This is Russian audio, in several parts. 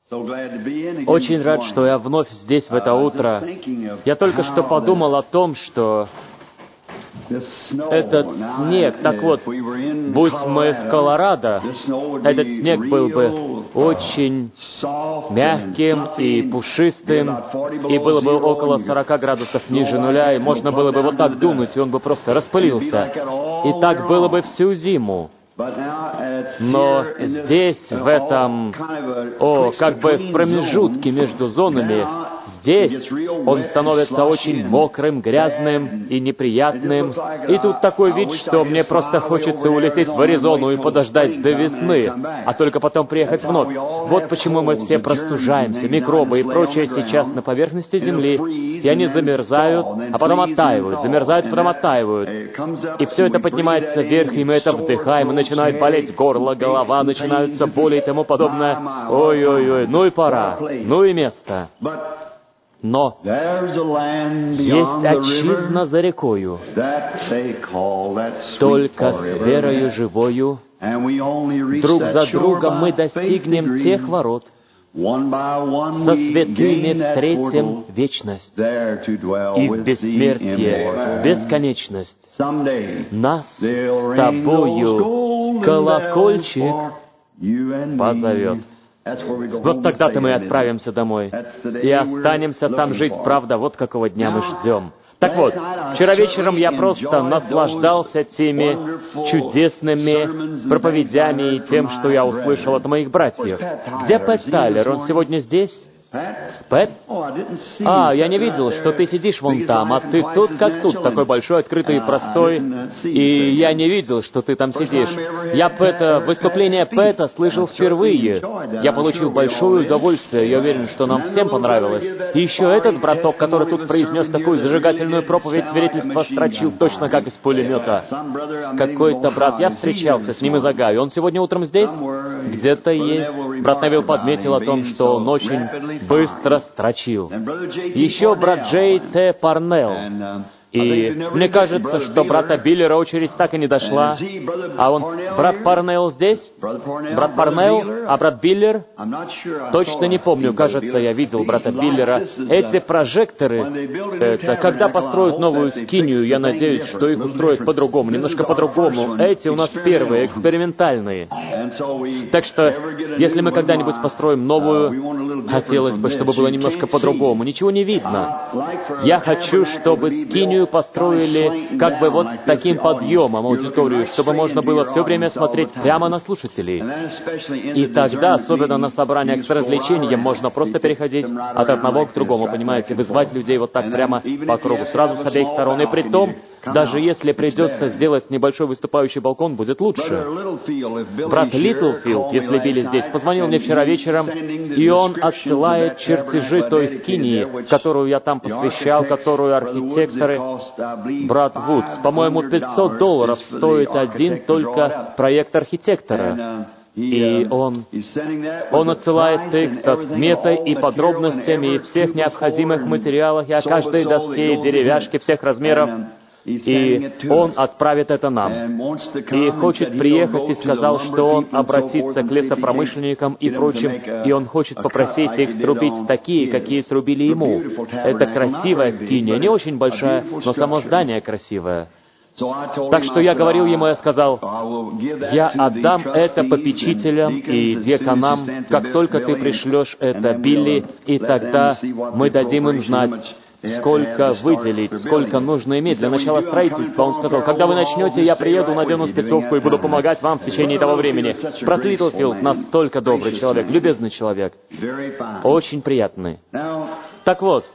Очень рад, что я вновь здесь в это утро. Я только что подумал о том, что этот снег, так вот, будь мы в Колорадо, этот снег был бы очень мягким и пушистым, и было бы около 40 градусов ниже нуля, и можно было бы вот так дунуть, и он бы просто распылился. И так было бы всю зиму. Но здесь, в этом, как бы в промежутке между зонами, здесь он становится очень мокрым, грязным и неприятным. И тут такой вид, что мне просто хочется улететь в Аризону и подождать до весны, а только потом приехать вновь. Вот почему мы все простужаемся, микробы и прочее сейчас на поверхности Земли, и они замерзают, а потом оттаивают, замерзают, потом оттаивают. И все это поднимается вверх, и мы это вдыхаем, и начинает болеть горло, голова, начинаются боли и тому подобное. Ой-ой-ой, ну и пора, ну и место. Но есть отчизна за рекою, только с верою живою друг за другом мы достигнем тех ворот, со святыми встретим вечность и в бессмертие, бесконечность. Нас с тобою колокольчик позовет. Вот тогда-то мы отправимся домой и останемся там жить, правда, вот какого дня мы ждем. Так вот, вчера вечером я просто наслаждался теми чудесными проповедями и тем, что я услышал от моих братьев. Где Пэт Тайлер? Он сегодня здесь? Пэт? Я не видел, что ты сидишь вон там, а ты тут как тут, такой большой, открытый и простой, и я не видел, что ты там сидишь. Я выступление Пэта слышал впервые. Я получил большое удовольствие, я уверен, что нам всем понравилось. И еще этот браток, который тут произнес такую зажигательную проповедь, свидетельство строчил точно как из пулемета. Какой-то брат, я встречался с ним из Огайо. Он сегодня утром здесь? Где-то есть. Брат Невилл подметил о том, что он очень быстро строчил. Еще брат Джей Т. Парнелл. И мне кажется, что брата Биллера очередь так и не дошла. А брат Парнелл здесь? Брат Парнелл? А брат Биллер? Точно не помню. Кажется, я видел брата Биллера. Эти прожекторы, это когда построят новую скинию, я надеюсь, что их устроят по-другому, немножко по-другому. Эти у нас первые, экспериментальные. Так что, если мы когда-нибудь построим новую, хотелось бы, чтобы было немножко по-другому. Ничего не видно. Я хочу, чтобы скинию построили как бы вот таким подъемом аудиторию, чтобы можно было все время смотреть прямо на слушателей. И тогда, особенно на собраниях с развлечением, можно просто переходить от одного к другому, понимаете, вызвать людей вот так прямо по кругу, сразу с обеих сторон. И притом, даже если придется сделать небольшой выступающий балкон, будет лучше. Брат Литлфилд, если Билли здесь, позвонил мне вчера вечером, и он отсылает чертежи той скинии, которую я там посвящал, которую архитекторы... Брат Вудс, по-моему, $500 стоит один только проект архитектора. И он отсылает текст со сметой и подробностями и всех необходимых материалах, и о каждой доске и деревяшке всех размеров. И он отправит это нам. И хочет приехать, и сказал, что он обратится к лесопромышленникам и прочим, и он хочет попросить их срубить такие, какие срубили ему. Это красивая скиния, не очень большая, но само здание красивое. Так что я говорил ему, я сказал, я отдам это попечителям и дьяконам, как только ты пришлешь это Билли, и тогда мы дадим им знать, сколько выделить, сколько нужно иметь для начала строительства. Он сказал, когда вы начнете, я приеду, надену спецовку и буду помогать вам в течение того времени. Брат Литлфилд настолько добрый человек, любезный человек, очень приятный. Так вот,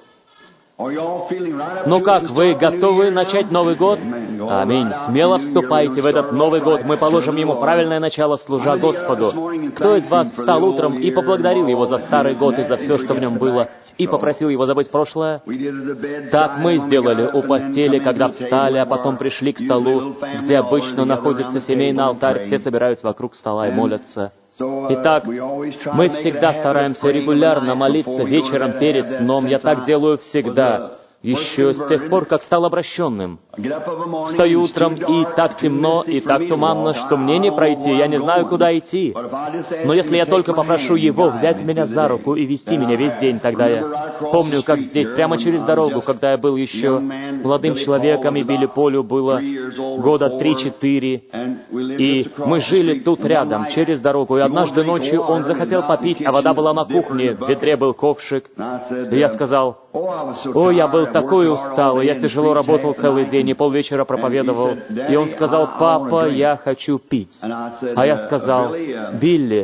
ну как, вы готовы начать Новый год? Аминь. Смело вступайте в этот Новый год. Мы положим ему правильное начало, служа Господу. Кто из вас встал утром и поблагодарил его за старый год и за все, что в нем было, и попросил его забыть прошлое? Так мы сделали у постели, когда встали, а потом пришли к столу, где обычно находится семейный алтарь, все собираются вокруг стола и молятся. Итак, мы всегда стараемся регулярно молиться вечером перед сном. Я так делаю всегда. еще с тех пор, как стал обращенным. Встаю утром, и так темно, и так туманно, что мне не пройти, я не знаю, куда идти. Но если я только попрошу Его взять меня за руку и вести меня весь день, тогда я помню, как здесь, прямо через дорогу, когда я был еще молодым человеком, и Билли Полю было года 3-4, и мы жили тут рядом, через дорогу, и однажды ночью он захотел попить, а вода была на кухне, в ведре был ковшик. И я сказал: «О, я был такой усталый, я тяжело работал целый день и полвечера проповедовал». И он сказал: «Папа, я хочу пить». А я сказал: «Билли,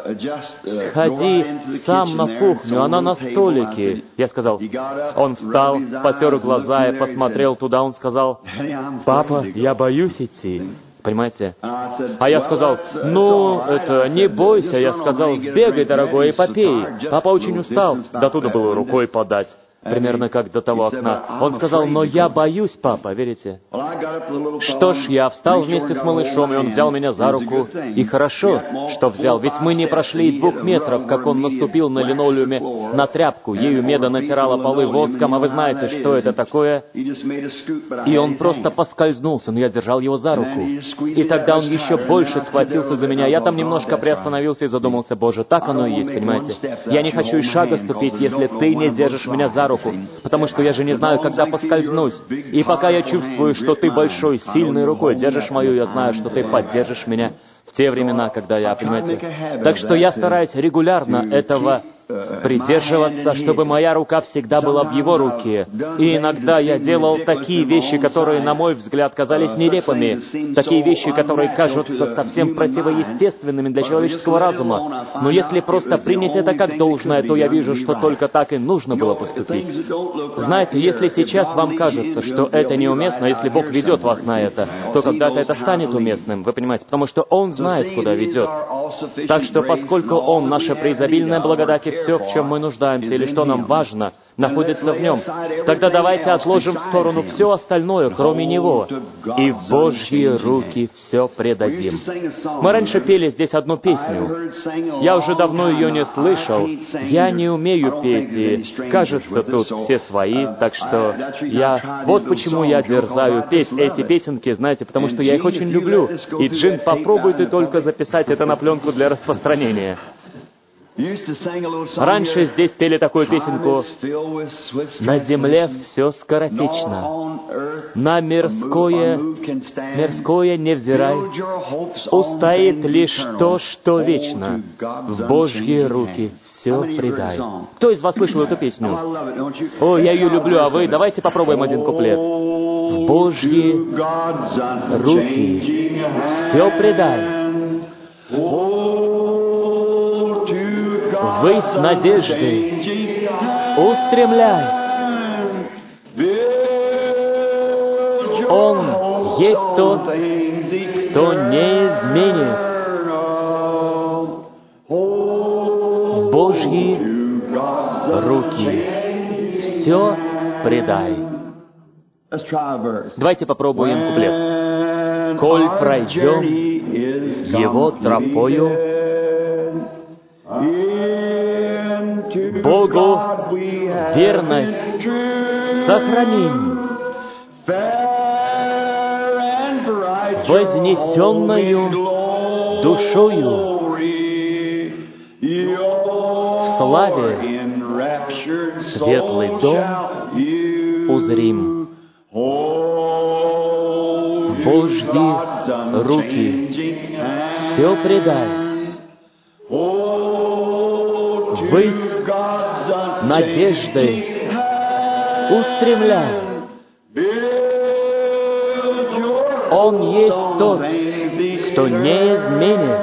сходи сам на кухню, она на столике». Я сказал. Он встал, потер глаза и посмотрел туда. Он сказал: «Папа, я боюсь идти». Понимаете? А я сказал: «Ну, это, не бойся». Я сказал: «Сбегай, дорогой, и попей». Папа очень устал. До туда было рукой подать. Примерно как до того окна. Он сказал: «Но я боюсь, папа», верите? Что ж, я встал вместе с малышом, и он взял меня за руку. И хорошо, что взял, ведь мы не прошли и 2 метров, как он наступил на линолеуме на тряпку. Ею Меда натирала полы воском, а вы знаете, что это такое? И он просто поскользнулся, но я держал его за руку. И тогда он еще больше схватился за меня. Я там немножко приостановился и задумался: Боже, так оно и есть, понимаете? Я не хочу и шага ступить, если ты не держишь меня за руку, потому что я же не знаю, когда поскользнусь. И пока я чувствую, что ты большой, сильной рукой держишь мою, я знаю, что ты поддержишь меня в те времена, когда я, понимаете. Так что я стараюсь регулярно этого придерживаться, чтобы моя рука всегда была в его руке. И иногда я делал такие вещи, которые, на мой взгляд, казались нелепыми, такие вещи, которые кажутся совсем противоестественными для человеческого разума. Но если просто принять это как должное, то я вижу, что только так и нужно было поступить. Знаете, если сейчас вам кажется, что это неуместно, если Бог ведет вас на это, то когда-то это станет уместным, вы понимаете, потому что Он знает, куда ведет. Так что, поскольку Он — наша преизобильная благодать, и все, в чем мы нуждаемся, или что нам важно, находится в Нем, тогда давайте отложим в сторону все остальное, кроме Него, и в Божьи руки все предадим. Мы раньше пели здесь одну песню. Я уже давно ее не слышал. Я не умею петь, и, кажется, тут все свои, так что вот почему я дерзаю петь эти песенки, знаете, потому что я их очень люблю. И, Джин, попробуй ты только записать это на пленку для распространения. Раньше здесь пели такую песенку: «На земле все скоротечно, на мирское не взирай, устоит лишь то, что вечно, в Божьи руки все предай». Кто из вас слышал эту песню? О, я ее люблю, а вы? Давайте попробуем один куплет. В Божьи руки все предай, ввысь надежды устремляй. Он есть тот, кто неизменен. В Божьи руки все предай. Давайте попробуем куплет. «Коль пройдем его тропою, Богу верность сохраним, вознесенную душою в славе светлый дом узрим. В Божьи руки все предай, ввысь надеждой устремляй. Он есть тот, кто неизменен.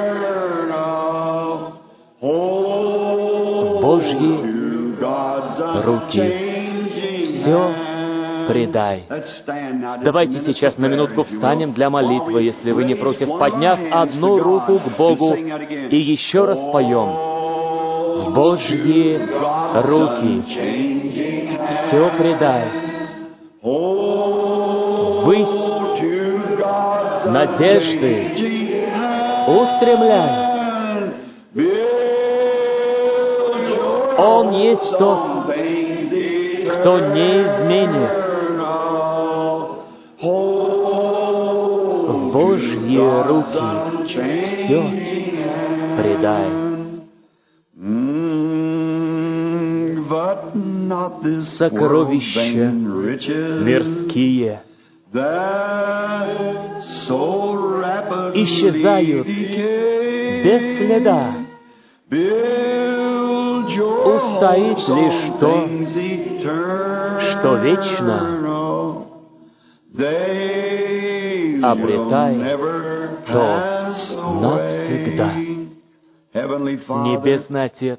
В Божьи руки все предай. Давайте сейчас на минутку встанем для молитвы, если вы не против, подняв одну руку к Богу, и еще раз поем. В Божьи руки все предай, ввысь надежды устремляй. Он есть тот, кто не изменит, в Божьи руки все предает. Сокровища мирские исчезают без следа. Устоит лишь то, что вечно, обретает то навсегда. Небесный Отец,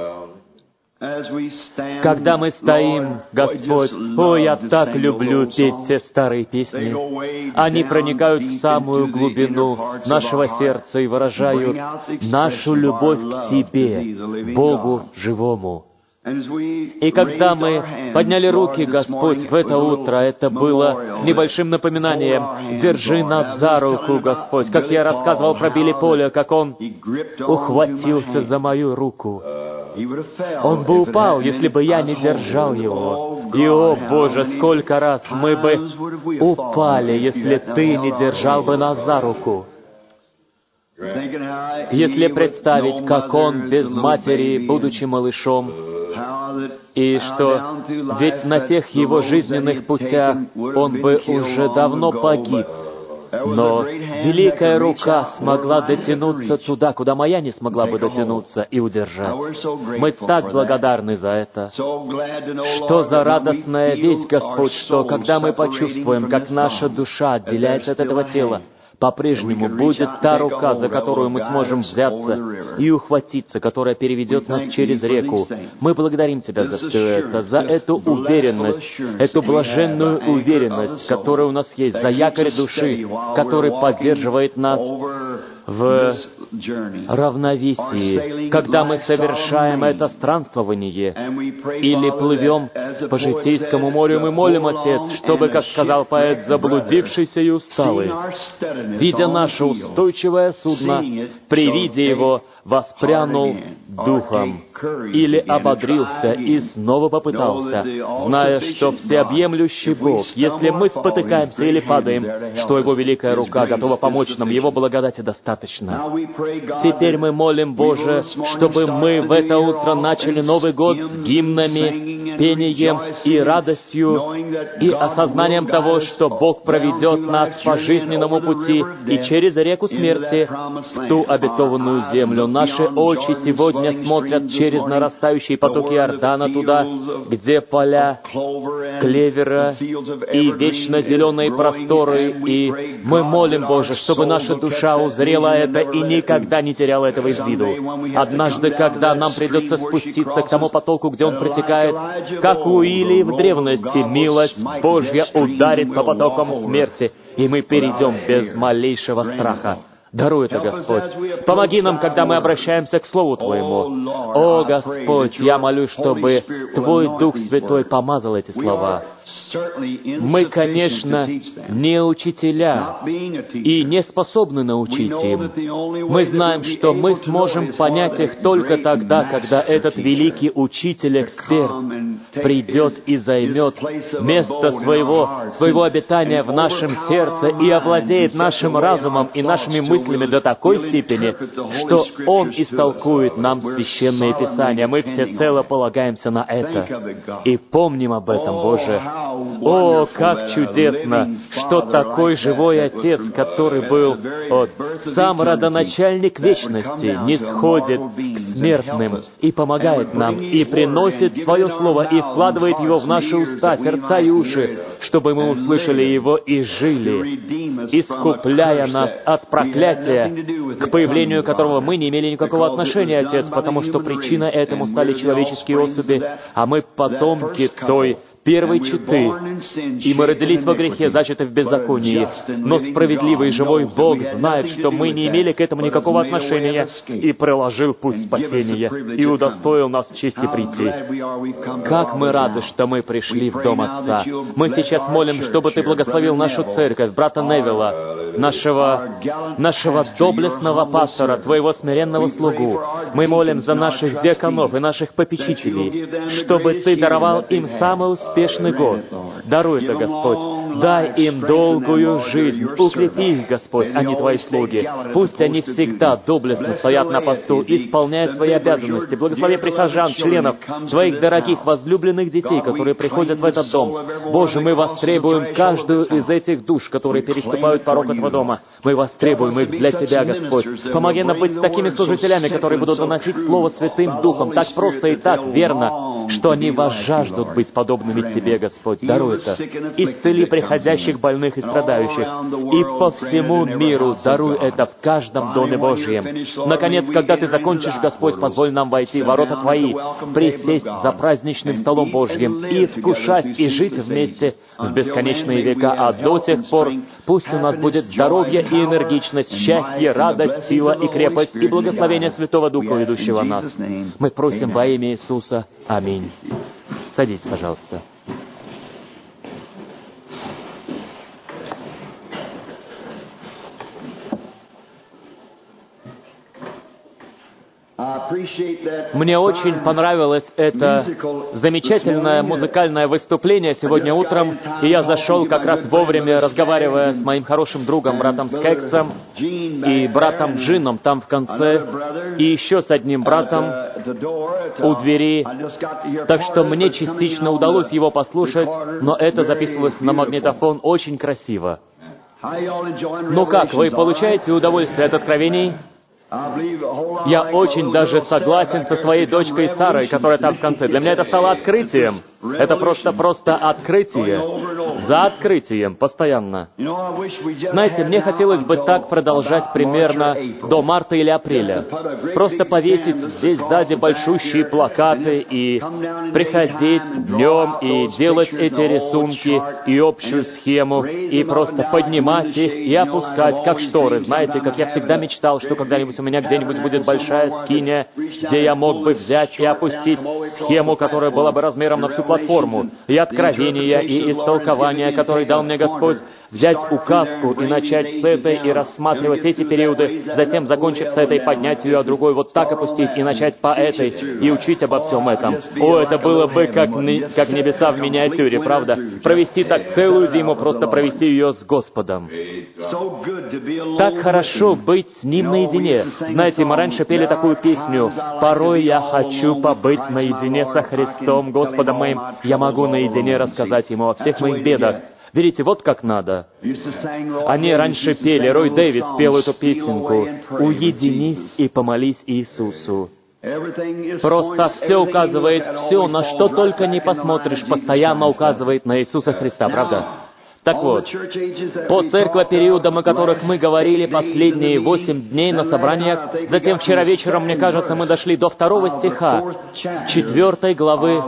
когда мы стоим, Господь, о, я так люблю петь те старые песни. Они проникают в самую глубину нашего сердца и выражают нашу любовь к Тебе, Богу живому. И когда мы подняли руки, Господь, в это утро, это было небольшим напоминанием. Держи нас за руку, Господь. Как я рассказывал про Билли Поля, как он ухватился за мою руку. Он бы упал, если бы я не держал его. И, о Боже, сколько раз мы бы упали, если Ты не держал бы нас за руку. Если представить, как он без матери, будучи малышом, и что ведь на тех его жизненных путях он бы уже давно погиб, но великая рука смогла дотянуться туда, куда моя не смогла бы дотянуться, и удержать. Мы так благодарны за это. Что за радостная весть, Господь, что когда мы почувствуем, как наша душа отделяется от этого тела, по-прежнему будет та рука, за которую мы сможем взяться и ухватиться, которая переведет нас через реку. Мы благодарим Тебя за все это, за эту уверенность, эту блаженную уверенность, которая у нас есть, за якорь души, который поддерживает нас в равновесии, когда мы совершаем это странствование или плывем по Житейскому морю, мы молим, Отец, чтобы, как сказал поэт, заблудившийся и усталый, видя наше устойчивое судно, при виде его воспрянул духом или ободрился и снова попытался, зная, что всеобъемлющий Бог, если мы спотыкаемся или падаем, что Его великая рука готова помочь нам, Его благодати достаточно. Теперь мы молим, Боже, чтобы мы в это утро начали Новый год с гимнами, пением и радостью, и осознанием того, что Бог проведет нас по жизненному пути и через реку смерти в ту обетованную землю. Наши очи сегодня смотрят через нарастающие потоки Иордана туда, где поля клевера и вечно зеленые просторы. И мы молим, Боже, чтобы наша душа узрела это и никогда не теряла этого из виду. Однажды, когда нам придется спуститься к тому потоку, где он протекает, как у Илии в древности, милость Божья ударит по потокам смерти, и мы перейдем без малейшего страха. Даруй это, Господь. Помоги нам, когда мы обращаемся к Слову Твоему. О, Господь, я молюсь, чтобы Твой Дух Святой помазал эти слова. Мы, конечно, не учителя и не способны научить им. Мы знаем, что мы сможем понять их только тогда, когда этот великий учитель-эксперт придет и займет место своего обитания в нашем сердце и овладеет нашим разумом и нашими мыслями до такой степени, что Он истолкует нам Священные Писания. Мы всецело полагаемся на это и помним об этом, Боже. О, как чудесно, что такой живой Отец, который был сам родоначальник вечности, нисходит к смертным и помогает нам, и приносит Свое Слово, и вкладывает его в наши уста, сердца и уши, чтобы мы услышали Его и жили, искупляя нас от проклятия, к появлению которого мы не имели никакого отношения, Отец, потому что причиной этому стали человеческие особи, а мы потомки той первой четы, и мы родились во грехе, зачаты в беззаконии. Но справедливый и живой Бог знает, что мы не имели к этому никакого отношения, и проложил путь спасения, и удостоил нас чести прийти. Как мы рады, что мы пришли в Дом Отца. Мы сейчас молим, чтобы Ты благословил нашу церковь, брата Невилла, нашего доблестного пастора, Твоего смиренного слугу. Мы молим за наших диаконов и наших попечителей, чтобы Ты даровал им самый успешный год. Даруй это, Господь. Дай им долгую жизнь. Укрепи их, Господь, они Твои слуги. Пусть они всегда доблестно стоят на посту, исполняя свои обязанности. Благослови прихожан, членов, Твоих дорогих, возлюбленных детей, которые приходят в этот дом. Боже, мы востребуем каждую из этих душ, которые переступают порог этого дома. Мы востребуем их для Тебя, Господь. Помоги нам быть такими служителями, которые будут доносить Слово Святым Духом так просто и так верно, что они возжаждут быть подобными Тебе, Господь. Даруй это. Исцели приходящих больных и страдающих. И по всему миру даруй это в каждом Доме Божьем. Наконец, когда Ты закончишь, Господь, позволь нам войти в ворота Твои, присесть за праздничным столом Божьим и вкушать и жить вместе в бесконечные века, а до тех пор пусть у нас будет здоровье и энергичность, счастье, радость, сила и крепость, и благословение Святого Духа, ведущего нас. Мы просим во имя Иисуса. Аминь. Садитесь, пожалуйста. Мне очень понравилось это замечательное музыкальное выступление сегодня утром, и я зашел как раз вовремя, разговаривая с моим хорошим другом, братом Скексом, и братом Джином там в конце, и еще с одним братом у двери. Так что мне частично удалось его послушать, но это записывалось на магнитофон очень красиво. Ну как, вы получаете удовольствие от откровений? Я очень даже согласен со своей дочкой Сарой, которая там в конце. Для меня это стало открытием. Это просто открытие. За открытием, постоянно. Знаете, мне хотелось бы так продолжать примерно до марта или апреля. Просто повесить здесь сзади большущие плакаты и приходить днем и делать эти рисунки и общую схему, и просто поднимать их и опускать, как шторы. Знаете, как я всегда мечтал, что когда-нибудь у меня где-нибудь будет большая скиния, где я мог бы взять и опустить схему, которая была бы размером на всю платформу, и откровения, и истолкования, которые дал мне Господь, взять указку и начать с этой и рассматривать эти периоды, затем закончив с этой, поднять ее, а другой вот так опустить и начать по этой и учить обо всем этом. О, это было бы как небеса в миниатюре, правда? Провести так целую зиму, просто провести ее с Господом. Так хорошо быть с Ним наедине. Знаете, мы раньше пели такую песню: «Порой я хочу побыть наедине со Христом, Господом моим, я могу наедине рассказать Ему о всех моих бедах». Видите, вот как надо. Они раньше пели, Рой Дэвис пел эту песенку: «Уединись и помолись Иисусу». Просто все указывает, все, на что только не посмотришь, постоянно указывает на Иисуса Христа, правда? Так вот, по церкви периодам, о которых мы говорили последние 8 дней на собраниях, затем вчера вечером, мне кажется, мы дошли до 2 стиха 4 главы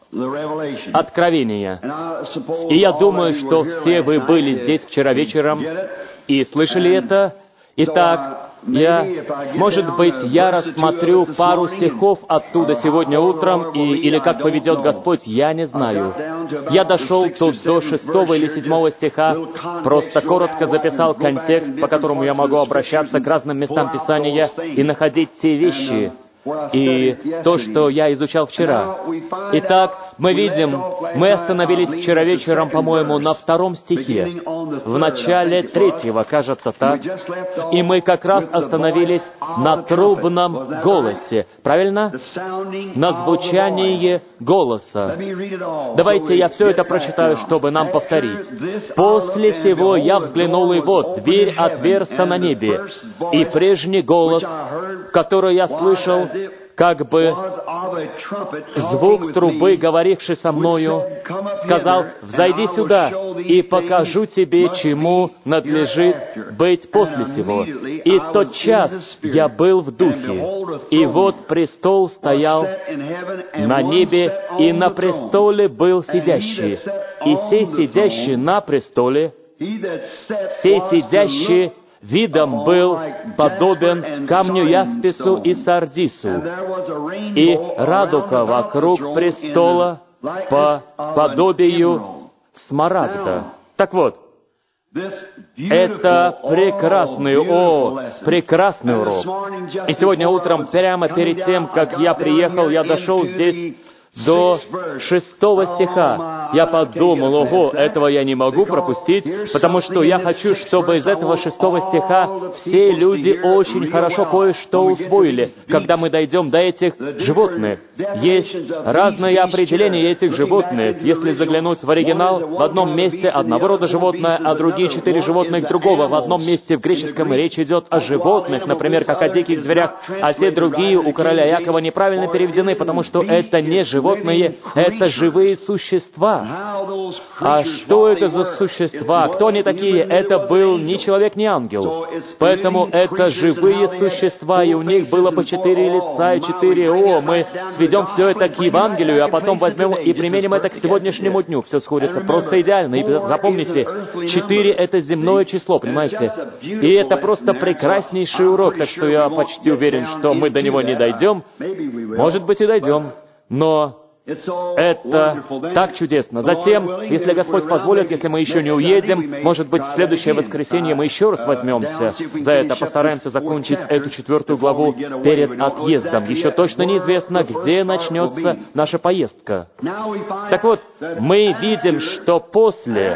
Откровения. И я думаю, что все вы были здесь вчера вечером и слышали это. Итак, может быть, я рассмотрю пару стихов оттуда сегодня утром, или как поведет Господь, я не знаю. Я дошел тут до 6 или 7 стиха, просто коротко записал контекст, по которому я могу обращаться к разным местам Писания и находить те вещи, и то, что я изучал вчера. Итак, мы видим, мы остановились вчера вечером, по-моему, на 2 стихе, в начале 3, кажется так, и мы как раз остановились на трубном голосе, правильно? На звучании голоса. Давайте я все это прочитаю, чтобы нам повторить. «После сего я взглянул, и вот, дверь отверста на небе, и прежний голос, который я слышал, как бы звук трубы, говоривший со мною, сказал: «Взойди сюда, и покажу тебе, чему надлежит быть после сего». И тотчас я был в духе, и вот престол стоял на небе, и на престоле был сидящий. И сей сидящий на престоле, сей сидящий видом был подобен камню яспису и сардису, и радуга вокруг престола по подобию смарагда. Так вот, это прекрасный урок. И сегодня утром, прямо перед тем, как я приехал, я дошел здесь до 6 стиха. Я подумал: ого, этого я не могу пропустить, потому что я хочу, чтобы из этого 6 стиха все люди очень хорошо кое-что усвоили, когда мы дойдем до этих животных. Есть разные определения этих животных. Если заглянуть в оригинал, в одном месте одного рода животное, а другие 4 животных другого. В одном месте в греческом речь идет о животных, например, как о диких зверях, а те другие у короля Якова неправильно переведены, потому что это не животные, это живые существа. А что это за существа? Кто они такие? Это был ни человек, ни ангел. Поэтому это живые существа, и у них было по 4 лица и 4. Мы сведем все это к Евангелию, а потом возьмем и применим это к сегодняшнему дню. Все сходится просто идеально. И запомните, 4 — это земное число, понимаете? И это просто прекраснейший урок, так что я почти уверен, что мы до него не дойдем. Может быть, и дойдем. Но это так чудесно. Затем, если Господь позволит, если мы еще не уедем, может быть, в следующее воскресенье мы еще раз возьмемся за это, постараемся закончить эту 4 главу перед отъездом. Еще точно неизвестно, где начнется наша поездка. Так вот, мы видим, что после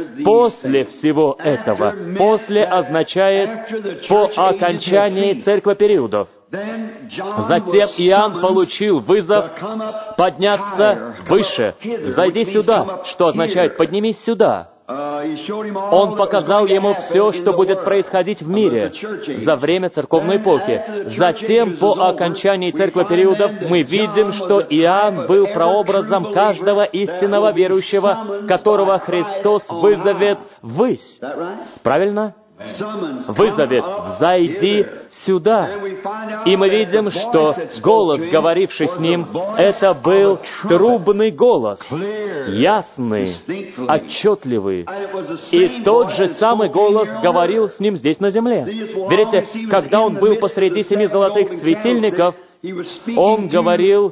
всего этого, после означает по окончании церкви периодов. Затем Иоанн получил вызов подняться выше. «Зайди сюда», что означает «поднимись сюда». Он показал ему все, что будет происходить в мире за время церковной эпохи. Затем, по окончании церкви периодов, мы видим, что Иоанн был прообразом каждого истинного верующего, которого Христос вызовет ввысь. Правильно? Вызовет: «Взойди сюда». И мы видим, что голос, говоривший с ним, это был трубный голос, ясный, отчетливый. И тот же самый голос говорил с ним здесь на земле. Видите, когда он был посреди 7 золотых светильников, он говорил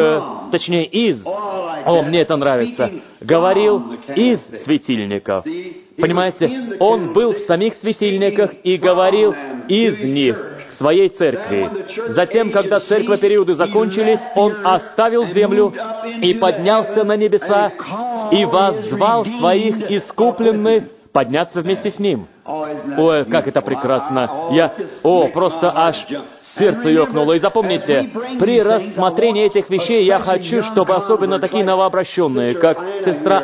мне это нравится, говорил из светильников. Понимаете, он был в самих светильниках и говорил из них к своей церкви. Затем, когда церкви периоды закончились, он оставил землю и поднялся на небеса и воззвал своих искупленных подняться вместе с ним. Ой, как это прекрасно! Просто аж сердце ёкнуло. И запомните, при рассмотрении этих вещей я хочу, чтобы особенно такие новообращенные, как сестра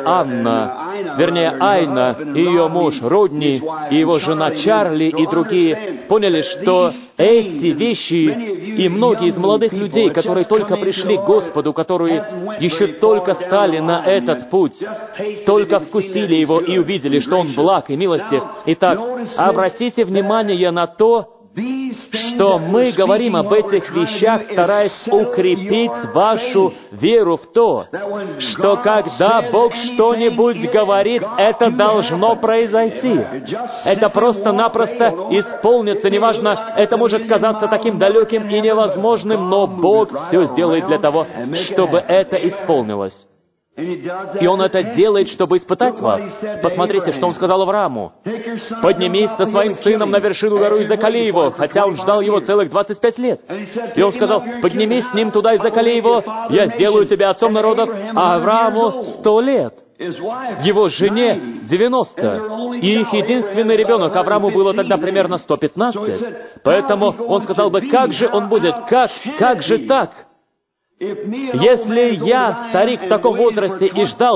Айна, и ее муж Родни, и его жена Чарли, и другие, поняли, что эти вещи, и многие из молодых людей, которые только пришли к Господу, которые еще только стали на этот путь, только вкусили его и увидели, что он благ и милостив. Итак, обратите внимание на то, что мы говорим об этих вещах, стараясь укрепить вашу веру в то, что когда Бог что-нибудь говорит, это должно произойти. Это просто-напросто исполнится. Неважно, это может казаться таким далеким и невозможным, но Бог все сделает для того, чтобы это исполнилось. И Он это делает, чтобы испытать вас. Посмотрите, что Он сказал Аврааму. «Поднимись со своим сыном на вершину горы и закали его», хотя он ждал его целых 25 лет. И Он сказал: «Поднимись с ним туда и закали его, я сделаю тебя отцом народов», а Аврааму 100 лет. Его жене 90. И их единственный ребенок, Аврааму было тогда примерно 115. Поэтому он сказал бы: как же он будет? Как же так? Если я, старик в таком возрасте, и ждал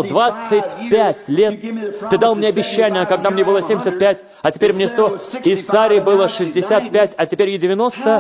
25 лет, Ты дал мне обещание, когда мне было 75, а теперь мне 100, и Саре было 65, а теперь ей 90,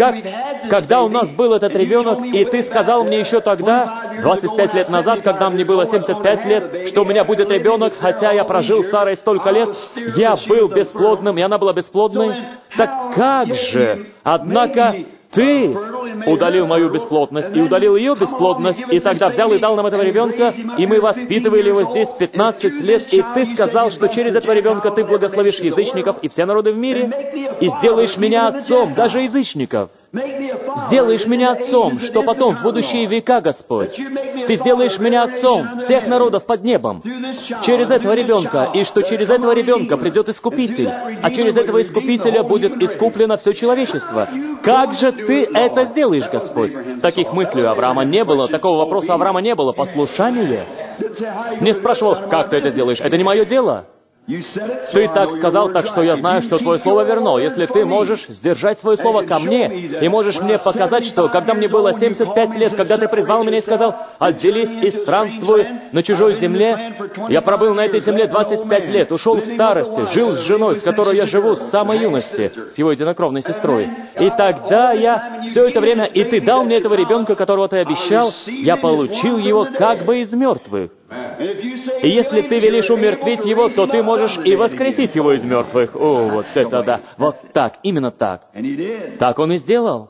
когда у нас был этот ребенок, и Ты сказал мне еще тогда, 25 лет назад, когда мне было 75 лет, что у меня будет ребенок, хотя я прожил с Сарой столько лет, я был бесплодным, и она была бесплодной, так как же, однако, Ты удалил мою бесплодность и удалил ее бесплодность, и тогда взял и дал нам этого ребенка, и мы воспитывали его здесь 15 лет, и Ты сказал, что через этого ребенка Ты благословишь язычников и все народы в мире, и сделаешь меня отцом даже язычников. Сделаешь меня отцом, что потом в будущие века, Господь, Ты сделаешь меня отцом всех народов под небом через этого ребенка, и что через этого ребенка придет Искупитель, а через этого Искупителя будет искуплено все человечество. Как же Ты это сделаешь, Господь? Таких мыслей у Авраама не было, такого вопроса у Авраама не было. Послушание? Не спрашивал, как ты это сделаешь? Это не мое дело. Ты так сказал, так что я знаю, что Твое Слово верно. Если Ты можешь сдержать Свое Слово ко мне, и можешь мне показать, что когда мне было 75 лет, когда Ты призвал меня и сказал, «Отделись и странствуй на чужой земле», я пробыл на этой земле 25 лет, ушел в старости, жил с женой, с которой я живу с самой юности, с его единокровной сестрой. И тогда я все это время, и Ты дал мне этого ребенка, которого Ты обещал, я получил его как бы из мертвых. И если Ты велишь умертвить его, то Ты можешь и воскресить его из мертвых. О, вот это да. Вот так, именно так. Так Он и сделал.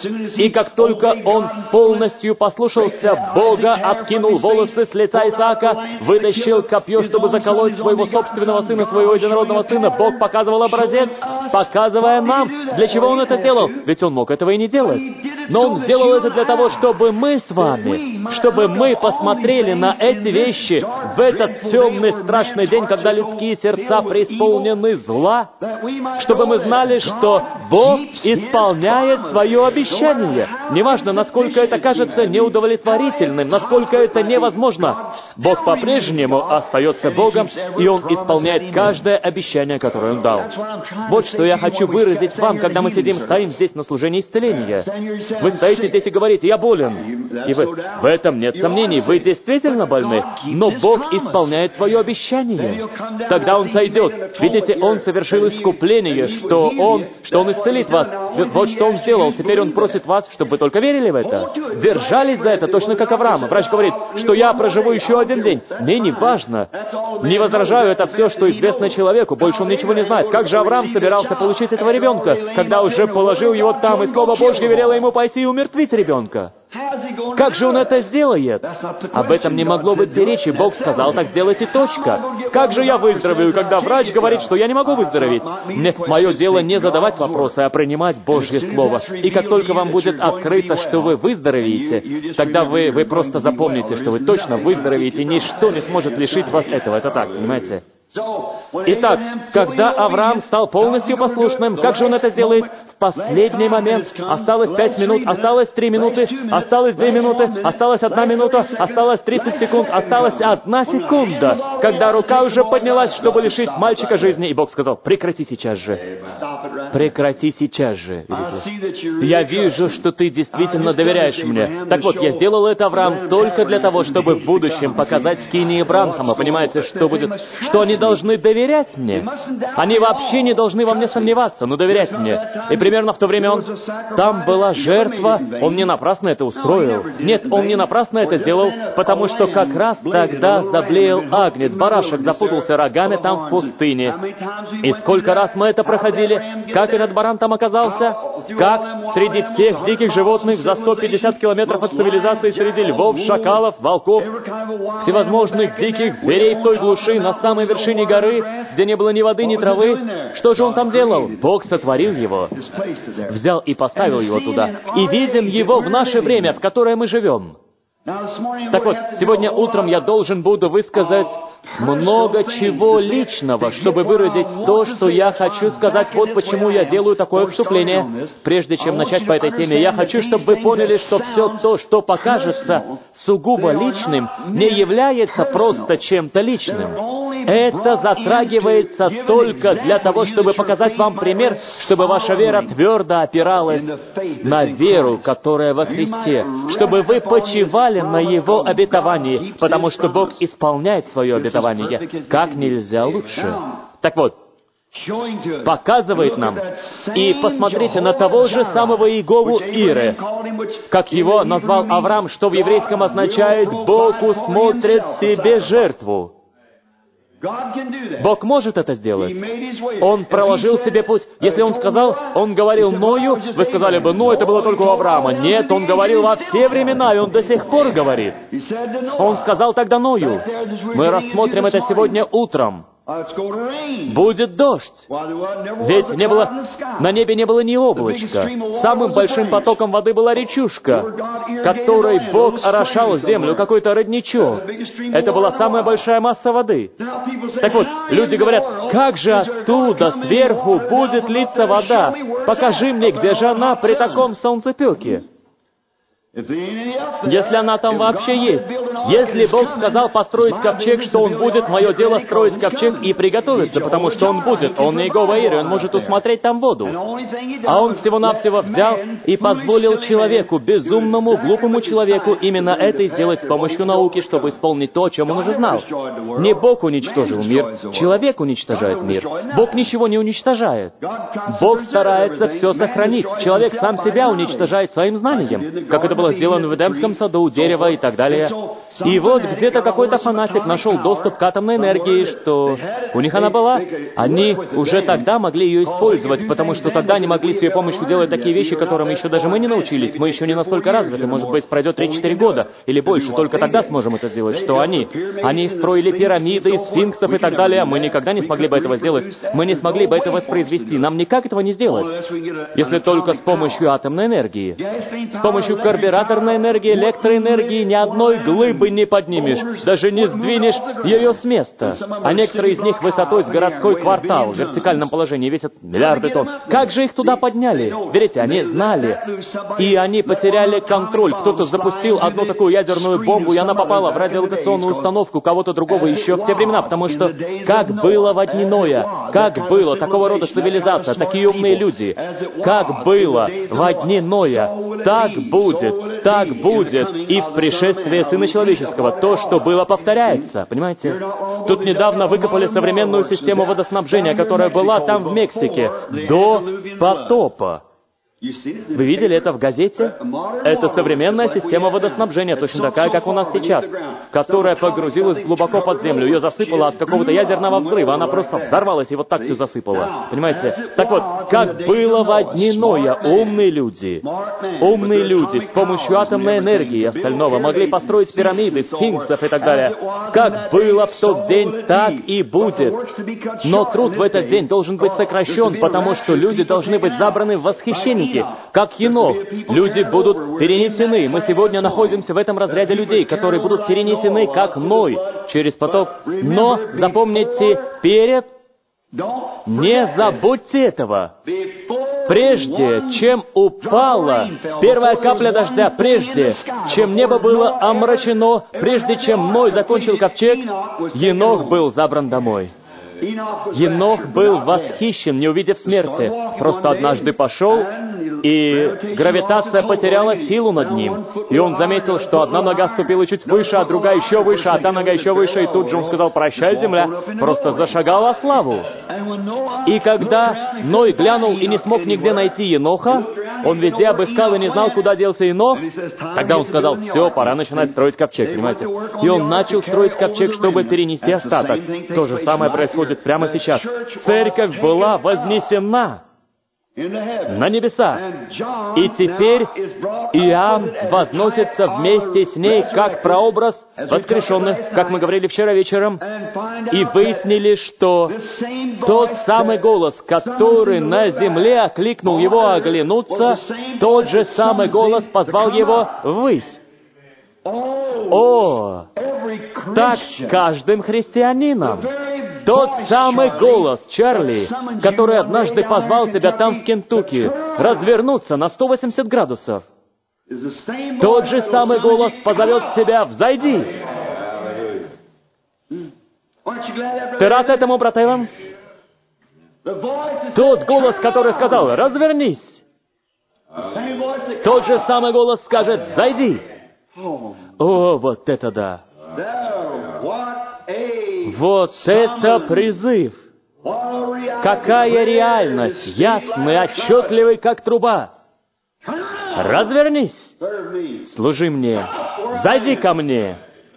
И как только он полностью послушался Бога, откинул волосы с лица Исаака, вытащил копье, чтобы заколоть своего собственного сына, своего единородного сына, Бог показывал образец, показывая нам, для чего Он это сделал. Ведь Он мог этого и не делать. Но Он сделал это для того, чтобы мы с вами, чтобы мы посмотрели на эти вещи в этот темный, страшный день, когда людские сердца преисполнены зла, чтобы мы знали, что Бог исполняет свое обещание. Неважно, насколько это кажется неудовлетворительным, насколько это невозможно, Бог по-прежнему остается Богом, и Он исполняет каждое обещание, которое Он дал. Вот что я хочу выразить вам, когда мы стоим здесь на служении исцеления. Вы стоите здесь и говорите, «Я болен». И в этом нет сомнений, вы действительно больны, но Бог исполняет свое обещание. Тогда Он сойдет. Видите, Он совершил искупление, что Он исцелит вас. Вот что Он сделал. Теперь Он просит вас, чтобы вы только верили в это. Держались за это, точно как Авраам. Врач говорит, что я проживу еще один день. Мне не важно. Не возражаю, это все, что известно человеку. Больше он ничего не знает. Как же Авраам собирался получить этого ребенка, когда уже положил его там, и Слово Божье велело ему пойти и умертвить ребенка? Как же он это сделает? Об этом не могло быть и речи. Бог сказал, так сделайте, точка. Как же я выздоровею, когда врач говорит, что я не могу выздороветь? Нет, мое дело не задавать вопросы, а принимать Божье Слово. И как только вам будет открыто, что вы выздоровеете, тогда вы просто запомните, что вы точно выздоровеете, ничто не сможет лишить вас этого. Это так, понимаете? Итак, когда Авраам стал полностью послушным, как же он это сделает? В последний момент осталось 5 минут, осталось 3 минуты, осталось 2 минуты, осталась 1 минута, осталось 30 секунд, осталась 1 секунда, когда рука уже поднялась, чтобы лишить мальчика жизни, и Бог сказал, прекрати сейчас же. Прекрати сейчас же. Я вижу, что ты действительно доверяешь мне. Так вот, я сделал это, Авраам, только для того, чтобы в будущем показать скинии Бранхама. Понимаете, что будет? Что они должны доверять мне. Они вообще не должны во мне сомневаться, но доверять мне. И примерно в то время там была жертва, он не напрасно это устроил. Нет, он не напрасно это сделал, потому что как раз тогда заблеял агнец, барашек запутался рогами там в пустыне. И сколько раз мы это проходили, как этот баран там оказался, как среди всех диких животных за 150 километров от цивилизации, среди львов, шакалов, волков, всевозможных диких зверей в той глуши, на самой вершине горы, где не было ни воды, ни травы. Что же он там делал? Бог сотворил его, взял и поставил его туда. И видим его в наше время, в которое мы живем. Так вот, сегодня утром я должен буду высказать много чего личного, чтобы выразить то, что я хочу сказать. Вот почему я делаю такое вступление. Прежде чем начать по этой теме, я хочу, чтобы вы поняли, что все то, что покажется сугубо личным, не является просто чем-то личным. Это затрагивается только для того, чтобы показать вам пример, чтобы ваша вера твердо опиралась на веру, которая во Христе, чтобы вы почивали на Его обетовании, потому что Бог исполняет свое обетование как нельзя лучше. Так вот, показывает нам, и посмотрите на того же самого Иегову Иры, как его назвал Авраам, что в еврейском означает «Бог усмотрит себе жертву». Бог может это сделать. Он проложил себе путь. Если Он сказал, Он говорил Ною, вы сказали бы, это было только у Авраама. Нет, Он говорил во все времена, и Он до сих пор говорит. Он сказал тогда Ною. Мы рассмотрим это сегодня утром. Будет дождь. Ведь на небе не было ни облачка. Самым большим потоком воды была речушка, которой Бог орошал землю, какой-то родничок. Это была самая большая масса воды. Так вот, люди говорят, как же оттуда, сверху, будет литься вода? Покажи мне, где же она при таком солнцепеке? Если она там вообще есть. Если Бог сказал построить ковчег, что Он будет, мое дело строить ковчег и приготовиться, потому что Он будет. Он Иегова Ире, Он может усмотреть там воду. А Он всего-навсего взял и позволил человеку, безумному, глупому человеку, именно это и сделать с помощью науки, чтобы исполнить то, о чем он уже знал. Не Бог уничтожил мир, человек уничтожает мир. Бог ничего не уничтожает. Бог старается все сохранить. Человек сам себя уничтожает своим знанием, как это было сделано в Эдемском саду, дерево и так далее. И вот где-то какой-то фанатик нашел доступ к атомной энергии, что у них она была. Они уже тогда могли ее использовать, потому что тогда они могли с ее помощью делать такие вещи, которым еще даже мы не научились. Мы еще не настолько развиты. Может быть, пройдет 3-4 года или больше. Только тогда сможем это сделать. Что они? Они строили пирамиды, сфинксов и так далее. Мы никогда не смогли бы этого сделать. Мы не смогли бы это воспроизвести. Нам никак этого не сделать. Если только с помощью атомной энергии. С помощью карбюраторной энергии, электроэнергии ни одной глыбы не поднимешь, даже не сдвинешь ее с места. А некоторые из них высотой с городской квартал в вертикальном положении весят миллиарды тонн. Как же их туда подняли? Верите, они знали. И они потеряли контроль. Кто-то запустил одну такую ядерную бомбу, и она попала в радиолокационную установку кого-то другого еще в те времена, потому что как было во дни Ноя, как было такого рода цивилизация, такие умные люди, как было во дни Ноя, так будет и в пришествии Сына Человеческого. То, что было, повторяется. Понимаете? Тут недавно выкопали современную систему водоснабжения, которая была там в Мексике до потопа. Вы видели это в газете? Это современная система водоснабжения, точно такая, как у нас сейчас, которая погрузилась глубоко под землю. Ее засыпало от какого-то ядерного взрыва. Она просто взорвалась и вот так все засыпала. Понимаете? Так вот, как было во дни Ноя, умные люди с помощью атомной энергии и остального могли построить пирамиды, сфинксов и так далее. Как было в тот день, так и будет. Но труд в этот день должен быть сокращен, потому что люди должны быть забраны в восхищение. Как Енох, люди будут перенесены. Мы сегодня находимся в этом разряде людей, которые будут перенесены, как Ной, через потоп. Но, запомните, не забудьте этого. Прежде чем упала первая капля дождя, прежде чем небо было омрачено, прежде чем Ной закончил ковчег, Енох был забран домой. Енох был восхищен, не увидев смерти. Просто однажды пошел, и гравитация потеряла силу над ним. И он заметил, что одна нога ступила чуть выше, а другая еще выше, а та нога еще выше. И тут же он сказал: «Прощай, земля», просто зашагал во славу. И когда Ной глянул и не смог нигде найти Еноха, он везде обыскал и не знал, куда делся Енох, тогда он сказал: «Все, пора начинать строить ковчег», понимаете? И он начал строить ковчег, чтобы перенести остаток. То же самое происходит прямо сейчас. Церковь была вознесена на небеса. И теперь Иоанн возносится вместе с ней как прообраз воскрешенных, как мы говорили вчера вечером, и выяснили, что тот самый голос, который на земле окликнул его оглянуться, тот же самый голос позвал его ввысь. О, так каждым христианином. Тот самый голос, Чарли, который однажды позвал тебя там в Кентукки развернуться на 180 градусов. Тот же самый голос позовет тебя: «Взойди». Ты рад этому, брат Эванс? Тот голос, который сказал «развернись», тот же самый голос скажет «зайди». О, вот это да! Вот это призыв! Какая реальность! Ясный, отчетливый, как труба! Развернись! Служи мне! Зайди ко мне!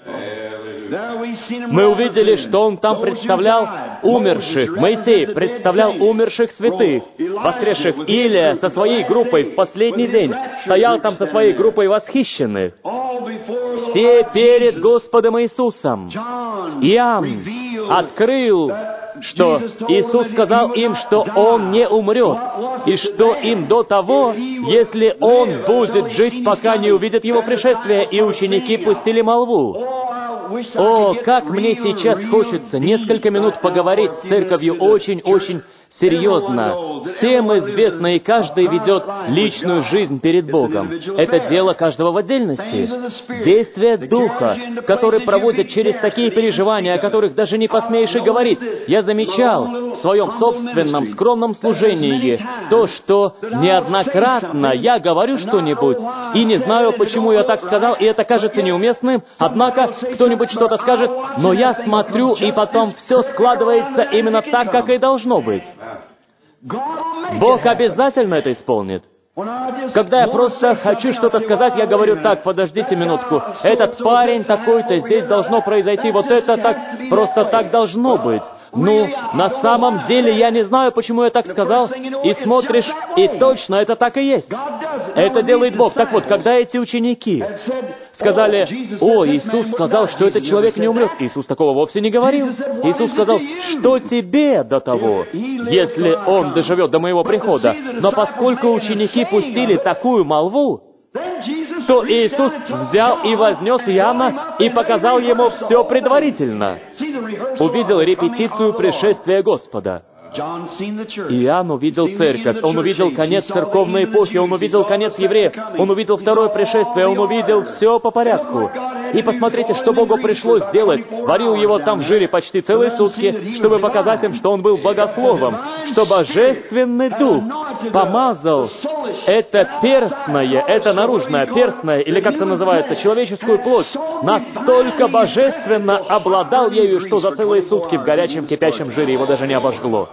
Мы увидели, что он там представлял умерших. Моисей представлял умерших святых, воскресших. Илия со своей группой в последний день стоял там со своей группой восхищенных. Все перед Господом Иисусом. Иоанн открыл, что Иисус сказал им, что Он не умрет, и что им до того, если Он будет жить, пока не увидят Его пришествия, и ученики пустили молву. О, как мне сейчас хочется несколько минут поговорить с церковью очень-очень серьезно. Всем известно, и каждый ведет личную жизнь перед Богом. Это дело каждого в отдельности. Действие Духа, который проводит через такие переживания, о которых даже не посмеешь и говорить. Я замечал в своем собственном скромном служении то, что неоднократно я говорю что-нибудь, и не знаю, почему я так сказал, и это кажется неуместным, однако кто-нибудь что-то скажет, но я смотрю, и потом все складывается именно так, как и должно быть. Бог обязательно это исполнит. Когда я просто хочу что-то сказать, я говорю так, подождите минутку, этот парень такой-то, здесь должно произойти вот это, так, просто так должно быть. Ну, на самом деле, я не знаю, почему я так сказал, и смотришь, и точно это так и есть. Это делает Бог. Так вот, когда эти ученики сказали, «О, Иисус сказал, что этот человек не умрет», Иисус такого вовсе не говорил. Иисус сказал, «Что тебе до того, если он доживет до моего прихода?» Но поскольку ученики пустили такую молву, то Иисус взял и вознес Иоанна и показал ему все предварительно. Увидел репетицию пришествия Господа. Иоанн увидел церковь, он увидел конец церковной эпохи, он увидел конец евреев, он увидел второе пришествие, он увидел все по порядку. И посмотрите, что Богу пришлось сделать. Варил его там в жире почти целые сутки, чтобы показать им, что он был богословом, что Божественный Дух помазал это перстное, это наружное, перстное, или как это называется, человеческую плоть, настолько божественно обладал ею, что за целые сутки в горячем кипящем жире его даже не обожгло.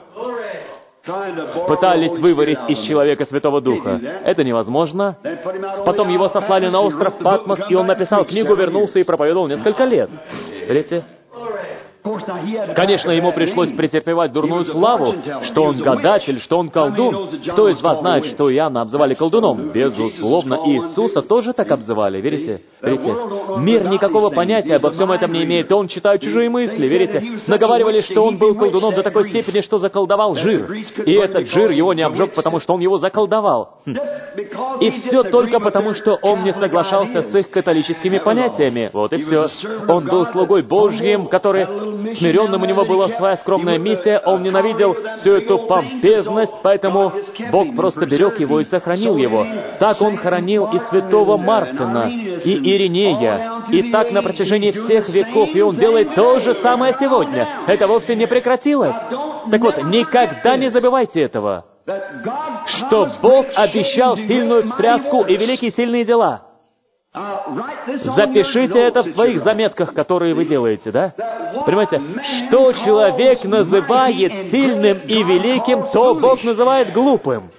Пытались выварить из человека Святого Духа. Это невозможно. Потом его сослали на остров Патмос, и он написал книгу, вернулся и проповедовал несколько лет. Видите? Конечно, ему пришлось претерпевать дурную славу, что он гадатель, что он колдун. Кто из вас знает, что Иоанна обзывали колдуном? Безусловно, Иисуса тоже так обзывали, верите? Верите? Мир никакого понятия обо всем этом не имеет, он читает чужие мысли, верите? Наговаривали, что он был колдуном до такой степени, что заколдовал жир. И этот жир его не обжег, потому что он его заколдовал. И все только потому, что он не соглашался с их католическими понятиями. Вот и все. Он был слугой Божьим, который смиренным, у него была своя скромная миссия, он ненавидел всю эту помпезность, поэтому Бог просто берег его и сохранил его. Так он хранил и святого Мартина, и Иринея, и так на протяжении всех веков, и он делает то же самое сегодня. Это вовсе не прекратилось. Так вот, никогда не забывайте этого, что Бог обещал сильную встряску и великие сильные дела. Запишите это в своих заметках, которые вы делаете, да? Понимаете, что человек называет сильным и великим, то Бог называет глупым.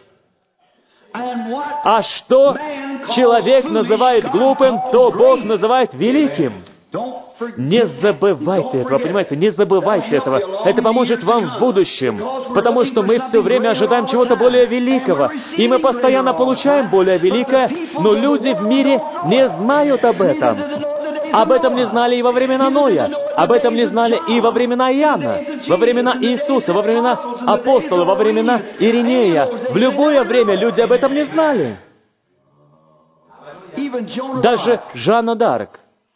А что человек называет глупым, то Бог называет великим. Не забывайте этого, понимаете, не забывайте этого. Это поможет вам в будущем, потому что мы все время ожидаем чего-то более великого, и мы постоянно получаем более великое, но люди в мире не знают об этом. Об этом не знали и во времена Ноя, об этом не знали и во времена Иоанна, во времена Иисуса, во времена апостола, во времена Иринея. В любое время люди об этом не знали. Даже Жанна д'Арк.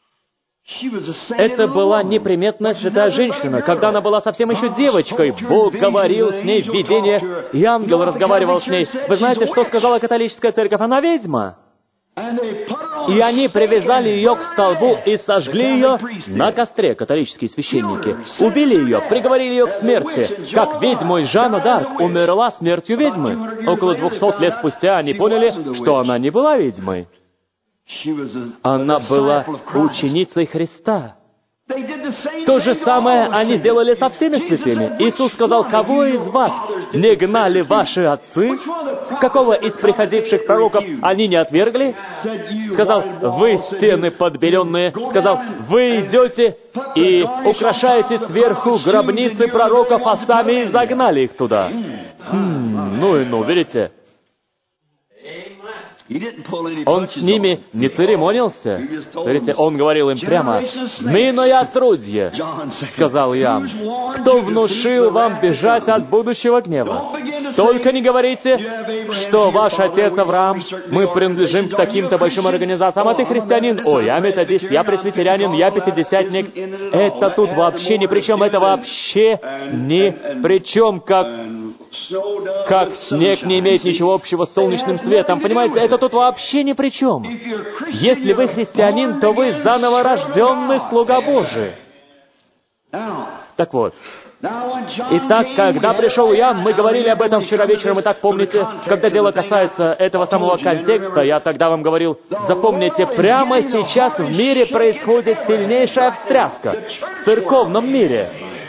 Это была неприметная святая женщина. Когда она была совсем еще девочкой, Бог говорил с ней в видениях, и ангел разговаривал с ней. Вы знаете, что сказала католическая церковь? Она ведьма. И они привязали ее к столбу и сожгли ее на костре, католические священники. Убили ее, приговорили ее к смерти, как ведьму из Жанна д'Арк умерла смертью ведьмы. Около 200 лет спустя они поняли, что она не была ведьмой. Она была ученицей Христа. То же самое они делали со всеми святыми. Иисус сказал: «Кого из вас не гнали ваши отцы? Какого из приходивших пророков они не отвергли?» Сказал: «Вы стены подбеленные». Сказал: «Вы идете и украшаете сверху гробницы пророков, а сами загнали их туда». Видите? Он с ними не церемонился. Смотрите, он говорил им прямо: «Ныне отродье», — сказал Иоанн, «кто внушил вам бежать от будущего гнева? Только не говорите, что ваш отец Авраам, мы принадлежим к таким-то большим организациям, а ты христианин, я методист, я пресвитерянин, я пятидесятник». Это тут вообще ни при чем, это вообще ни при чем, как снег не имеет ничего общего с солнечным светом. Понимаете, это тут вообще ни при чем. Если вы христианин, то вы заново рожденный слуга Божий. Так вот. Итак, когда пришел Иоанн, мы говорили об этом вчера вечером, и так помните, когда дело касается этого самого контекста, я тогда вам говорил, запомните, прямо сейчас в мире происходит сильнейшая встряска, в церковном мире.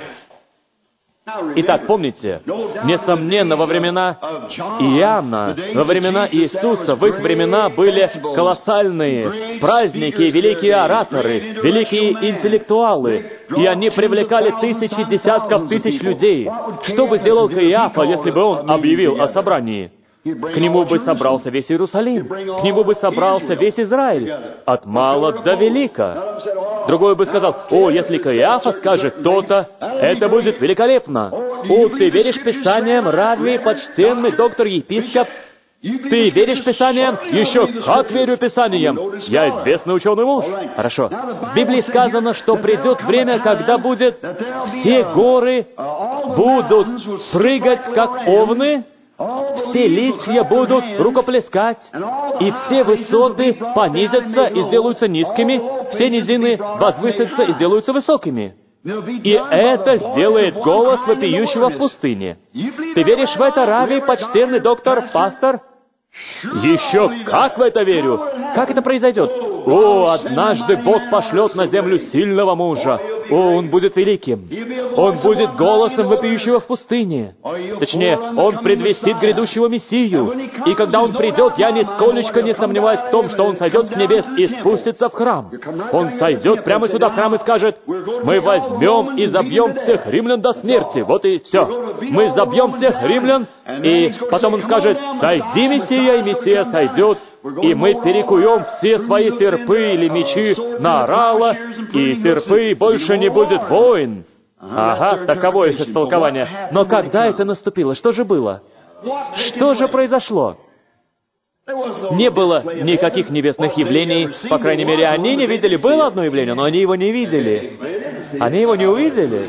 Итак, помните, несомненно, во времена Иоанна, во времена Иисуса, в их времена были колоссальные праздники, великие ораторы, великие интеллектуалы, и они привлекали тысячи, десятков тысяч людей. Что бы сделал Каиафа, если бы он объявил о собрании? К нему бы собрался весь Иерусалим, к нему бы собрался весь Израиль, от мала до велика. Другой бы сказал: если Каиафа скажет то-то, это будет великолепно. Ты веришь Писаниям, равви, почтенный доктор-епископ? Ты веришь Писаниям? Еще как верю Писаниям! Я известный ученый муж. Хорошо. В Библии сказано, что придет время, когда все горы будут прыгать, как овны, все листья будут рукоплескать, и все высоты понизятся и сделаются низкими, все низины возвысятся и сделаются высокими. И это сделает голос вопиющего в пустыне. Ты веришь в это, равви, почтенный доктор, пастор? Еще как в это верю! Как это произойдет? Однажды Бог пошлет на землю сильного мужа. Он будет великим. Он будет голосом вопиющего в пустыне. Точнее, он предвестит грядущего Мессию. И когда он придет, я нисколечко не сомневаюсь в том, что он сойдет с небес и спустится в храм. Он сойдет прямо сюда в храм и скажет: «Мы возьмем и забьем всех римлян до смерти». Вот и все. Мы забьем всех римлян, и потом он скажет: «Сойди, Мессия», и Мессия сойдет, и мы перекуем все свои серпы или мечи на орала, и серпы, и больше не будет войн». Ага, таково их истолкование. Но когда это наступило? Что же было? Что же произошло? Не было никаких небесных явлений, по крайней мере, они не видели. Было одно явление, но они его не видели. Они его не увидели.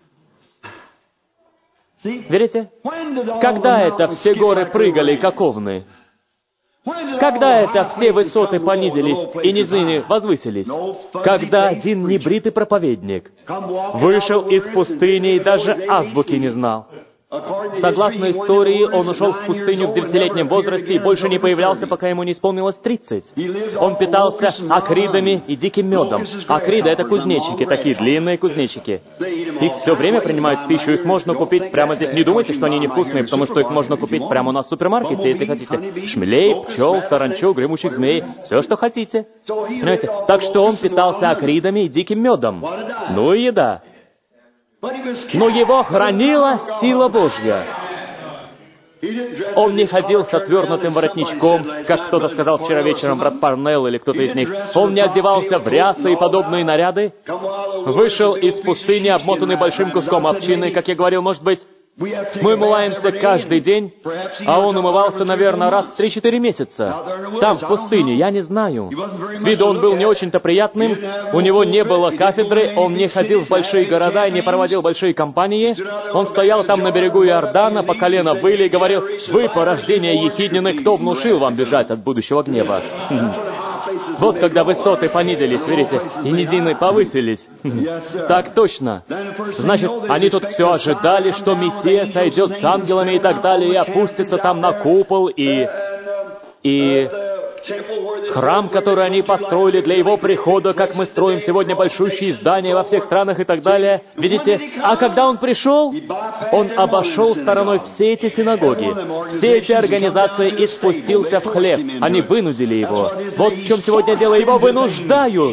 Верите? Когда это все горы прыгали, как овны? Когда это все высоты понизились и низины возвысились? Когда один небритый проповедник вышел из пустыни и даже азбуки не знал. Согласно истории, он ушел в пустыню в 9-летнем возрасте и больше не появлялся, пока ему не исполнилось 30. Он питался акридами и диким медом. Акриды — это кузнечики, такие длинные кузнечики. Их все время принимают в пищу, их можно купить прямо здесь. Не думайте, что они невкусные, потому что их можно купить прямо у нас в супермаркете, если хотите. Шмелей, пчел, саранчу, гремучих змей, все, что хотите. Понимаете? Так что он питался акридами и диким медом. Ну и еда. Но его хранила сила Божья. Он не ходил с отвернутым воротничком, как кто-то сказал вчера вечером, брат Парнелл или кто-то из них. Он не одевался в рясы и подобные наряды. Вышел из пустыни, обмотанный большим куском овчины, как я говорил, может быть, Мы умываемся каждый день, а он умывался, наверное, раз в 3-4 месяца. Там, в пустыне, я не знаю. С виду он был не очень-то приятным, у него не было кафедры, он не ходил в большие города и не проводил большие кампании. Он стоял там на берегу Иордана, по колено выли и говорил: «Вы, порождение ехиднины, кто внушил вам бежать от будущего гнева?» Вот когда высоты понизились, видите, и низины повысились. Так точно. Значит, они тут все ожидали, что Мессия сойдет с ангелами и так далее, и опустится там на купол, и храм, который они построили для Его прихода, как мы строим сегодня большущие здания во всех странах и так далее. Видите? А когда Он пришел, Он обошел стороной все эти синагоги, все эти организации и спустился в хлеб. Они вынудили Его. Вот в чем сегодня дело. Его вынуждают.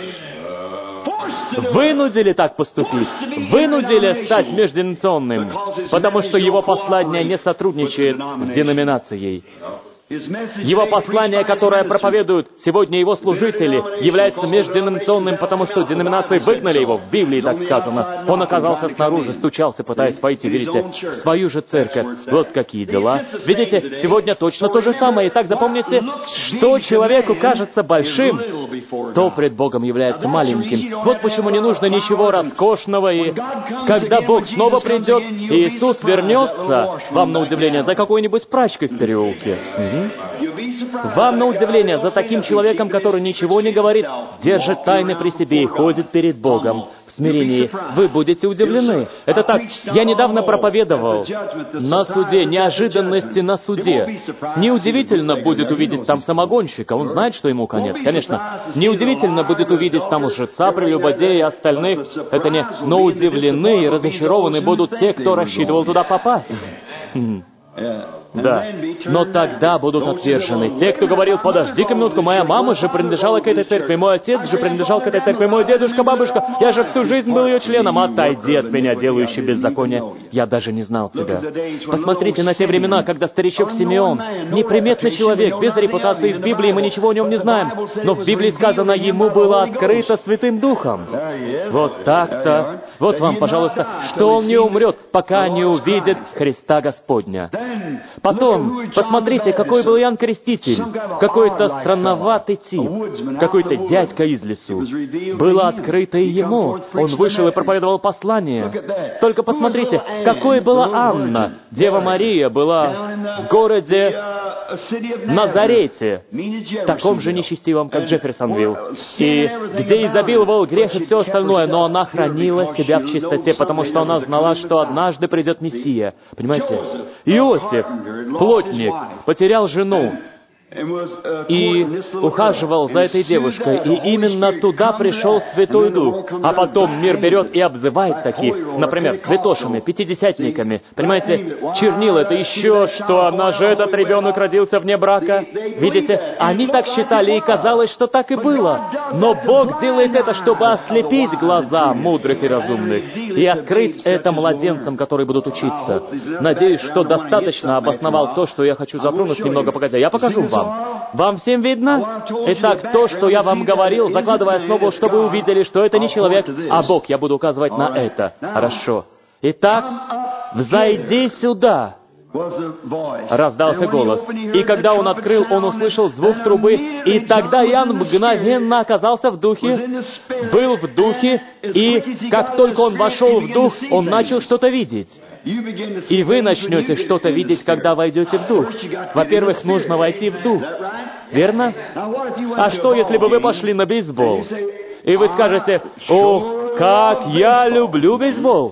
Вынудили так поступить. Вынудили стать межденоминационным, потому что Его послание не сотрудничает с деноминацией. Его послание, которое проповедуют сегодня Его служители, является межденоминационным, потому что деноминации выгнали Его, в Библии так сказано. Он оказался снаружи, стучался, пытаясь войти, видите, в свою же церковь. Вот какие дела. Видите, сегодня точно то же самое. Итак, запомните, что человеку кажется большим, то пред Богом является маленьким. Вот почему не нужно ничего роскошного, и когда Бог снова придет, и Иисус вернется, вам на удивление, за какой-нибудь прачкой в переулке. Вам на удивление, за таким человеком, который ничего не говорит, держит тайны при себе и ходит перед Богом в смирении, вы будете удивлены. Это так. Я недавно проповедовал на суде, неожиданности на суде. Неудивительно будет увидеть там самогонщика, он знает, что ему конец. Конечно, неудивительно будет увидеть там лжеца, прелюбодея и остальных. Это не... Но удивлены и разочарованы будут те, кто рассчитывал туда попасть. Да, но тогда будут отвержены те, кто говорил: подожди-ка минутку, моя мама же принадлежала к этой церкви, мой отец же принадлежал к этой церкви, мой дедушка, бабушка, я же всю жизнь был ее членом, отойди от меня, делающий беззаконие, я даже не знал тебя. Посмотрите на те времена, когда старичок Симеон, неприметный человек, без репутации из Библии, мы ничего о нем не знаем, но в Библии сказано, ему было открыто Святым Духом. Вот так-то. Вот вам, пожалуйста, что он не умрет, пока не увидит Христа Господня. Потом, посмотрите, какой был Иоанн Креститель. Какой-то странноватый тип, какой-то дядька из лесу. Было открыто и ему. Он вышел и проповедовал послание. Только посмотрите, какой была Анна. Дева Мария была в городе Назарете, таком же нечестивом, как Джефферсонвилл, и где изобиловал грех и все остальное, но она хранила себя в чистоте, потому что она знала, что однажды придет Мессия. Понимаете? Иосиф, плотник, потерял жену и ухаживал за этой девушкой, и именно туда пришел Святой Дух. А потом мир берет и обзывает таких, например, святошами, пятидесятниками. Понимаете, чернила — это еще что, она же этот ребенок родился вне брака. Видите, они так считали, и казалось, что так и было. Но Бог делает это, чтобы ослепить глаза мудрых и разумных, и открыть это младенцам, которые будут учиться. Надеюсь, что достаточно обосновал то, что я хочу затронуть немного погодя. Я покажу вам. Вам всем видно? Итак, то, что я вам говорил, закладывая основу, чтобы вы увидели, что это не человек, а Бог. Я буду указывать на это. Хорошо. Итак, «Взойди сюда!» Раздался голос. И когда он открыл, он услышал звук трубы, и тогда Иоанн мгновенно оказался в духе, был в духе, и как только он вошел в дух, он начал что-то видеть. И вы начнете что-то видеть, когда войдете в дух. Во-первых, нужно войти в дух. Верно? А что, если бы вы пошли на бейсбол? И вы скажете: «Ох, как я люблю бейсбол!»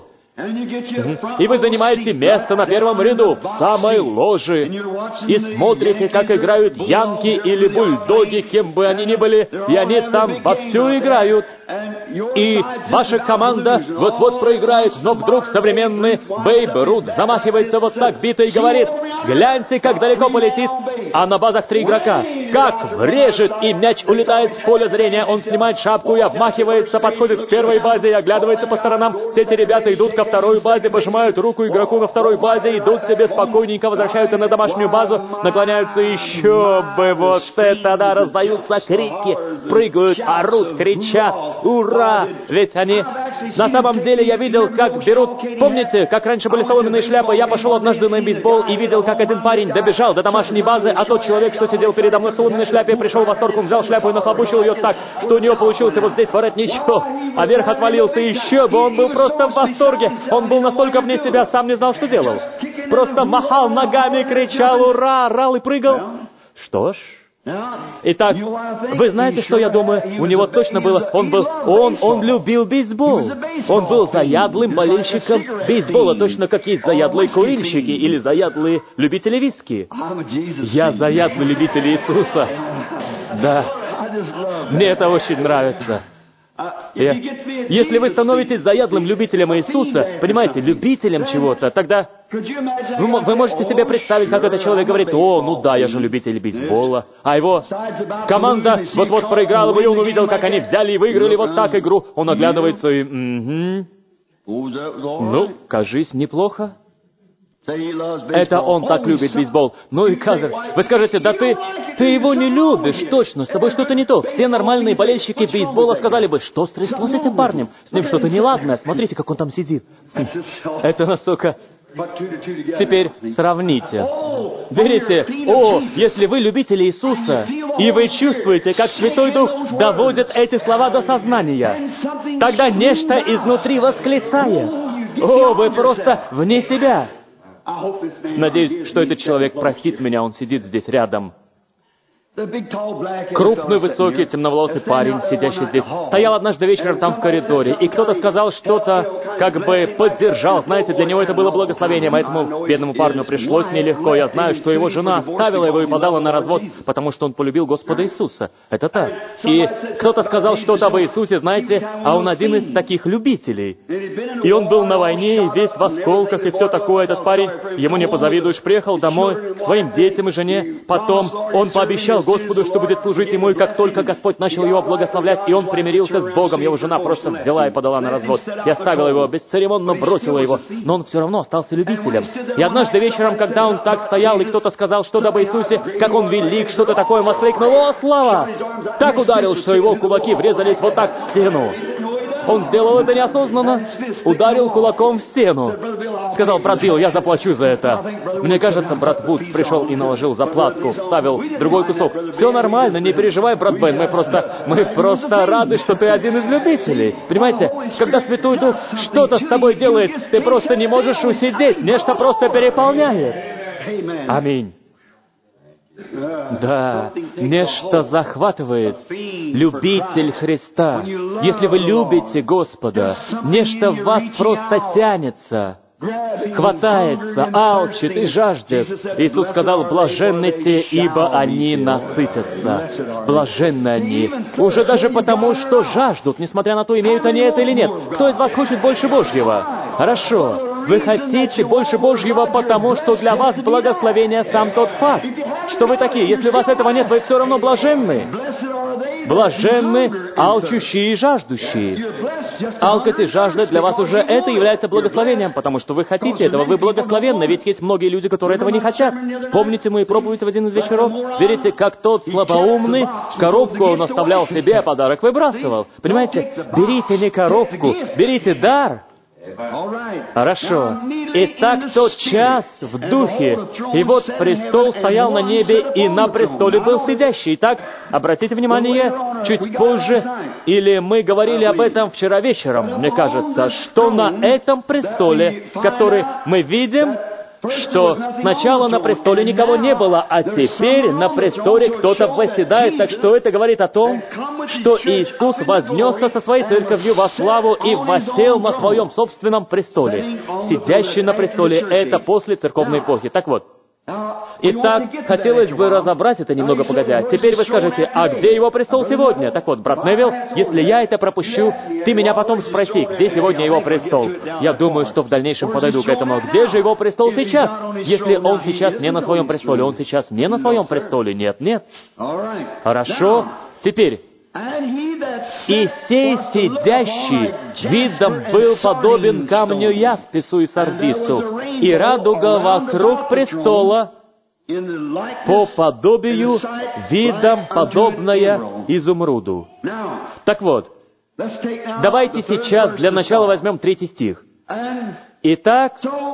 И вы занимаете место на первом ряду, в самой ложе, и смотрите, как играют янки или бульдоги, кем бы они ни были, и они там вовсю играют. И ваша команда вот-вот проиграет, но вдруг современный Бейб Рут замахивается вот так битой и говорит: «Гляньте, как далеко полетит!» А на базах 3 игрока. Как врежет, и мяч улетает с поля зрения. Он снимает шапку и обмахивается, подходит к первой базе и оглядывается по сторонам. Все эти ребята идут ко второй базе, пожимают руку игроку на второй базе, идут себе спокойненько, возвращаются на домашнюю базу, наклоняются еще бы, вот это да, раздаются крики, прыгают, орут, кричат: «Ура!» Ведь они На самом деле я видел, как берут... Помните, как раньше были соломенные шляпы? Я пошел однажды на бейсбол и видел, как один парень добежал до домашней базы, а тот человек, что сидел передо мной в соломенной шляпе, пришел в восторг, он взял шляпу и нахлобучил ее так, что у него получился вот здесь воротничок, а верх отвалился еще бы. Он был просто в восторге. Он был настолько вне себя, сам не знал, что делал. Просто махал ногами, кричал «Ура!», орал и прыгал. Что ж... Итак, вы знаете, что я думаю? У него точно было... Он любил бейсбол. Он был заядлым болельщиком бейсбола, точно как есть заядлые курильщики или заядлые любители виски. Я заядлый любитель Иисуса. Да. Мне это очень нравится. Если вы становитесь заядлым любителем Иисуса, понимаете, любителем чего-то, тогда вы можете себе представить, как этот человек говорит: «О, ну да, я же любитель бейсбола». А его команда вот-вот проиграла, и он увидел, как они взяли и выиграли вот так игру. Он оглядывается и... Ну, кажись, неплохо. Это он так любит бейсбол. Ну и кадр. Вы скажете: да ты его не любишь, точно, с тобой что-то не то. Все нормальные болельщики бейсбола сказали бы: что стряслось с этим парнем? С ним что-то неладное, смотрите, как он там сидит. Это настолько... Теперь сравните. Берите, если вы любители Иисуса, и вы чувствуете, как Святой Дух доводит эти слова до сознания, тогда нечто изнутри восклицает: «О, вы просто вне себя». Надеюсь, что этот человек простит меня, он сидит здесь рядом. Крупный, высокий, темноволосый парень, сидящий здесь, стоял однажды вечером там в коридоре, и кто-то сказал что-то, как бы поддержал. Знаете, для него это было благословением, а этому бедному парню пришлось нелегко. Я знаю, что его жена оставила его и подала на развод, потому что он полюбил Господа Иисуса. Это так. И кто-то сказал что-то об Иисусе, знаете, а он один из таких любителей. И он был на войне, и весь в осколках, и все такое. Этот парень, ему не позавидуешь, приехал домой к своим детям и жене. Потом он пообещал Господу, что будет служить ему, и как только Господь начал его благословлять, и он примирился с Богом, его жена просто взяла и подала на развод. И оставила его, бесцеремонно бросила его, но он все равно остался любителем. И однажды вечером, когда он так стоял, и кто-то сказал что-то об Иисусе, как он велик, что-то такое, он воскликнул: «О, слава!» Так ударил, что его кулаки врезались вот так в стену. Он сделал это неосознанно, ударил кулаком в стену. Сказал: «Брат Билл, я заплачу за это». Мне кажется, брат Вудс пришел и наложил заплатку, вставил другой кусок. «Все нормально, не переживай, брат Бен, мы просто рады, что ты один из любителей». Понимаете, когда Святой Дух что-то с тобой делает, ты просто не можешь усидеть, нечто просто переполняет. Аминь. Да, нечто захватывает. Любитель Христа. Если вы любите Господа, нечто в вас просто тянется, хватается, алчит и жаждет. Иисус сказал: «Блаженны те, ибо они насытятся». Блаженны они. Уже даже потому, что жаждут, несмотря на то, имеют они это или нет. Кто из вас хочет больше Божьего? Хорошо. Вы хотите больше Божьего, потому что для вас благословение сам тот факт, что вы такие. Если у вас этого нет, вы все равно блаженны. Блаженны алчущие и жаждущие. Алкоть и жажда для вас уже это является благословением, потому что вы хотите этого, вы благословенны, ведь есть многие люди, которые этого не хотят. Помните мою проповедь в один из вечеров? Верите, как тот слабоумный, коробку он оставлял себе, а подарок выбрасывал. Понимаете? Берите не коробку, берите дар. Хорошо. Итак, тот час в духе, и вот престол стоял на небе, и на престоле был сидящий. Итак, обратите внимание, чуть позже, или мы говорили об этом вчера вечером, мне кажется, что на этом престоле, который мы видим, что сначала на престоле никого не было, а теперь на престоле кто-то восседает. Так что это говорит о том, что Иисус вознесся со своей церковью во славу и воссел на своем собственном престоле. Сидящий на престоле — это после церковной эпохи. Так вот. Итак, хотелось бы разобрать это немного погодя. Теперь вы скажете: а где его престол сегодня? Так вот, брат Невилл, если я это пропущу, ты меня потом спроси, где сегодня его престол. Я думаю, что в дальнейшем подойду к этому. Где же его престол сейчас? Если он сейчас не на своем престоле, он сейчас не на своем престоле. Нет. Хорошо. Теперь. «И сей сидящий видом был подобен камню яспису и сардису, и радуга вокруг престола по подобию видом подобная изумруду». Так вот, Давайте сейчас для начала возьмем 3 стих. Итак,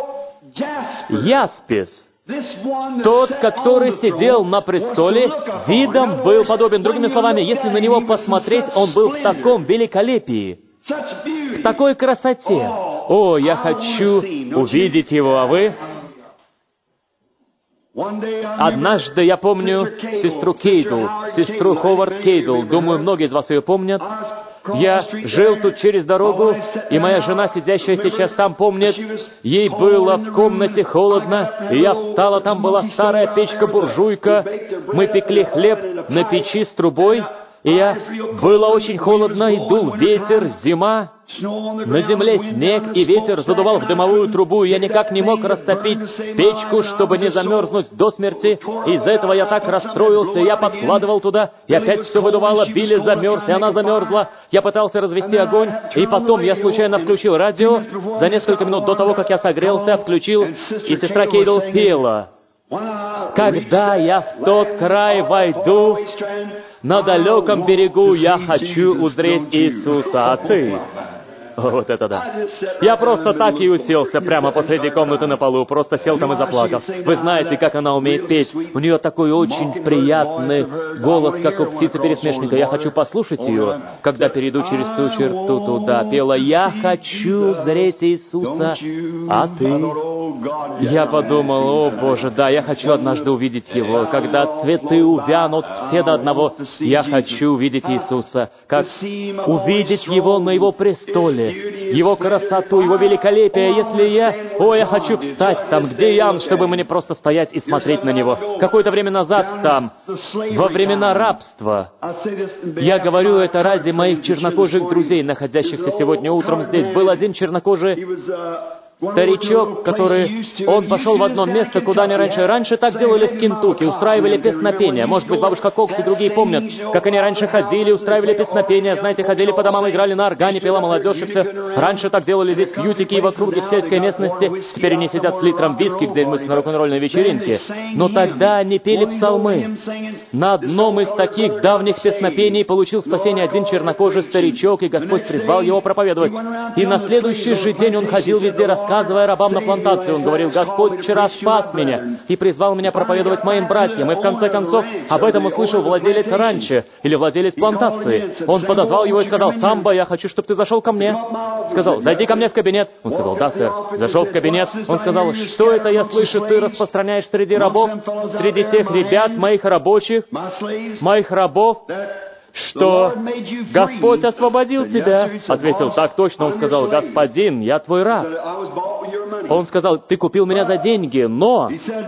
Яспис, тот, который сидел на престоле, видом был подобен. Другими словами, если на него посмотреть, он был в таком великолепии, в такой красоте. О, я хочу увидеть его, а вы? Однажды, я помню сестру Кейдл, сестру Ховард Кейдл, думаю, многие из вас ее помнят. Я жил тут через дорогу, и моя жена, сидящая сейчас там, помнит, ей было в комнате холодно, и я встала, там была старая печка-буржуйка, мы пекли хлеб на печи с трубой, и было очень холодно, и дул ветер, зима, на земле снег, и ветер задувал в дымовую трубу, и я никак не мог растопить печку, чтобы не замерзнуть до смерти. Из-за этого я так расстроился, я подкладывал туда, и опять все выдувало, Билли замерз, и она замерзла. Я пытался развести огонь, и потом я случайно включил радио, за несколько минут до того, как я согрелся, включил, и сестра Кейдл пела. «Когда я в тот край войду, на далеком берегу я хочу узреть Иисуса, а ты...» Вот это да. Я просто так и уселся прямо посреди комнаты на полу, просто сел там и заплакал. Вы знаете, как она умеет петь. У нее такой очень приятный голос, как у птицы-пересмешника. Я хочу послушать ее, когда перейду через ту черту туда. Пела «Я хочу зреть Иисуса, а ты...» Я подумал, о Боже, да, я хочу однажды увидеть Его. Когда цветы увянут все до одного, я хочу увидеть Иисуса. Как увидеть Его на Его престоле. Его красоту, Его великолепие. Если я хочу встать там, где я, чтобы мне просто стоять и смотреть на Него. Какое-то время назад там, во времена рабства, я говорю это ради моих чернокожих друзей, находящихся сегодня утром здесь. Был один чернокожий старичок, он пошел в одно место, куда они раньше так делали в Кентукки, устраивали песнопения. Может быть, бабушка Кокс и другие помнят, как они раньше ходили, устраивали песнопения, знаете, ходили по домам, играли на органе, пела молодежь и все. Раньше так делали здесь в Ютике и в округе, в сельской местности. Теперь они сидят с литром виски где-нибудь на рок-н-ролльной вечеринке. Но тогда они пели псалмы. На одном из таких давних песнопений получил спасение один чернокожий старичок, и Господь призвал его проповедовать. И на следующий же день он ходил везде, рассказывая рабам на плантации. Он говорил: «Господь вчера спас меня и призвал меня проповедовать моим братьям». И в конце концов об этом услышал владелец ранчо или владелец плантации. Он подозвал его и сказал: «Самбо, я хочу, чтобы ты зашел ко мне». Сказал: «Зайди ко мне в кабинет». Он сказал: «Да, сэр». Зашел в кабинет. Он сказал: «Что это я слышу, ты распространяешь среди рабов, среди тех ребят, моих рабочих, моих рабов, что Господь освободил тебя?» Ответил: «Так точно». Он сказал: «Господин, я твой раб». Он сказал: «Ты купил меня за деньги, но...»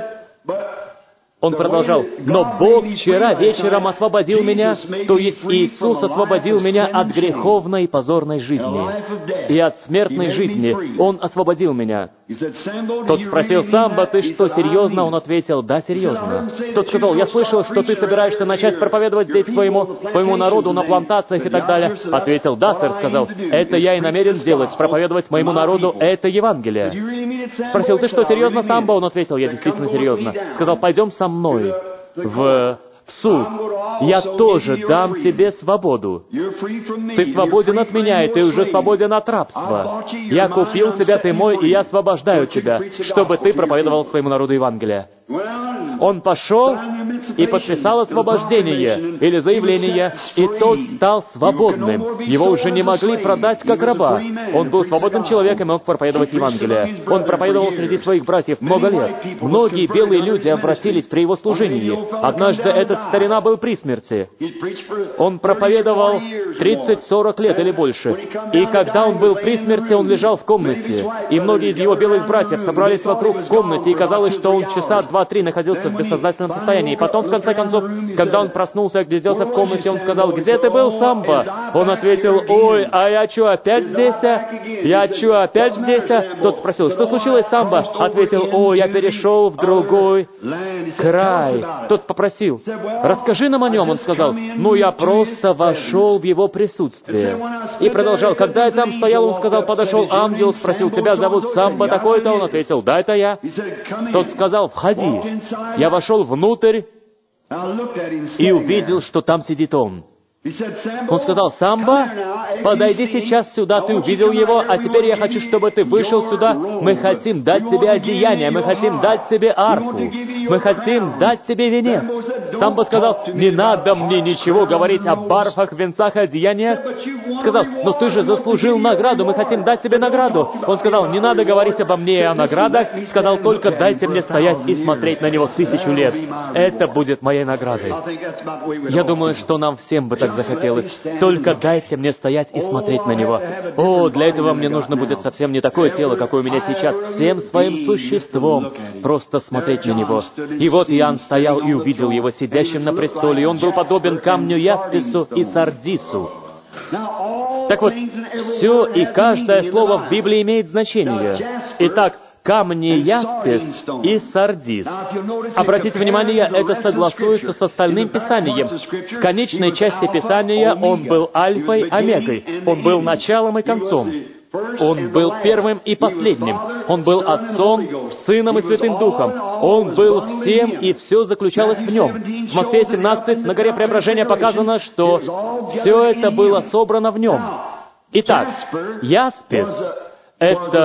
Он продолжал: «Но Бог вчера вечером освободил меня, то есть Иисус освободил меня от греховной и позорной жизни и от смертной жизни. Он освободил меня». Тот спросил: «Самбо, ты что, серьезно?» Он ответил: «Да, серьезно». Тот сказал: «Я слышал, что ты собираешься начать проповедовать здесь своему народу на плантациях и так далее». Ответил: «Да, сэр». Сказал: «Это я и намерен сделать, проповедовать моему народу это Евангелие». Спросил: «Ты что, серьезно, Самбо?» Он ответил: «Я действительно серьезно». Сказал: «Пойдем со мной в суд. Я тоже дам тебе свободу. Ты свободен от меня, и ты уже свободен от рабства. Я купил тебя, ты мой, и я освобождаю тебя, чтобы ты проповедовал своему народу Евангелие». Он пошел и подписал освобождение или заявление, и тот стал свободным. Его уже не могли продать как раба. Он был свободным человеком и мог проповедовать Евангелие. Он проповедовал среди своих братьев много лет. Многие белые люди обратились при его служении. Однажды этот старина был при смерти. Он проповедовал 30-40 лет или больше. И когда он был при смерти, он лежал в комнате. И многие из его белых братьев собрались вокруг в комнате, и казалось, что он часа 2-3 находился в бессознательном состоянии. И потом, в конце концов, когда он проснулся и огляделся в комнате, он сказал: «Где ты был, Самбо?» Он ответил: «Ой, а я что, опять здесь? Я что, опять здесь?» Тот спросил: «Что случилось, Самбо?» Ответил: «Ой, я перешел в другой край». Тот попросил: «Расскажи нам о нем». Он сказал: «Ну, я просто вошел в его присутствие». И продолжал: «Когда я там стоял, он сказал, подошел ангел, спросил: тебя зовут Самбо такой-то?» Он ответил: «Да, это я». Тот сказал: «Входи». Я вошел внутрь и увидел, что там сидит он. Он сказал: «Самба, подойди сейчас сюда, ты увидел его, а теперь я хочу, чтобы ты вышел сюда. Мы хотим дать тебе одеяние, мы хотим дать тебе арфу, мы хотим дать тебе венец». Самба сказал: «Не надо мне ничего говорить об арфах, венцах и одеяниях». Сказал: «Но ты же заслужил награду, мы хотим дать тебе награду». Он сказал: «Не надо говорить обо мне и о наградах». Сказал: «Только дайте мне стоять и смотреть на него 1000 лет. Это будет моей наградой». Я думаю, что нам всем бы так захотелось. Только дайте мне стоять и смотреть на него. О, для этого мне нужно будет совсем не такое тело, какое у меня сейчас, всем своим существом просто смотреть на него. И вот Иоанн стоял и увидел его сидящим на престоле, и он был подобен камню яспису и сардису. Так вот, все и каждое слово в Библии имеет значение. Итак, камни яспис и сардис. Обратите внимание, это согласуется с остальным Писанием. В конечной части Писания он был альфой, омегой. Он был началом и концом. Он был первым и последним. Он был Отцом, Сыном и Святым Духом. Он был всем, и все заключалось в нем. В Матфея 17 на горе Преображения показано, что все это было собрано в нем. Итак, яспис —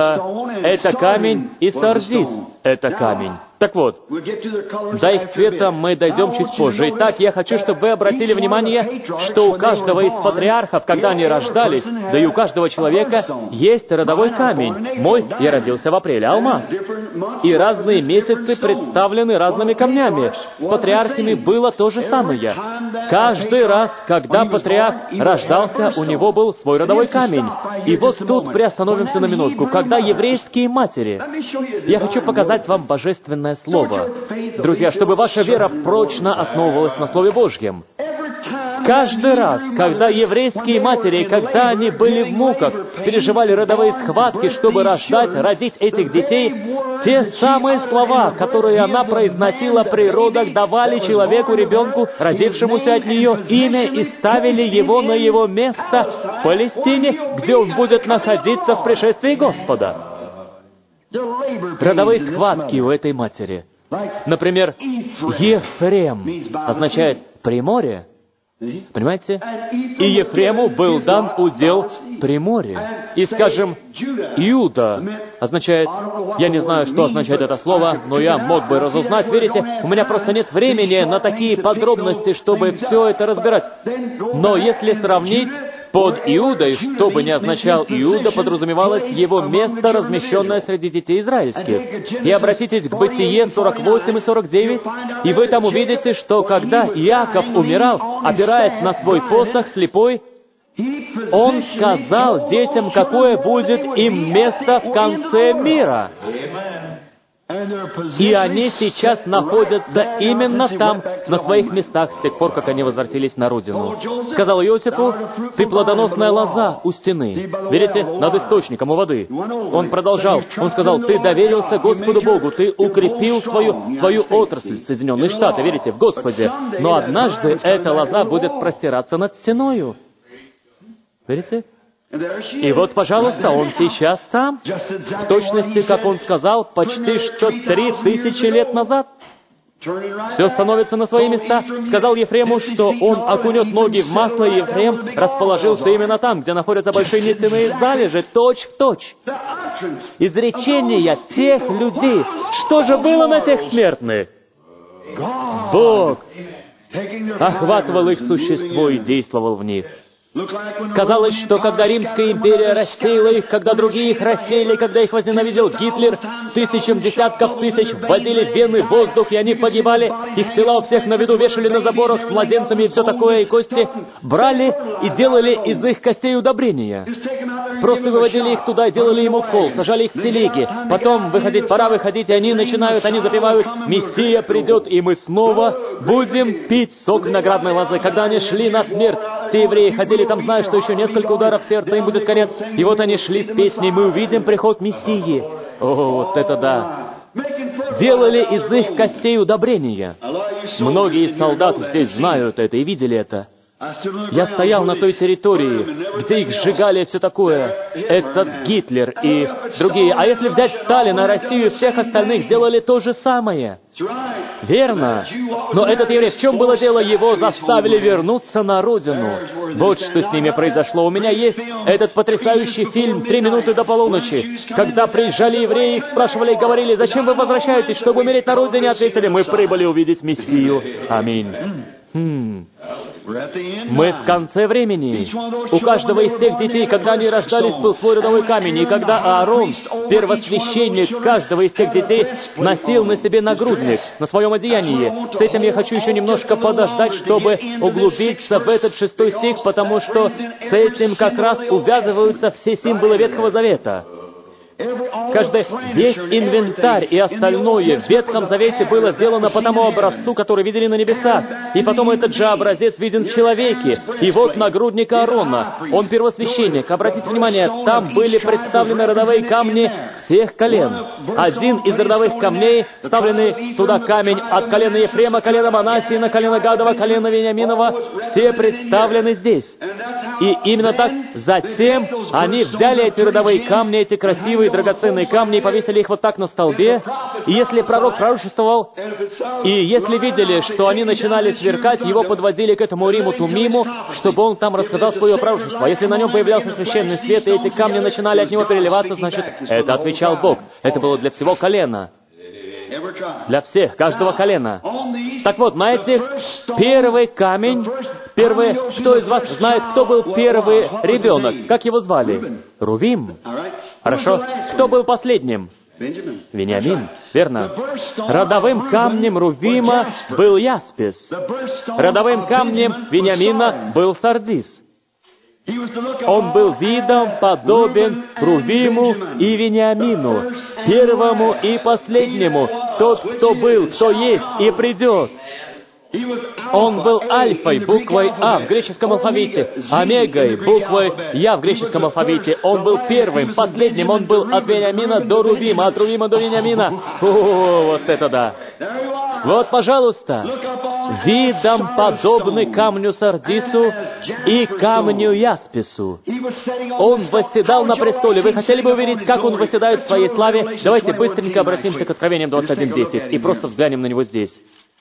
это камень, и сардис — это камень. Так вот, до их цвета мы дойдем чуть позже. Итак, я хочу, чтобы вы обратили внимание, что у каждого из патриархов, когда они рождались, да и у каждого человека есть родовой камень. Мой, я родился в апреле, алмаз. И разные месяцы представлены разными камнями. С патриархами было то же самое. Каждый раз, когда патриарх рождался, у него был свой родовой камень. И вот тут приостановимся на минутку. Когда еврейские матери... Я хочу показать вам божественное Слово. Друзья, чтобы ваша вера прочно основывалась на Слове Божьем. Каждый раз, когда еврейские матери, когда они были в муках, переживали родовые схватки, чтобы рождать, родить этих детей, те самые слова, которые она произносила при родах, давали человеку, ребенку, родившемуся от нее, имя и ставили его на его место в Палестине, где он будет находиться в пришествии Господа. Родовые схватки у этой матери. Например, Ефрем означает «приморье». Понимаете? И Ефрему был дан удел Приморье. И, скажем, Иуда означает... Я не знаю, что означает это слово, но я мог бы разузнать. Видите, у меня просто нет времени на такие подробности, чтобы все это разбирать. Но если сравнить, под Иудой, что бы ни означал Иуда, подразумевалось его место, размещенное среди детей израильских. И обратитесь к Бытие 48 и 49, и вы там увидите, что когда Иаков умирал, опираясь на свой посох слепой, он сказал детям, какое будет им место в конце мира. И они сейчас находятся именно там, на своих местах, с тех пор, как они возвратились на родину. Сказал Иосифу: «Ты плодоносная лоза у стены». Видите, над источником у воды. Он продолжал. Он сказал: «Ты доверился Господу Богу, ты укрепил свою отрасль, Соединенные Штаты, видите, в Господе. Но однажды эта лоза будет простираться над стеною». Видите? И вот, пожалуйста, он сейчас там, в точности, как он сказал, почти что 3000 лет назад. Все становится на свои места. Сказал Ефрему, что он окунет ноги в масло, и Ефрем расположился именно там, где находятся большие нефтяные залежи, точь в точь. Изречения тех людей. Что же было на тех смертных? Бог охватывал их существо и действовал в них. Казалось, что когда Римская империя рассеяла их, когда другие их рассеяли, когда их возненавидел Гитлер, тысячам десятков тысяч вводили в вены воздух, и они погибали, их тела у всех на виду вешали на заборах с младенцами и все такое, и кости брали и делали из их костей удобрения. Просто выводили их туда, делали им укол, сажали их в телеги. Потом пора выходить, и они запевают: «Мессия придет, и мы снова будем пить сок виноградной лозы». Когда они шли на смерть, все евреи ходили там, зная, что еще несколько ударов сердца, им будет конец. И вот они шли с песней: «Мы увидим приход Мессии». О, вот это да! Делали из их костей удобрения. Многие из солдат здесь знают это и видели это. Я стоял на той территории, где их сжигали и все такое. Этот Гитлер и другие. А если взять Сталина, Россию и всех остальных, сделали то же самое. Верно. Но этот еврей, в чем было дело? Его заставили вернуться на родину. Вот что с ними произошло. У меня есть этот потрясающий фильм «3 минуты до полуночи». Когда приезжали евреи, их спрашивали и говорили: «Зачем вы возвращаетесь, чтобы умереть на родине?» Ответили: «Мы прибыли увидеть Мессию». Аминь. Мы в конце времени. У каждого из тех детей, когда они рождались, был свой родовой камень. И когда Аарон, первосвященник каждого из тех детей, носил на себе нагрудник, на своем одеянии. С этим я хочу еще немножко подождать, чтобы углубиться в этот 6 стих, потому что с этим как раз увязываются все символы Ветхого Завета. Весь инвентарь и остальное в Ветхом Завете было сделано по тому образцу, который видели на небесах. И потом этот же образец виден в человеке. И вот нагрудник Аарона. Он первосвященник. Обратите внимание, там были представлены родовые камни всех колен. Один из родовых камней, вставленный туда камень от колена Ефрема, колена Манасии, на колено Гадова, колено Вениаминова, все представлены здесь. И именно так затем они взяли эти родовые камни, эти красивые драгоценные камни, и повесили их вот так на столбе. И если пророк пророчествовал, и если видели, что они начинали сверкать, его подводили к этому Уриму Тумиму, чтобы он там рассказал свое пророчество. Если на нем появлялся священный свет, и эти камни начинали от него переливаться, значит, это отвечал Бог. Это было для всего колена. Для всех, каждого колена. Так вот, на этих первый камень, кто из вас знает, кто был первый ребенок? Как его звали? Рувим. Хорошо. Кто был последним? Вениамин. Верно. Родовым камнем Рувима был Яспис. Родовым камнем Вениамина был Сардис. Он был видом подобен Рувиму и Вениамину, первому и последнему, тот, кто был, кто есть и придет. Он был альфой, буквой А в греческом алфавите, омегой, буквой Я в греческом алфавите. Он был первым, последним. Он был от Вениамина до Рувима, от Рувима до Вениамина. О, вот это да! Вот, пожалуйста, видом подобный камню Сардису и камню Яспису. Он восседал на престоле. Вы хотели бы увидеть, как он восседает в своей славе? Давайте быстренько обратимся к Откровениям 21:10 и просто взглянем на него здесь.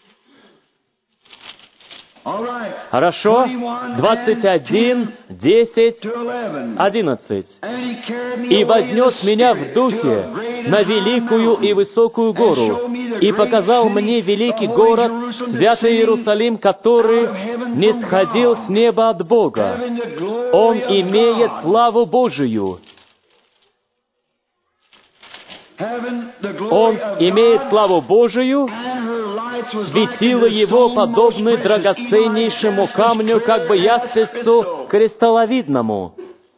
Хорошо. 21, 10, 11. «И вознес меня в духе на великую и высокую гору, и показал мне великий город, святый Иерусалим, который нисходил с неба от Бога. Он имеет славу Божию». Он имеет славу Божию, светило его подобны драгоценнейшему камню, как бы яспису кристалловидному.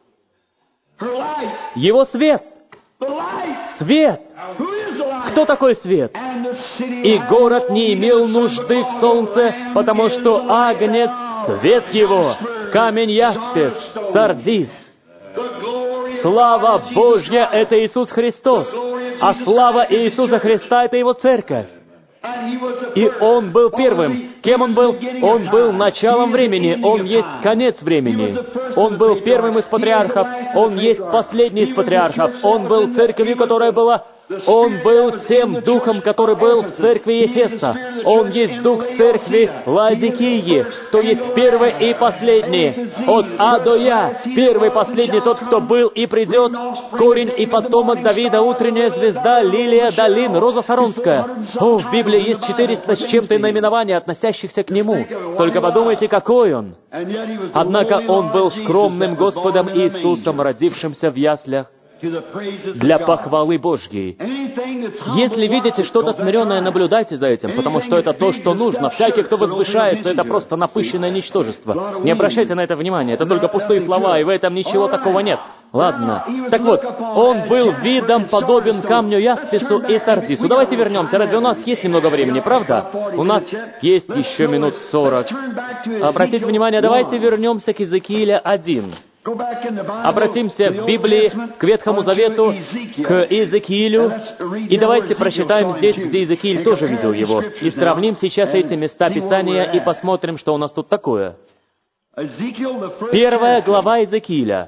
Его свет. Свет. Кто такой свет? «И город не имел нужды в солнце, потому что агнец, свет его, камень яспис, сардис». Слава Божья — это Иисус Христос, а слава Иисуса Христа — это Его Церковь. И Он был первым. Кем Он был? Он был началом времени. Он есть конец времени. Он был первым из патриархов. Он есть последний из патриархов. Он был церковью, которая была... Он был тем духом, который был в церкви Ефеса. Он есть дух церкви Лаодикии, то есть первый и последний. От А до Я, первый и последний, тот, кто был и придет, корень и потомок Давида, утренняя звезда, лилия долин, роза саронская. О, в Библии есть 400 с чем-то наименований, относящихся к Нему. Только подумайте, какой Он. Однако Он был скромным Господом Иисусом, родившимся в яслях, для похвалы Божьей. Если видите что-то смиренное, наблюдайте за этим, потому что это то, что нужно. Всякий, кто возвышается, это просто напыщенное ничтожество. Не обращайте на это внимания, это только пустые слова, и в этом ничего такого нет. Ладно. Так вот, он был видом подобен камню яспису и сардису. Давайте вернемся. Разве у нас есть немного времени, правда? У нас есть еще минут 40. Обратите внимание, давайте вернемся к Иезекииля 1. Обратимся в Библии к Ветхому Завету, к Иезекиилю, и давайте прочитаем здесь, где Иезекииль тоже видел его, и сравним сейчас эти места Писания и посмотрим, что у нас тут такое. 1 глава Иезекииля.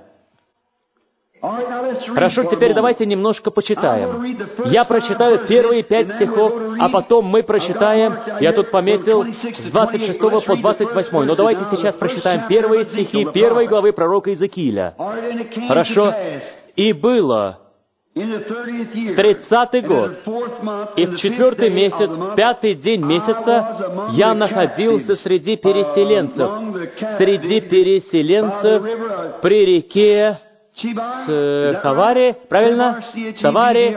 Хорошо, теперь давайте немножко почитаем. Я прочитаю первые 5 стихов, а потом мы прочитаем, я тут пометил, с 26 по 28. Но давайте сейчас прочитаем первые стихи 1 главы пророка Иезекииля. Хорошо? «И было в 30-й год, и в 4-й месяц, в 5-й день месяца, я находился среди переселенцев при реке Хаваре, правильно? Хаваре.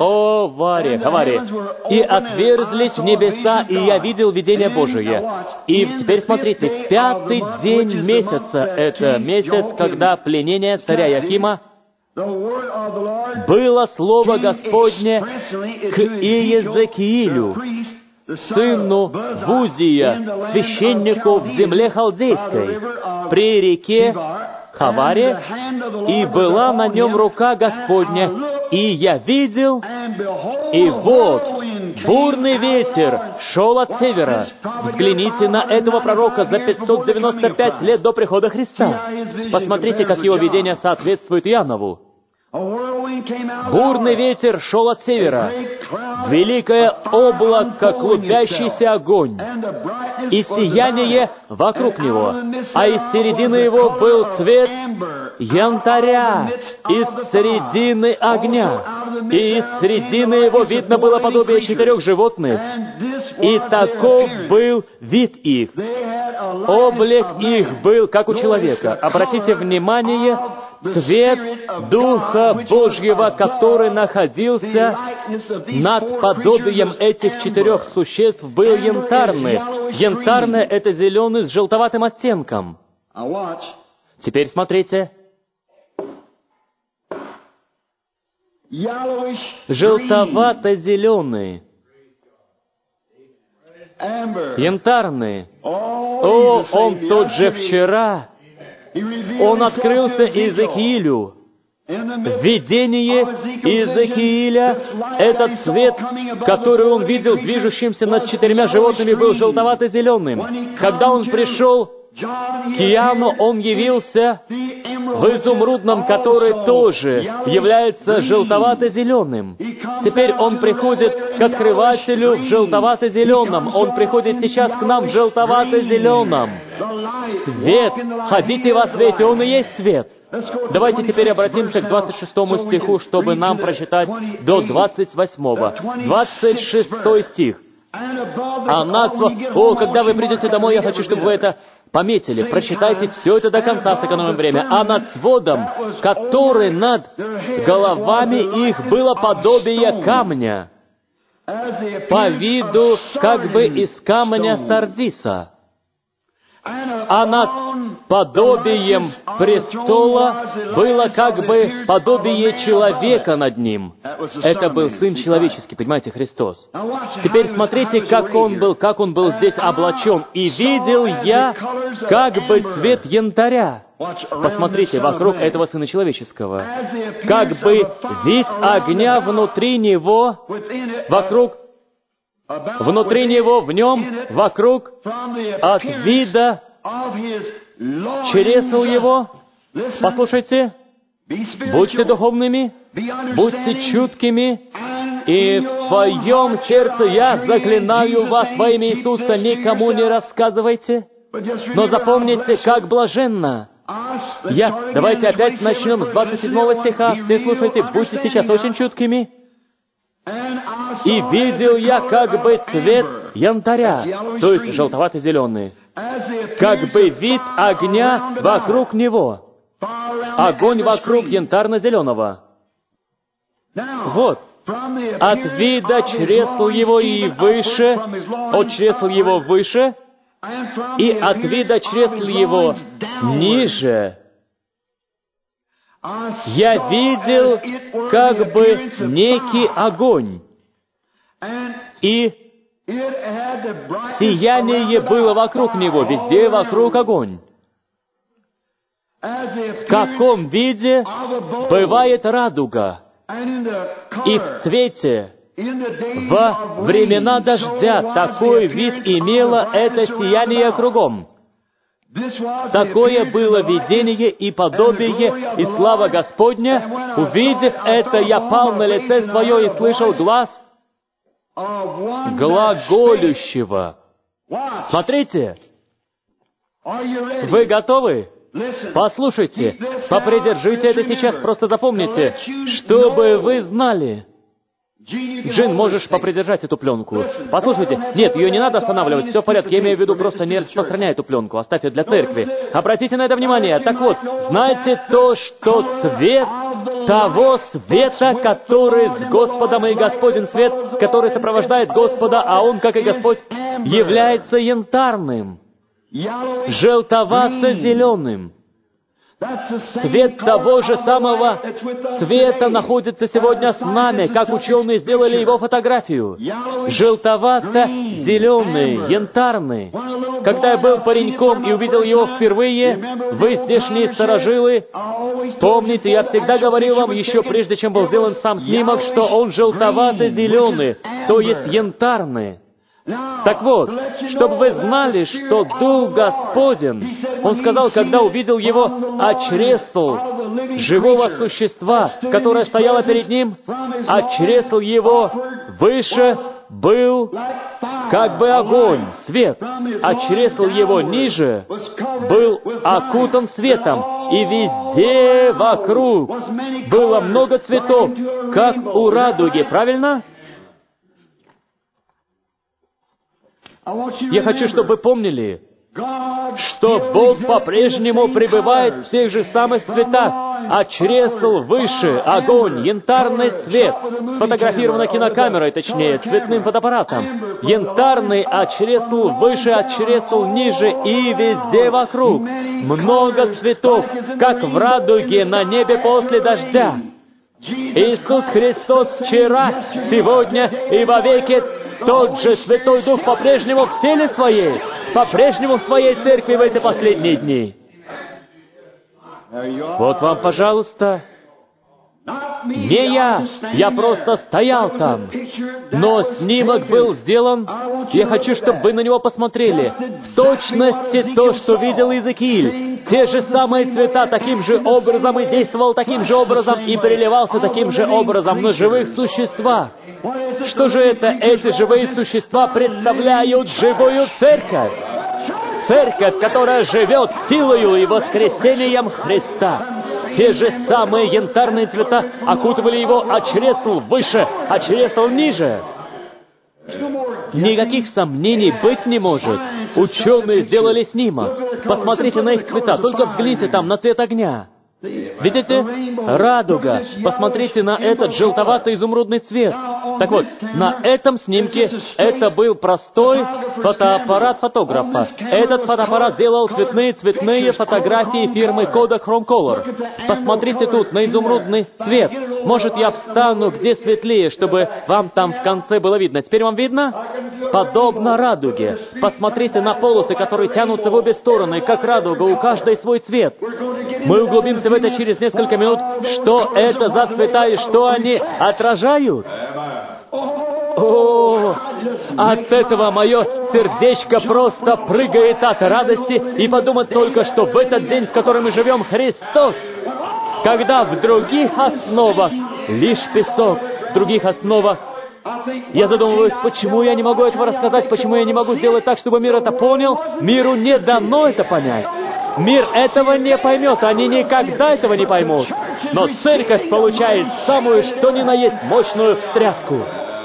И отверзлись небеса, и я видел видение Божие. И теперь смотрите, в 5-й день месяца, это месяц, когда пленение царя Якима, было слово Господне к Иезекиилю, сыну Бузия, священнику в земле халдейской, при реке Хаваре, и была на нем рука Господня, и я видел, и вот, бурный ветер шел от севера. Взгляните на этого пророка за 595 лет до прихода Христа. Посмотрите, как его видение соответствует Иоаннову. Бурный ветер шел от севера, великое облако, клубящийся огонь, и сияние вокруг него, а из середины его был цвет янтаря, из середины огня, и из середины его видно было подобие 4 животных, и таков был вид их. Облик их был, как у человека. Обратите внимание, цвет Духа Божьего, который находился над подобием этих 4 существ, был янтарный. Янтарное — это зеленый с желтоватым оттенком. Теперь смотрите. Желтовато-зеленый. Янтарный. О, он тот же вчера. Он открылся Иезекиилю. В видении Иезекииля этот цвет, который он видел движущимся над 4 животными, был желтовато-зеленым. Когда он пришел к Иоанну, он явился в изумрудном, который тоже является желтовато-зеленым. Теперь он приходит к открывателю в желтовато-зеленом. Он приходит сейчас к нам в желтовато-зеленом. Свет. Ходите во свете, он и есть свет. Давайте теперь обратимся к 26 стиху, чтобы нам прочитать до 28. 26 стих. Когда вы придете домой, я хочу, чтобы вы это пометили. Прочитайте все это до конца, сэкономим время. А над сводом, который над головами их, было подобие камня, по виду как бы из камня сардиса. А над подобием престола было как бы подобие человека над ним. Это был Сын Человеческий, понимаете, Христос. Теперь смотрите, как он был здесь облачен. «И видел я как бы цвет янтаря». Посмотрите, вокруг этого Сына Человеческого. Как бы вид огня внутри Него, в Нем, вокруг, от вида чресл Его. Послушайте, будьте духовными, будьте чуткими, и в своем сердце я заклинаю вас во имя Иисуса, никому не рассказывайте, но запомните, как блаженно. Давайте опять начнем с 27 стиха. Все слушайте, будьте сейчас очень чуткими. «И видел я как бы цвет янтаря», то есть желтовато-зеленый, как бы вид огня вокруг него, огонь вокруг янтарно-зеленого. Вот, от вида чресл его и выше, от чресл его выше, и от вида чресл его ниже, я видел как бы некий огонь, и сияние было вокруг него, везде вокруг огонь. В каком виде бывает радуга, и в цвете, во времена дождя такой вид имело это сияние кругом. Такое было видение и подобие, и слава Господня. Увидев это, я пал на лице свое и слышал глас глаголющего. Смотрите, вы готовы? Послушайте, попридержите это сейчас, просто запомните, чтобы вы знали. Джин, можешь попридержать эту пленку. Послушайте, нет, ее не надо останавливать, все в порядке, я имею в виду, просто не распространяй эту пленку, оставь ее для церкви. Обратите на это внимание. Так вот, знаете то, что цвет того света, который с Господом и Господень свет, который сопровождает Господа, а Он, как и Господь, является янтарным, желтовато-зеленым. Цвет того же самого цвета находится сегодня с нами, как ученые сделали его фотографию. Желтовато-зеленый, янтарный. Когда я был пареньком и увидел его впервые, вы, здешние старожилы, помните, я всегда говорил вам, еще прежде чем был сделан сам снимок, что он желтовато-зеленый, то есть янтарный. Так вот, чтобы вы знали, что Дух Господень, Он сказал, когда увидел его, очресл живого существа, которое стояло перед Ним, очресл его выше был как бы огонь, свет, очресл его ниже был окутан светом, и везде вокруг было много цветов, как у радуги, правильно? Я хочу, чтобы вы помнили, что Бог по-прежнему пребывает в тех же самых цветах. Очресл выше огонь, янтарный цвет, сфотографировано кинокамерой, точнее, цветным фотоаппаратом. Янтарный очресл выше, очресл ниже и везде вокруг. Много цветов, как в радуге на небе после дождя. Иисус Христос вчера, сегодня и вовеки тот же Святой Дух по-прежнему в силе Своей, по-прежнему в Своей церкви в эти последние дни. Вот вам, пожалуйста, не я просто стоял там, но снимок был сделан, я хочу, чтобы вы на него посмотрели. В точности то, что видел Иезекииль. Те же самые цвета таким же образом и действовал таким же образом и переливался таким же образом на живых существах. Что же это? Эти живые существа представляют живую церковь. Церковь, которая живет силою и воскресением Христа. Те же самые янтарные цвета окутывали его, очресл выше, очресл ниже. Никаких сомнений быть не может. Ученые сделали снимок. Посмотрите на их цвета, только взгляните там на цвет огня. Видите? Радуга. Посмотрите на этот желтовато-изумрудный цвет. Так вот, на этом снимке это был простой фотоаппарат фотографа. Этот фотоаппарат делал цветные фотографии фирмы Kodak Chrome Color. Посмотрите тут на изумрудный цвет. Может, я встану где светлее, чтобы вам там в конце было видно. Теперь вам видно? Подобно радуге. Посмотрите на полосы, которые тянутся в обе стороны, как радуга, у каждой свой цвет. Мы углубимся в это через несколько минут. Что это за цвета и что они отражают? О, от этого мое сердечко просто прыгает от радости, и подумать только, что в этот день, в который мы живем, Христос, когда в других основах лишь песок, в других основах, я задумываюсь, почему я не могу этого рассказать, почему я не могу сделать так, чтобы мир это понял. Миру не дано это понять. Мир этого не поймет, они никогда этого не поймут. Но церковь получает самую, что ни на есть, мощную встряску.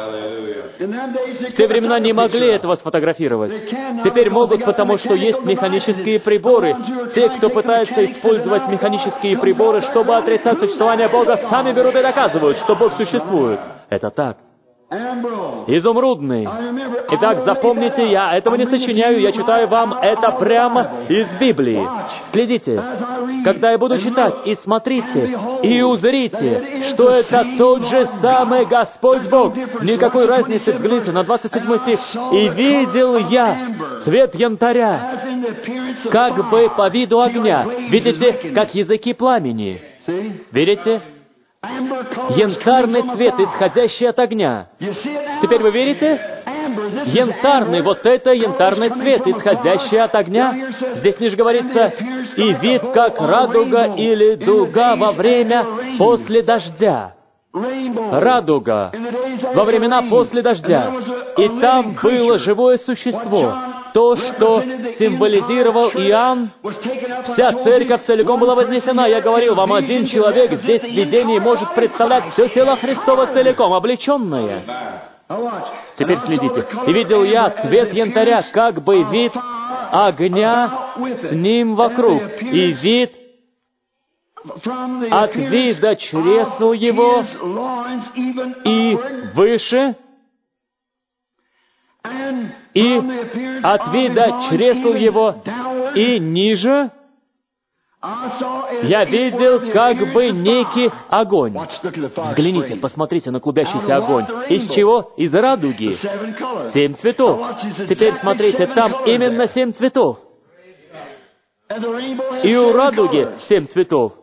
В те времена не могли этого сфотографировать. Теперь могут, потому что есть механические приборы. Те, кто пытается использовать механические приборы, чтобы отрицать существование Бога, сами берут и доказывают, что Бог существует. Это так. Изумрудный. Итак, запомните, я этого не сочиняю, я читаю вам это прямо из Библии. Следите, когда я буду читать, и смотрите, и узрите, что это тот же самый Господь Бог. Никакой разницы, взгляните на 27 стих. «И видел я цвет янтаря, как бы по виду огня». Видите, как языки пламени. Видите? Янтарный цвет, исходящий от огня. Теперь вы верите? Янтарный, вот это янтарный цвет, исходящий от огня. Здесь ниже говорится, и вид, как радуга или дуга во время после дождя. Радуга во времена после дождя. И там было живое существо. То, что символизировал Иоанн, вся церковь целиком была вознесена. Я говорил вам, один человек здесь в видении может представлять все тело Христово целиком, облеченное. Теперь следите. «И видел я цвет янтаря, как бы вид огня с ним вокруг, и вид от вида чресл его и выше, и от вида чресл его и ниже, я видел как бы некий огонь». Взгляните, посмотрите на клубящийся огонь. Из чего? Из радуги. 7 цветов. Теперь смотрите, там именно 7 цветов. И у радуги 7 цветов.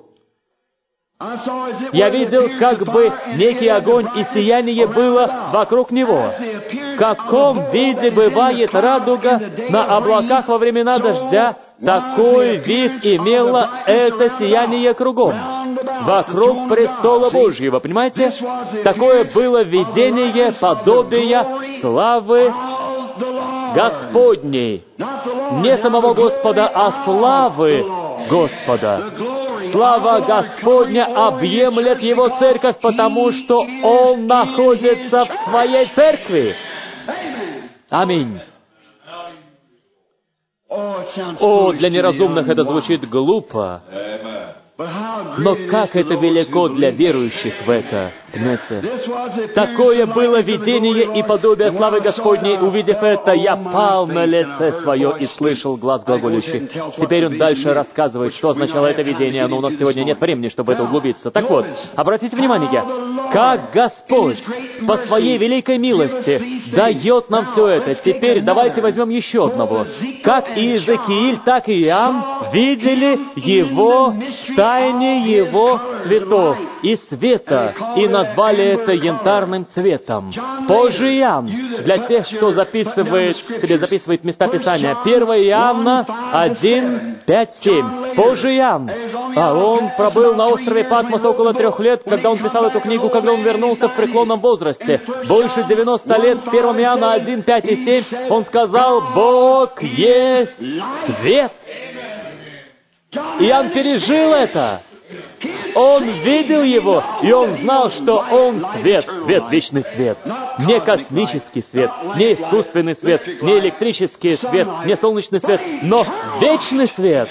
Я видел, как бы некий огонь и сияние было вокруг него. В каком виде бывает радуга на облаках во времена дождя, такой вид имело это сияние кругом, вокруг престола Божьего. Понимаете? Такое было видение подобия славы Господней. Не самого Господа, а славы Господа. Слава Господня объемлет Его церковь, потому что Он находится в Своей церкви. Аминь. О, для неразумных это звучит глупо. Но как это велико для верующих в это, понимаете? Такое было видение и подобие славы Господней. Увидев это, я пал на лице свое и слышал глас глаголющий. Теперь он дальше рассказывает, что означало это видение, но у нас сегодня нет времени, чтобы это углубиться. Так вот, обратите внимание, как Господь по Своей великой милости дает нам все это. Теперь давайте возьмем еще одного. Как и Иезекииль, так и Иоанн видели Его тайне Его цветов и света, и назвали это янтарным цветом. Позже Иоанн, для тех, кто записывает места Писания, 1 Иоанна 1, 5, 7. Позже Иоанн, он пробыл на острове Патмос около 3 лет, когда он писал эту книгу, когда он вернулся в преклонном возрасте. Больше 90 лет, в 1 Иоанна 1, 5 и 7, он сказал: «Бог есть свет». Иоанн пережил это. Он видел Его, и он знал, что Он свет, свет, вечный свет. Не космический свет, не искусственный свет, не электрический свет, не солнечный свет, но вечный свет.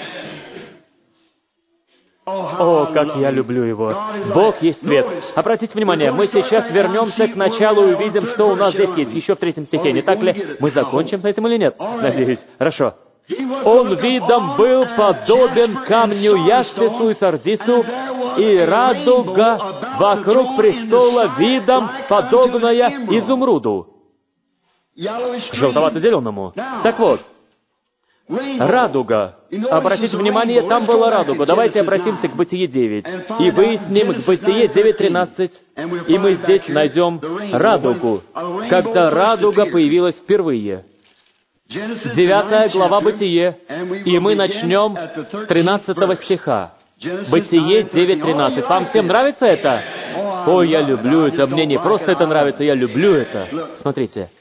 О, как я люблю Его! Бог есть свет. Обратите внимание, мы сейчас вернемся к началу и увидим, что у нас здесь есть. Еще в 3 стихе, не так ли? Мы закончим с этим или нет? Надеюсь. Хорошо. Он видом был подобен камню яспису и сардису, и радуга вокруг престола видом подобная изумруду, желтовато-зеленому. Так вот, радуга. Обратите внимание, там была радуга. Давайте обратимся к Бытие 9 и выясним к Бытие 9:13, и мы здесь найдем радугу, когда радуга появилась впервые. 9 глава Бытие, и мы начнем с 13 стиха. Бытие 9:13. Вам всем нравится это? Ой, я люблю это. Мне не просто это нравится, я люблю это. Смотрите.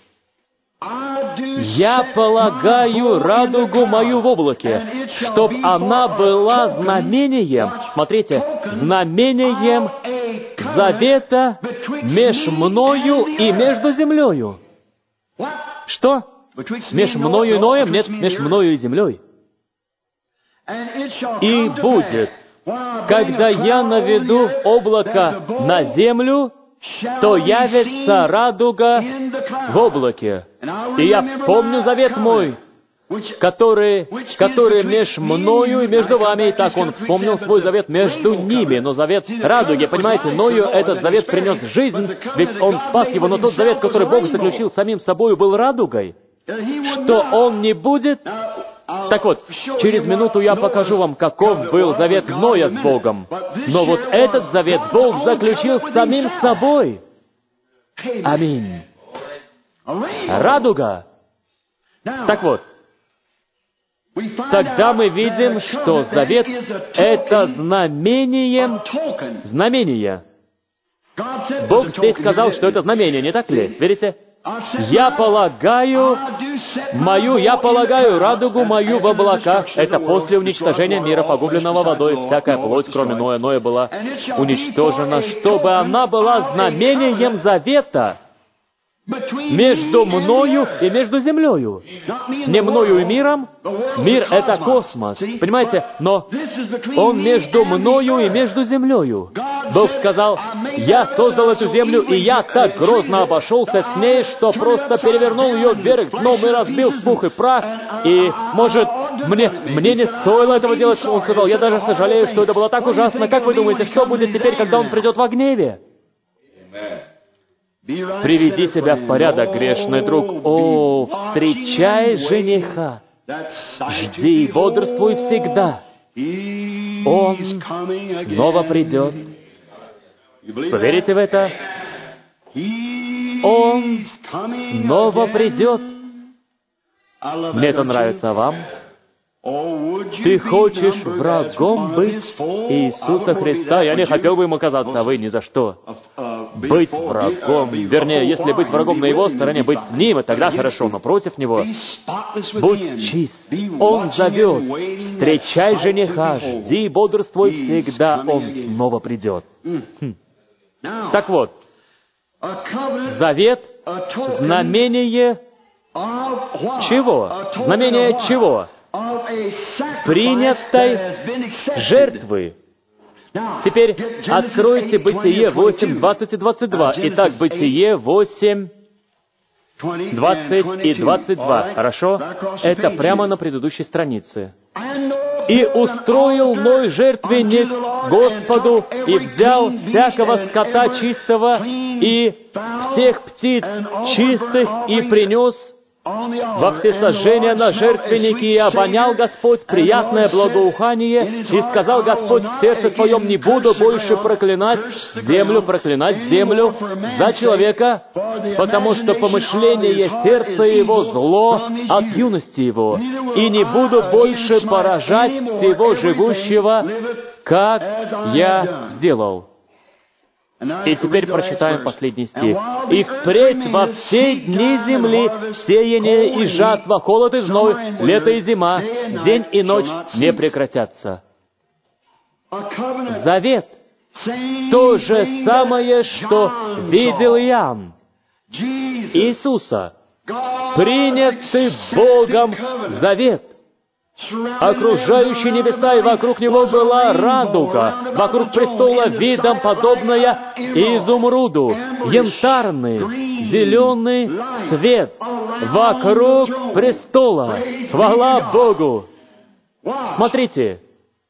«Я полагаю радугу мою в облаке, чтоб она была знамением». Смотрите, знамением завета меж мною и между землею. Что? Меж мною и Ноем? Нет, меж мною и землей. «И будет, когда я наведу облако на землю, то явится радуга в облаке. И я вспомню завет мой, который меж мною и между вами». И так он вспомнил свой завет между ними. Но завет радуги, понимаете, Ною этот завет принес жизнь, ведь он спас его. Но тот завет, который Бог заключил самим собою, был радугой. Что он не будет... Так вот, через минуту я покажу вам, каков был завет Ноя с Богом. Но вот этот завет Бог заключил с самим собой. Аминь. Радуга. Так вот, тогда мы видим, что завет — это знамение. Бог здесь сказал, что это знамение, не так ли? Верите? Я полагаю радугу мою в облаках. Это после уничтожения мира, погубленного водой, всякая плоть, кроме Ноя. Ноя была уничтожена, чтобы она была знамением завета между мною и между землею. Не мною и миром. Мир — это космос. Понимаете? Но он между мною и между землею. Бог сказал, я создал эту землю, и я так грозно обошелся с ней, что просто перевернул ее вверх дном и разбил в пух и прах. И, может, мне не стоило этого делать. Он сказал, я даже сожалею, что это было так ужасно. Как вы думаете, что будет теперь, когда он придет во гневе? Приведи себя в порядок, грешный друг. О, встречай жениха. Жди и бодрствуй всегда. Он снова придет. Вы верите в это? Он снова придет. Мне это нравится, а вам? Ты хочешь врагом быть Иисуса Христа? Я не хотел бы ему казаться, а вы ни за что. Быть врагом, вернее, если быть врагом на его стороне, быть с ним, и тогда хорошо, но против него. Будь чист. Он зовет. Встречай жениха, жди и бодрствуй всегда, он снова придет. Так вот, завет, знамение чего? Знамение чего? Принятой жертвы. Теперь откройте Бытие 8, 20 и 22. Итак, Бытие 8, 20 и 22. Хорошо? Это прямо на предыдущей странице. «И устроил Ной жертвенник Господу, и взял всякого скота чистого и всех птиц чистых, и принес во всесожжение на жертвеннике, и обонял Господь приятное благоухание, и сказал Господь в сердце своем, не буду больше проклинать землю за человека, потому что помышление сердца его зло от юности его, и не буду больше поражать всего живущего, как я сделал». И теперь прочитаем последний стих. «И впредь во все дни земли сеяние и жатва, холод и зной, лето и зима, день и ночь не прекратятся». Завет — то же самое, что видел Иоанн. Иисуса, принятый Богом завет. Окружающие небеса, и вокруг него была радуга, вокруг престола видом подобная изумруду, янтарный, зеленый цвет, вокруг престола. Хвала Богу! Смотрите,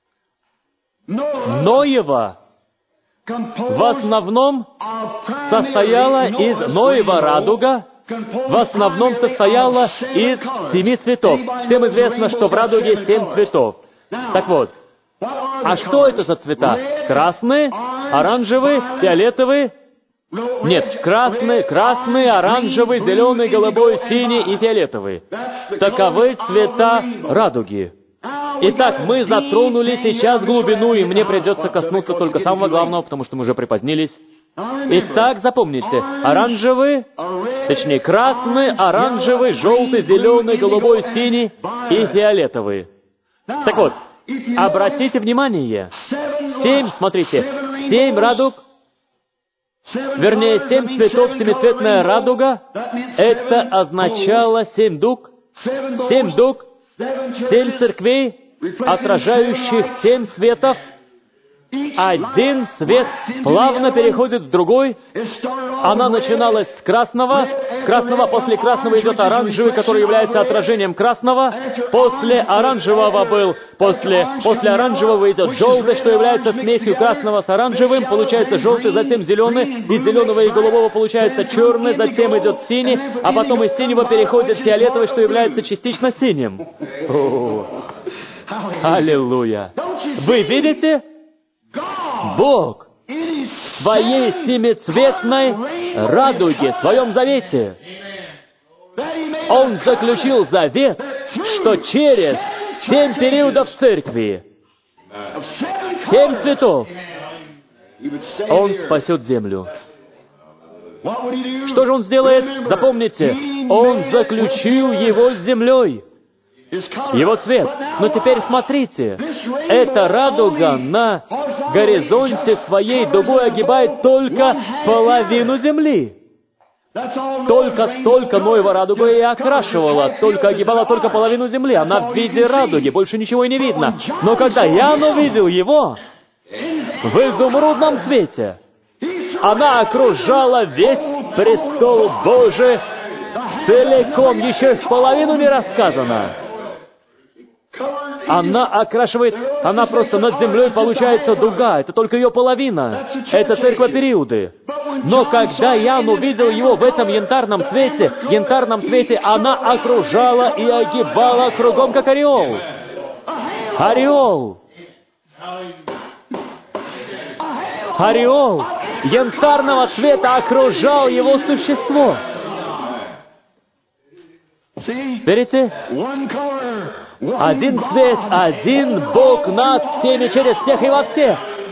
Ноева в основном состояла из Ноева радуга, в основном состояла из 7 цветов. Всем известно, что в радуге 7 цветов. Так вот, а что это за цвета? Красные, оранжевые, фиолетовые? Нет, красный, оранжевый, зеленый, голубой, синий и фиолетовый. Таковы цвета радуги. Итак, мы затронули сейчас глубину, и мне придется коснуться только самого главного, потому что мы уже припозднились. Итак, запомните, красный, оранжевый, желтый, зеленый, голубой, синий и фиолетовый. Так вот, обратите внимание, 7 радуг, вернее, 7 цветов, семицветная радуга, это означало 7 дуг, 7 церквей, отражающих 7 светов. Один свет плавно переходит в другой. Она начиналась с красного. После красного идет оранжевый, который является отражением красного. После оранжевого идет желтый, что является смесью красного с оранжевым. Получается желтый, затем зеленый. Из зеленого и голубого получается черный, затем идет синий, а потом из синего переходит фиолетовый, что является частично синим. Аллилуйя! Вы видите? Бог в своей семицветной радуге, в своем завете, Он заключил завет, что через 7 периодов церкви, 7 цветов, Он спасет землю. Что же Он сделает? Запомните, Он заключил его с землей. Его цвет. Но теперь смотрите, эта радуга на горизонте своей дугой огибает только половину земли. Только столько Ноева радуга и окрашивала, только огибала только половину земли. Она в виде радуги, больше ничего и не видно. Но когда Иоанн увидел его в изумрудном цвете, она окружала весь престол Божий целиком, еще и в половину не рассказано. Она окрашивает, она просто над землей получается дуга, это только ее половина. Это церковь периоды. Но когда Иоанн увидел его в этом янтарном цвете, она окружала и огибала кругом, как ореол. Ореол. Ореол янтарного цвета окружал его существо. Видите? Один цвет, один Бог над всеми, через всех и во всех.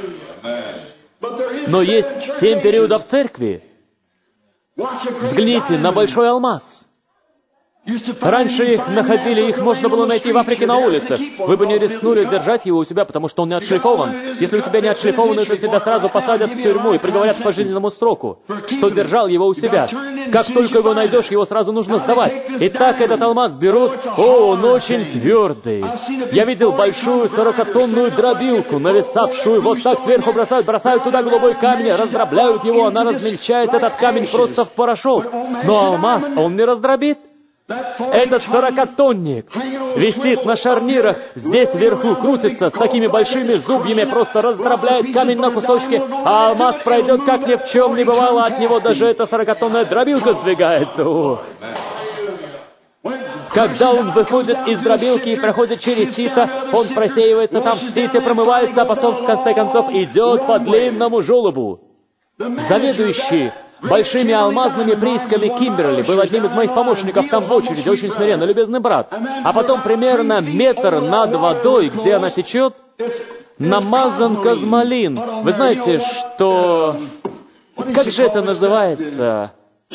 Но есть 7 периодов церкви. Взгляните на большой алмаз. Раньше их находили, их можно было найти в Африке на улице. Вы бы не рискнули держать его у себя, потому что он не отшлифован. Если у тебя не отшлифован, то тебя сразу посадят в тюрьму и приговорят к пожизненному сроку, что держал его у себя. Как только его найдешь, его сразу нужно сдавать. И так этот алмаз берут, он очень твердый. Я видел большую 40-тонную дробилку, нависавшую, вот так сверху бросают туда голубой камень, раздробляют его, она размельчает этот камень просто в порошок. Но алмаз он не раздробит. Этот 40-тонник висит на шарнирах, здесь вверху крутится, с такими большими зубьями, просто раздробляет камень на кусочки, а алмаз пройдет, как ни в чем не бывало, от него даже эта 40-тонная дробилка сдвигается. Когда он выходит из дробилки и проходит через сито, он просеивается там в сите, промывается, а потом, в конце концов, идет по длинному желобу. Заведующий большими алмазными приисками Кимберли был одним из моих помощников там в очереди, очень смиренный, любезный брат. А потом примерно метр над водой, где она течет, намазан казмалин. Вы знаете, что... Как же это называется?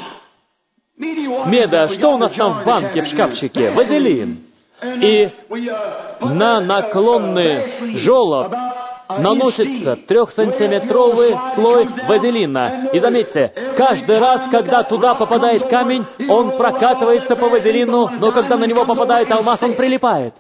Меда, что у нас там в банке, в шкафчике? Вазелин. И на наклонный желоб наносится 3-сантиметровый слой вазелина. И заметьте, каждый раз, когда туда попадает камень, он прокатывается по вазелину, но когда на него попадает алмаз, он прилипает.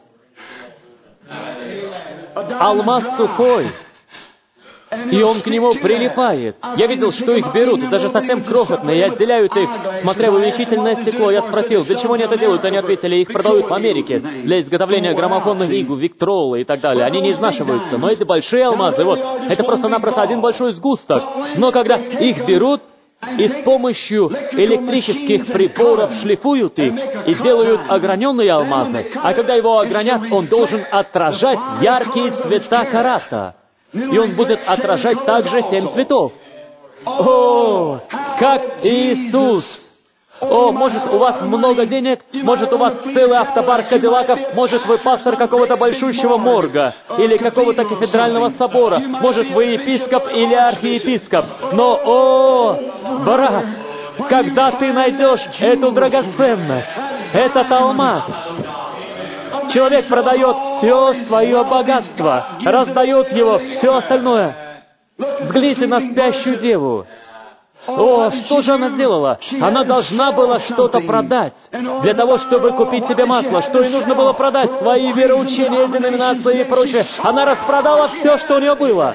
Алмаз сухой, и он к нему прилипает. Я видел, что их берут, даже совсем крохотные, и отделяют их, смотря в увеличительное стекло. Я спросил, для чего они это делают? Они ответили, их продают в Америке для изготовления граммофонных игл, Виктрола и так далее. Они не изнашиваются. Но эти большие алмазы, вот, это просто-напросто один большой сгусток. Но когда их берут и с помощью электрических приборов шлифуют их и делают ограненные алмазы, а когда его огранят, он должен отражать яркие цвета карата. И он будет отражать также 7 цветов. О, как Иисус! О, может, у вас много денег, может, у вас целый автобар кадиллаков, может, вы пастор какого-то большущего морга или какого-то кафедрального собора, может, вы епископ или архиепископ. Но, брат, когда ты найдешь эту драгоценность, этот алмаз, человек продает все свое богатство, раздает его, все остальное. Взгляните на спящую деву. О, что же она сделала? Она должна была что-то продать для того, чтобы купить себе масло. Что ей нужно было продать? Свои вероучения, деноминации и прочее. Она распродала все, что у нее было.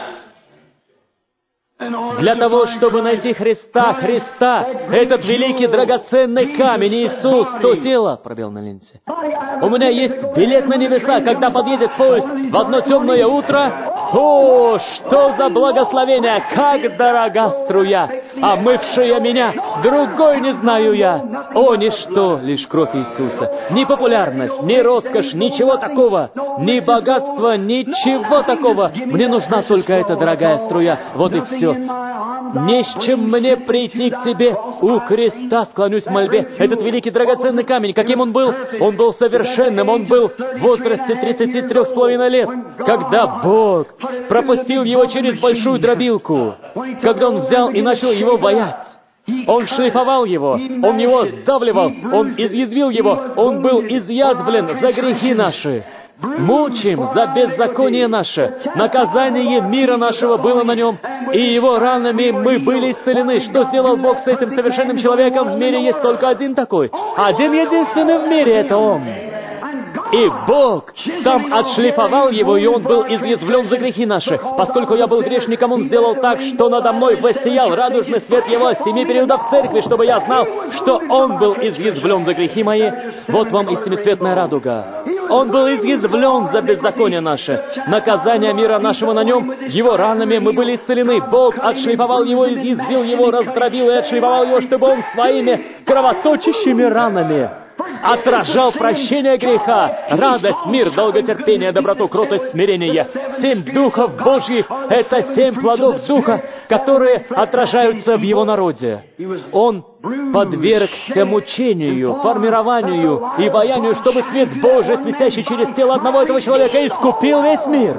Для того, чтобы найти Христа, этот великий драгоценный камень, Иисус, то тело, пробел на ленте. У меня есть билет на небеса, когда подъедет поезд в одно темное утро. О, что за благословение, как дорога струя! омывшая меня, другой не знаю я. О, ничто, лишь кровь Иисуса. Ни популярность, ни роскошь, ничего такого, ни богатство, ничего такого. Мне нужна только эта дорогая струя. Вот и все. Не с чем мне прийти к Тебе. У креста склонюсь в мольбе. Этот великий драгоценный камень, каким он был? Он был совершенным. Он был в возрасте 33,5 лет, когда Бог пропустил его через большую дробилку, когда Он взял и начал его воять. Он шлифовал его, Он его сдавливал, Он изъязвил его, Он был изъязвлен за грехи наши, мучим за беззаконие наше. Наказание мира нашего было на Нем, и Его ранами мы были исцелены. Что сделал Бог с этим совершенным человеком? В мире есть только один такой. Один единственный в мире — это Он. И Бог там отшлифовал его, и он был изъязвлен за грехи наши. Поскольку я был грешником, он сделал так, что надо мной воссиял радужный свет его 7 периодов церкви, чтобы я знал, что он был изъязвлен за грехи мои. Вот вам и семицветная радуга. Он был изъязвлен за беззаконие наше. Наказание мира нашего на нем, его ранами мы были исцелены. Бог отшлифовал его, изъязвил его, раздробил и отшлифовал его, чтобы он своими кровоточащими ранами отражал прощение греха, радость, мир, долготерпение, доброту, кротость, смирение. 7 духов Божьих — это 7 плодов Духа, которые отражаются в Его народе. Он подвергся мучению, формированию и воянию, чтобы свет Божий, светящий через тело одного этого человека, искупил весь мир.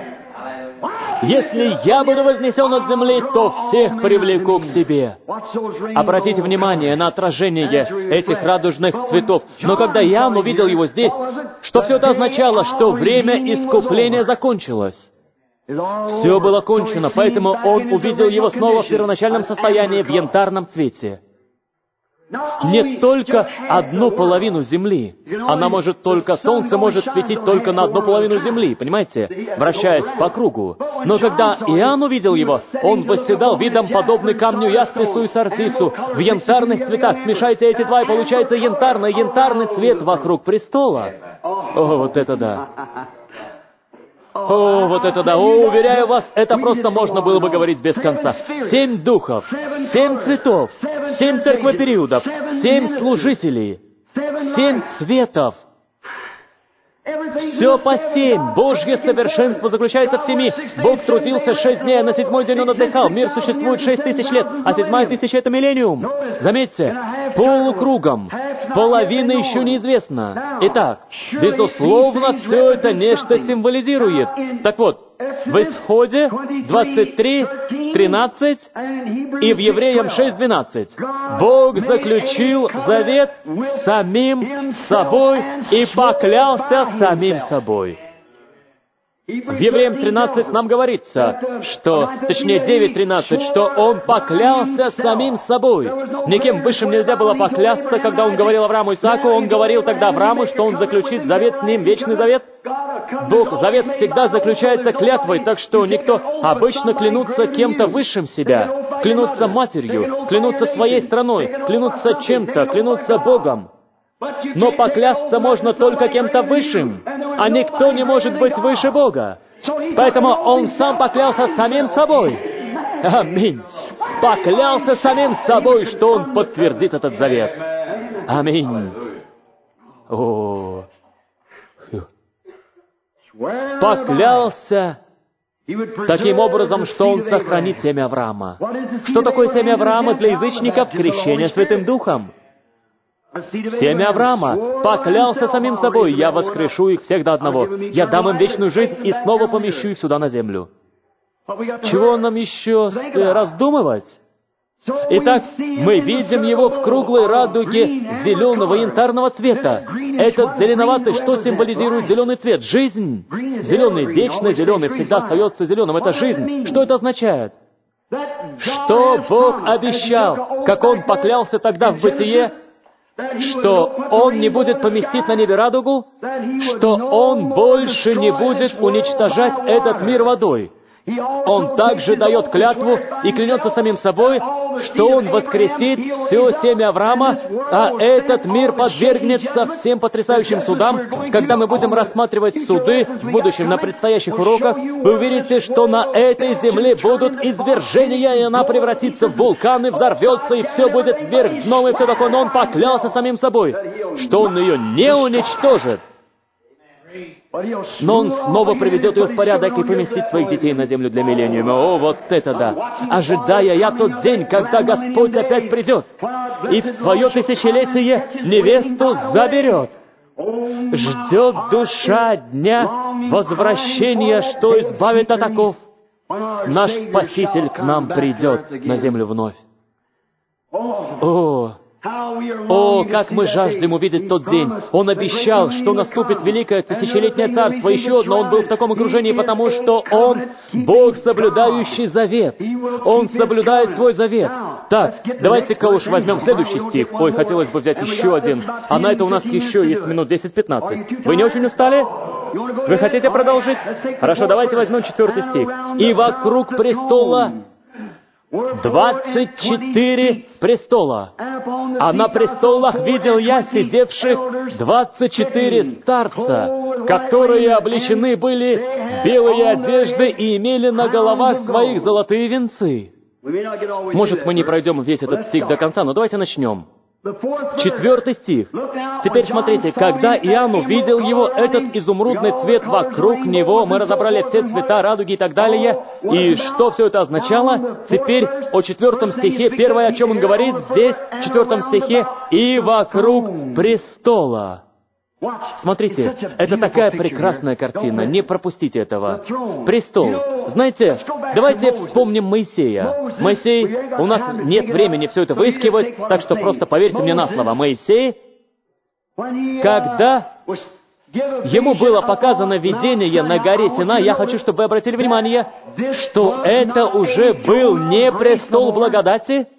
Если я буду вознесен от земли, то всех привлеку к себе. Обратите внимание на отражение этих радужных цветов. Но когда Иоанн увидел его здесь, что все это означало? Что время искупления закончилось. Все было кончено, поэтому он увидел его снова в первоначальном состоянии, в янтарном цвете. Не только одну половину земли. Она может только, солнце может светить только на одну половину земли, понимаете? Вращаясь по кругу. Но когда Иоанн увидел его, он восседал видом подобный камню яспису и сарцису в янтарных цветах. Смешайте эти два, и получается янтарный цвет вокруг престола. О, вот это да! О, вот это да! О, уверяю вас, это просто можно было бы говорить без конца. 7 духов, 7 цветов, 7 церквопериодов, 7 служителей, 7 цветов. Все по 7. Божье совершенство заключается в 7. Бог трудился 6 дней, а на 7-й день Он отдыхал. Мир существует 6000 лет, а 7-я тысяча — это миллениум. Заметьте, полукругом. Половина еще неизвестна. Итак, безусловно, все это нечто символизирует. Так вот, в Исходе 23:13 и в Евреям 6:12 Бог заключил завет с самим собой и поклялся самим собой. В Евреям 13 нам говорится, что, точнее 9:13, что Он поклялся самим собой. Никем высшим нельзя было поклясться, когда Он говорил Аврааму и Исааку. Он говорил тогда Аврааму, что Он заключит завет с ним, вечный завет. Бог, завет всегда заключается клятвой, так что никто обычно клянутся кем-то высшим себя, клянутся матерью, клянутся своей страной, клянутся чем-то, клянутся Богом. Но поклясться можно только кем-то высшим, а никто не может быть выше Бога. Поэтому Он сам поклялся самим собой. Аминь. Поклялся самим собой, что Он подтвердит этот завет. Аминь. О. Поклялся таким образом, что Он сохранит семя Авраама. Что такое семя Авраама для язычников? Крещение Святым Духом. Семя Авраама поклялся самим собой: «Я воскрешу их всех до одного. Я дам им вечную жизнь и снова помещу их сюда на землю». Чего нам еще раздумывать? Итак, мы видим его в круглой радуге зеленого янтарного цвета. Этот зеленоватый, что символизирует зеленый цвет? Жизнь. Зеленый, вечно зеленый, всегда остается зеленым. Это жизнь. Что это означает? Что Бог обещал, как Он поклялся тогда в Бытие, что Он не будет поместить на небе радугу, что Он больше не будет уничтожать этот мир водой. Он также дает клятву и клянется самим собой, что Он воскресит все семя Авраама, а этот мир подвергнется всем потрясающим судам. Когда мы будем рассматривать суды в будущем на предстоящих уроках, вы увидите, что на этой земле будут извержения, и она превратится в вулкан, и взорвется, и все будет вверх дном, и все такое. Но Он поклялся самим собой, что Он ее не уничтожит. Но Он снова приведет ее в порядок и поместит своих детей на землю для миллениума. О, вот это да! Ожидая я тот день, когда Господь опять придет и в свое тысячелетие невесту заберет. Ждет душа дня возвращения, что избавит от оков. Наш Спаситель к нам придет на землю вновь. О, как мы жаждем увидеть тот день! Он обещал, что наступит великое тысячелетнее царство. Еще одно, Он был в таком окружении, потому что Он Бог, соблюдающий завет. Он соблюдает свой завет. Так, давайте-ка уж возьмем следующий стих. Ой, хотелось бы взять еще один. А на это у нас еще есть минут 10-15. Вы не очень устали? Вы хотите продолжить? Хорошо, давайте возьмем 4 стих. «И вокруг престола 24 престола, а на престолах видел я сидевших 24 старца, которые облечены были в белые одежды и имели на головах своих золотые венцы». Может, мы не пройдем весь этот стих до конца, но давайте начнем. 4 стих. Теперь смотрите, когда Иоанн увидел его, этот изумрудный цвет вокруг него, мы разобрали все цвета, радуги и так далее, и что все это означало. Теперь о 4 стихе, первое, о чем он говорит здесь, в 4 стихе, «И вокруг престола». Смотрите, это такая прекрасная картина, не пропустите этого. Престол. Знаете, давайте вспомним Моисея. Моисей, у нас нет времени все это выискивать, так что просто поверьте мне на слово. Моисей, когда ему было показано видение на горе Синай, я хочу, чтобы вы обратили внимание, что это уже был не престол благодати.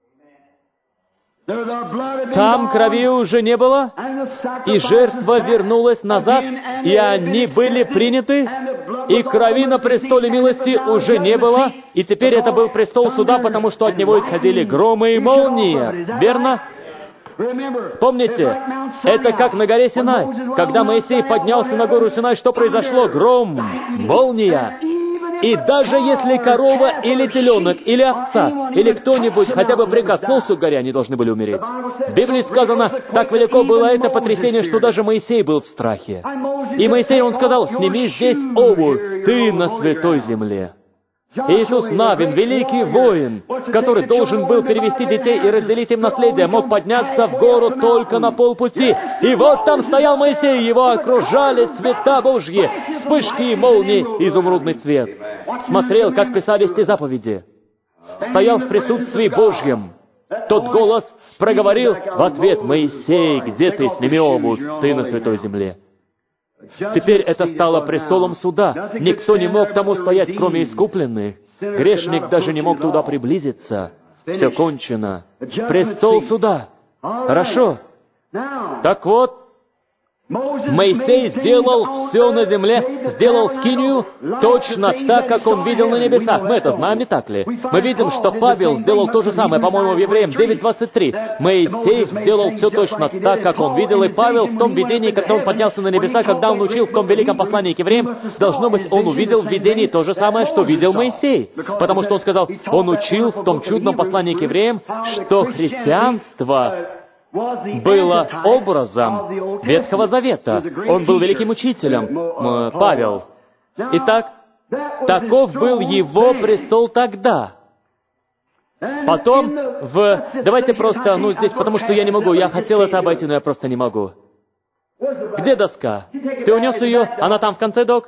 Там крови уже не было, и жертва вернулась назад, и они были приняты, и крови на престоле милости уже не было, и теперь это был престол суда, потому что от него исходили громы и молнии. Верно? Помните, это как на горе Синай. Когда Моисей поднялся на гору Синай, что произошло? Гром, молния. И даже если корова или теленок, или овца, или кто-нибудь хотя бы прикоснулся к горе, они должны были умереть. В Библии сказано, так велико было это потрясение, что даже Моисей был в страхе. И Моисей, он сказал, «Сними здесь обувь, ты на святой земле». Иисус Навин, великий воин, который должен был перевести детей и разделить им наследие, мог подняться в гору только на полпути. И вот там стоял Моисей, его окружали цвета Божьи, вспышки и молнии, изумрудный цвет. Смотрел, как писались те заповеди. Стоял в присутствии Божьем. Тот голос проговорил в ответ, «Моисей, где ты? Сними обувь, ты на святой земле». Теперь это стало престолом суда. Никто не мог тому стоять, кроме искупленных. Грешник даже не мог туда приблизиться. Все кончено. Престол суда. Хорошо. Так вот, Моисей сделал все на земле, сделал скинию точно так, как он видел на небесах. Мы это знаем, не так ли? Мы видим, что Павел сделал то же самое, по-моему, в Евреям 9:23. Моисей сделал все точно так, как он видел, и Павел в том видении, когда он поднялся на небеса, когда он учил в том великом послании к Евреям, должно быть, он увидел в видении то же самое, что видел Моисей. Потому что он сказал, он учил в том чудном послании к Евреям, что христианство было образом Ветхого Завета. Он был великим учителем, Павел. Итак, таков был его престол тогда. Потом, давайте просто, здесь, потому что я не могу, я хотел это обойти, но я просто не могу. Где доска? Ты унес ее? Она там в конце, док?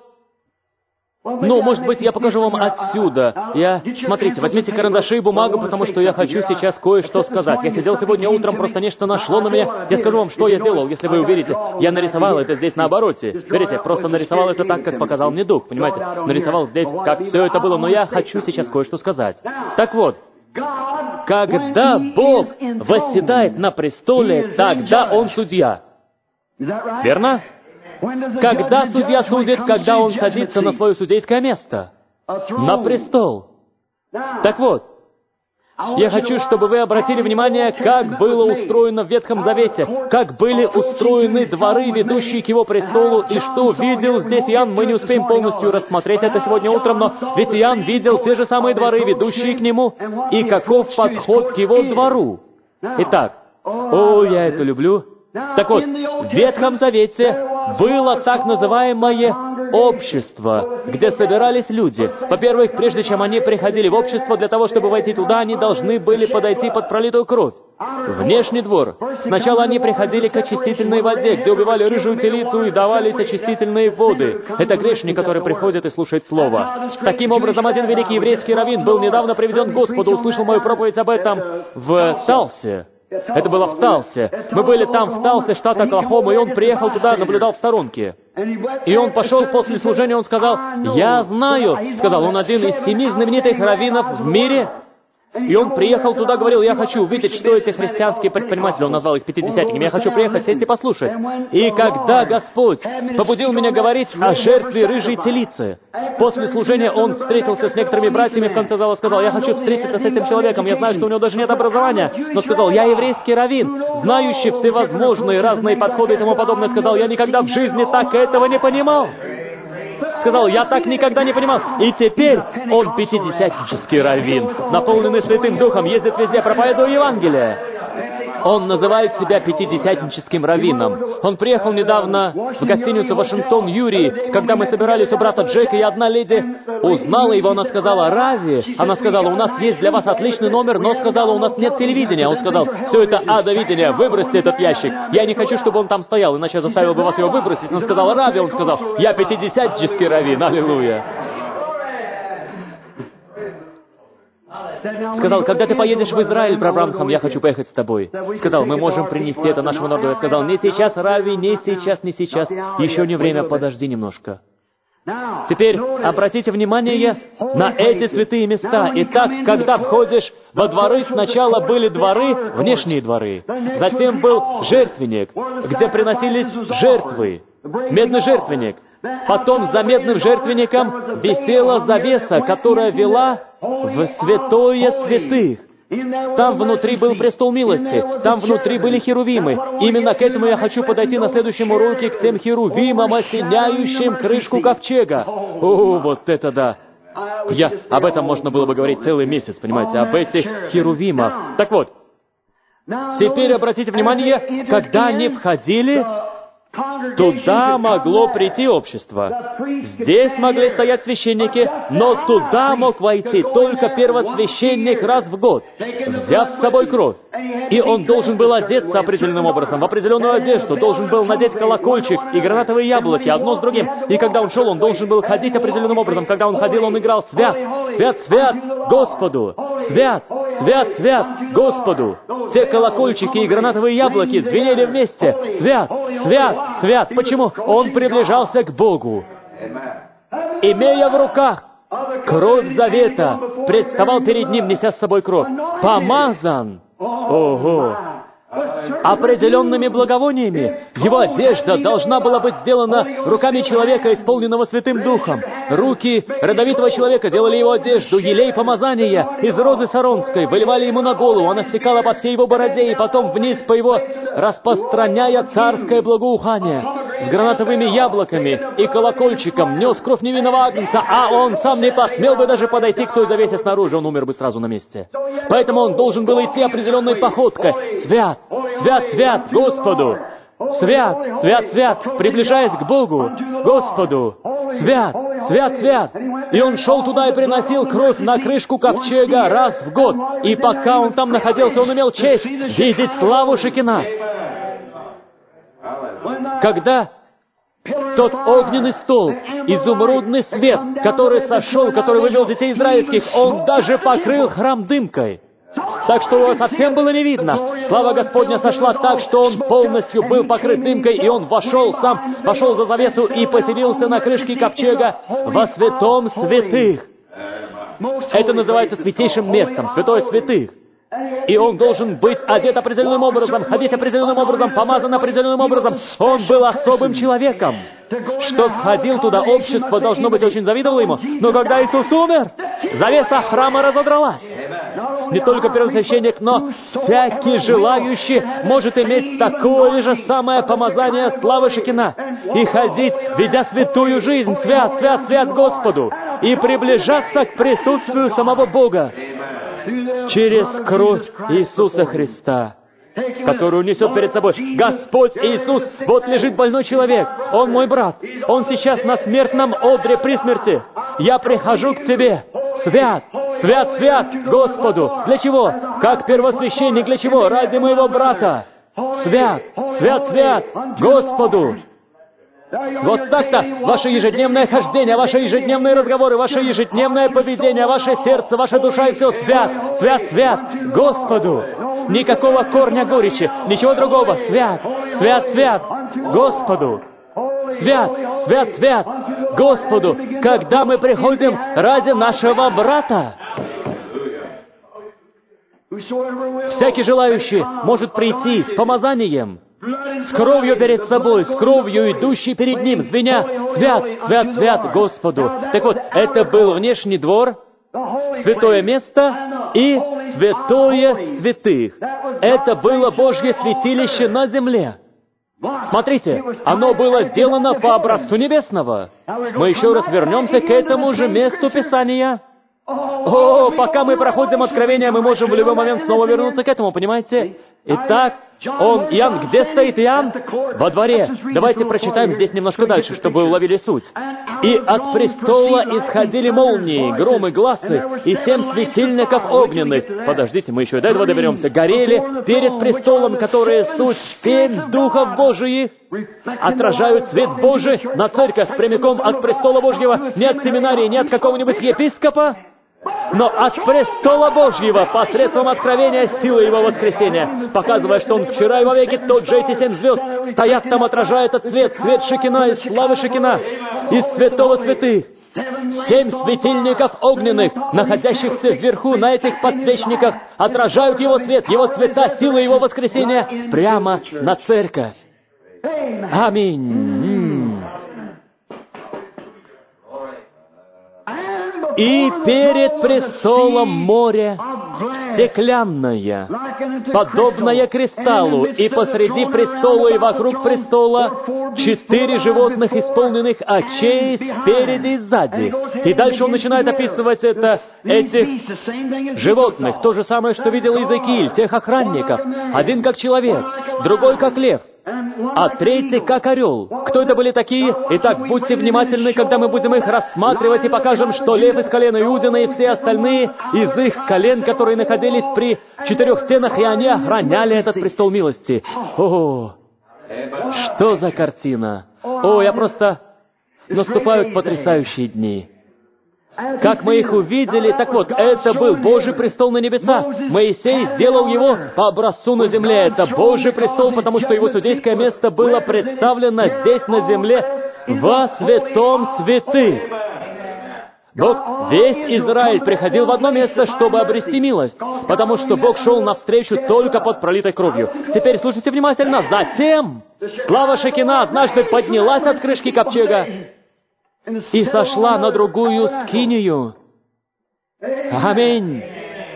Может быть, я покажу вам отсюда. Смотрите, возьмите карандаши и бумагу, потому что я хочу сейчас кое-что сказать. Я сидел сегодня утром, просто нечто нашло на меня. Я скажу вам, что я сделал, если вы увидите. Я нарисовал это здесь на обороте. Видите, просто нарисовал это так, как показал мне дух, понимаете? Нарисовал здесь, как все это было, но я хочу сейчас кое-что сказать. Так вот, когда Бог восседает на престоле, тогда Он судья. Верно? Когда судья судит, когда он садится на свое судейское место. на престол. Так вот, я хочу, чтобы вы обратили внимание, как было устроено в Ветхом Завете, как были устроены дворы, ведущие к Его престолу, и что видел здесь Иоанн. Мы не успеем полностью рассмотреть это сегодня утром, но ведь Иоанн видел те же самые дворы, ведущие к Нему, и каков подход к Его двору. Итак, я это люблю. Так вот, в Ветхом Завете было так называемое общество, где собирались люди. Во-первых, прежде чем они приходили в общество, для того, чтобы войти туда, они должны были подойти под пролитую кровь. Внешний двор. Сначала они приходили к очистительной воде, где убивали рыжую телицу и давались очистительные воды. Это грешник, который приходит и слушает Слово. Таким образом, один великий еврейский раввин был недавно приведен к Господу, услышал мою проповедь об этом в Талсе. Это было в Талсе. Мы были там, в Талсе, штат Оклахома, и он приехал туда, наблюдал в сторонке. И он пошел после служения, он сказал, «Я знаю», сказал, он один из 7 знаменитых раввинов в мире. И он приехал туда, говорил, я хочу увидеть, что эти христианские предприниматели, он назвал их пятидесятниками, я хочу приехать, сесть и послушать. И когда Господь побудил меня говорить о жертве рыжей телицы, после служения он встретился с некоторыми братьями, в конце зала сказал, я хочу встретиться с этим человеком, я знаю, что у него даже нет образования, но сказал, я еврейский раввин, знающий всевозможные разные подходы и тому подобное, сказал, я никогда в жизни так этого не понимал. Сказал, я так никогда не понимал. И теперь он пятидесятнический раввин, наполненный Святым Духом, ездит везде, проповедует Евангелие. Он называет себя пятидесятническим раввином. Он приехал недавно в гостиницу «Вашингтон Юрий», когда мы собирались у брата Джека, и одна леди узнала его, она сказала, «Рави», она сказала, «У нас есть для вас отличный номер, но, сказала, у нас нет телевидения». Он сказал, «Все это адовидение, выбросьте этот ящик. Я не хочу, чтобы он там стоял, иначе я заставил бы вас его выбросить». Он сказал, «Рави», он сказал, «Я пятидесятнический раввин, аллилуйя». Сказал, когда ты поедешь в Израиль, Бранхам, я хочу поехать с тобой. Сказал, мы можем принести это нашему народу. Я сказал, не сейчас, Рави, не сейчас, не сейчас. Еще не время, подожди немножко. Теперь обратите внимание на эти святые места. Итак, когда входишь во дворы, сначала были дворы, внешние дворы. Затем был жертвенник, где приносились жертвы. Медный жертвенник. Потом за медным жертвенником висела завеса, которая вела в святое святых. Там внутри был престол милости, там внутри были херувимы. Именно к этому я хочу подойти на следующем уроке, к тем херувимам, осеняющим крышку ковчега. О, вот это да! Об этом можно было бы говорить целый месяц, понимаете, об этих херувимах. Так вот, теперь обратите внимание, когда они входили, туда могло прийти общество. Здесь могли стоять священники, но туда мог войти только первосвященник раз в год, взяв с собой кровь. И он должен был одеться определенным образом, в определенную одежду, должен был надеть колокольчик и гранатовые яблоки, одно с другим. И когда он шел, он должен был ходить определенным образом. Когда он ходил, он играл «Свят, свят, свят Господу! Свят, свят, свят Господу!» Те колокольчики и гранатовые яблоки звенели вместе. «Свят, свят, свят!» Почему? Он приближался к Богу. Имея в руках кровь завета, представал перед ним, неся с собой кровь. Помазан. Ого! Определенными благовониями. Его одежда должна была быть сделана руками человека, исполненного Святым Духом. Руки родовитого человека делали его одежду, елей помазания из розы саронской, выливали ему на голову, она стекала по всей его бороде, и потом вниз по его, распространяя царское благоухание. С гранатовыми яблоками и колокольчиком нес кровь невинного агнца, а он сам не посмел бы даже подойти к той завесе снаружи, он умер бы сразу на месте. Поэтому он должен был идти определенной походкой. Свят, свят, свят Господу! Свят, свят, свят, приближаясь к Богу, Господу! Свят, свят, свят! И он шел туда и приносил кровь на крышку ковчега раз в год. И пока он там находился, он имел честь видеть славу Шекина. Когда тот огненный столб, изумрудный свет, который сошел, который вывел детей израильских, он даже покрыл храм дымкой. Так что его совсем было не видно. Слава Господня сошла так, что он полностью был покрыт дымкой, и он вошел за завесу и поселился на крышке ковчега во святом святых. Это называется святейшим местом, святое святых. И он должен быть одет определенным образом, ходить определенным образом, помазан определенным образом. Он был особым человеком. Что входил туда, общество, должно быть, очень завидовало ему. Но когда Иисус умер, завеса храма разодралась. Не только первосвященник, но всякий желающий может иметь такое же самое помазание славы Шекина и ходить, ведя святую жизнь, свят, свят, свят Господу, и приближаться к присутствию самого Бога через кровь Иисуса Христа, которую несет перед собой Господь Иисус. Вот лежит больной человек, он мой брат, он сейчас на смертном одре при смерти. Я прихожу к тебе, свят, свят, свят Господу. Для чего? Как первосвященник, для чего? Ради моего брата. Свят, свят, свят Господу. Вот так-то ваше ежедневное хождение, ваши ежедневные разговоры, ваше ежедневное поведение, ваше сердце, ваша душа и все свят, свят, свят Господу. Никакого корня горечи, ничего другого. Свят, свят, свят Господу. Свят, свят, свят Господу, когда мы приходим ради нашего брата. Всякий желающий может прийти с помазанием, с кровью перед собой, с кровью, идущей перед ним, звеня «Свят, свят, свят Господу». Так вот, это был внешний двор, святое место и святое святых. Это было Божье святилище на земле. Смотрите, оно было сделано по образцу небесного. Мы еще раз вернемся к этому же месту Писания. О, пока мы проходим откровение, мы можем в любой момент снова вернуться к этому, понимаете? Итак, Иоанн, где стоит Иоанн? Во дворе. Давайте прочитаем здесь немножко дальше, чтобы вы уловили суть. «И от престола исходили молнии, громы, гласы, и 7 светильников огненных». Подождите, мы еще до этого доберемся. «Горели перед престолом, которые суть 7 духов Божиих, отражают свет Божий на церковь прямиком от престола Божьего, не от семинарии, не от какого-нибудь епископа, но от престола Божьего, посредством откровения силы Его воскресения, показывая, что Он вчера и вовеки тот же. Эти 7 звезд стоят там, отражая этот свет, свет Шекина и славы Шекина, из святого святых. 7 светильников огненных, находящихся вверху на этих подсвечниках, отражают Его свет, Его цвета, силы Его воскресения прямо на церковь. Аминь. И перед престолом море стеклянное, подобное кристаллу, и посреди престола и вокруг престола 4 животных, исполненных очей спереди и сзади. И дальше он начинает описывать этих животных. То же самое, что видел Иезекииль, тех охранников. Один как человек, другой как лев, а третий как орел. Кто это были такие? Итак, будьте внимательны, когда мы будем их рассматривать и покажем, что лев из колена Иудина и все остальные из их колен, которые находились при 4 стенах, и они охраняли этот престол милости. О, что за картина! О, я просто... Наступают потрясающие дни. Как мы их увидели, так вот, это был Божий престол на небесах. Моисей сделал его по образцу на земле. Это Божий престол, потому что его судейское место было представлено здесь, на земле, во святом святых. Бог, весь Израиль приходил в одно место, чтобы обрести милость, потому что Бог шел навстречу только под пролитой кровью. Теперь слушайте внимательно. Затем слава Шекина однажды поднялась от крышки ковчега и сошла на другую скинию. Аминь.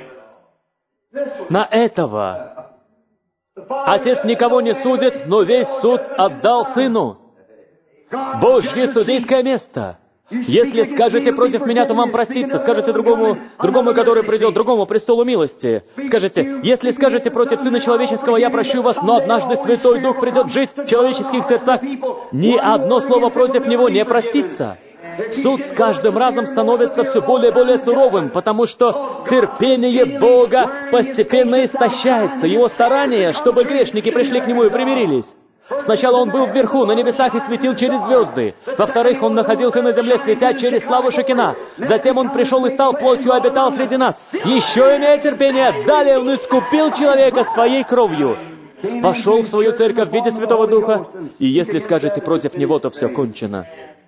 На этого Отец никого не судит, но весь суд отдал Сыну. Божье судейское место. Если скажете против меня, то вам простится. Скажете другому, который придет, другому престолу милости. Скажете, если скажете против Сына Человеческого, я прощу вас, но однажды Святой Дух придет жить в человеческих сердцах. Ни одно слово против Него не простится. Суд с каждым разом становится все более и более суровым, потому что терпение Бога постепенно истощается. Его старания, чтобы грешники пришли к Нему и примирились. Сначала Он был вверху, на небесах, и светил через звезды. Во-вторых, Он находился на земле, светя через славу Шекина. Затем Он пришел и стал плотью, и обитал среди нас. Еще имея терпение, далее Он искупил человека своей кровью. Пошел в свою церковь в виде Святого Духа. И если скажете против Него, то все кончено.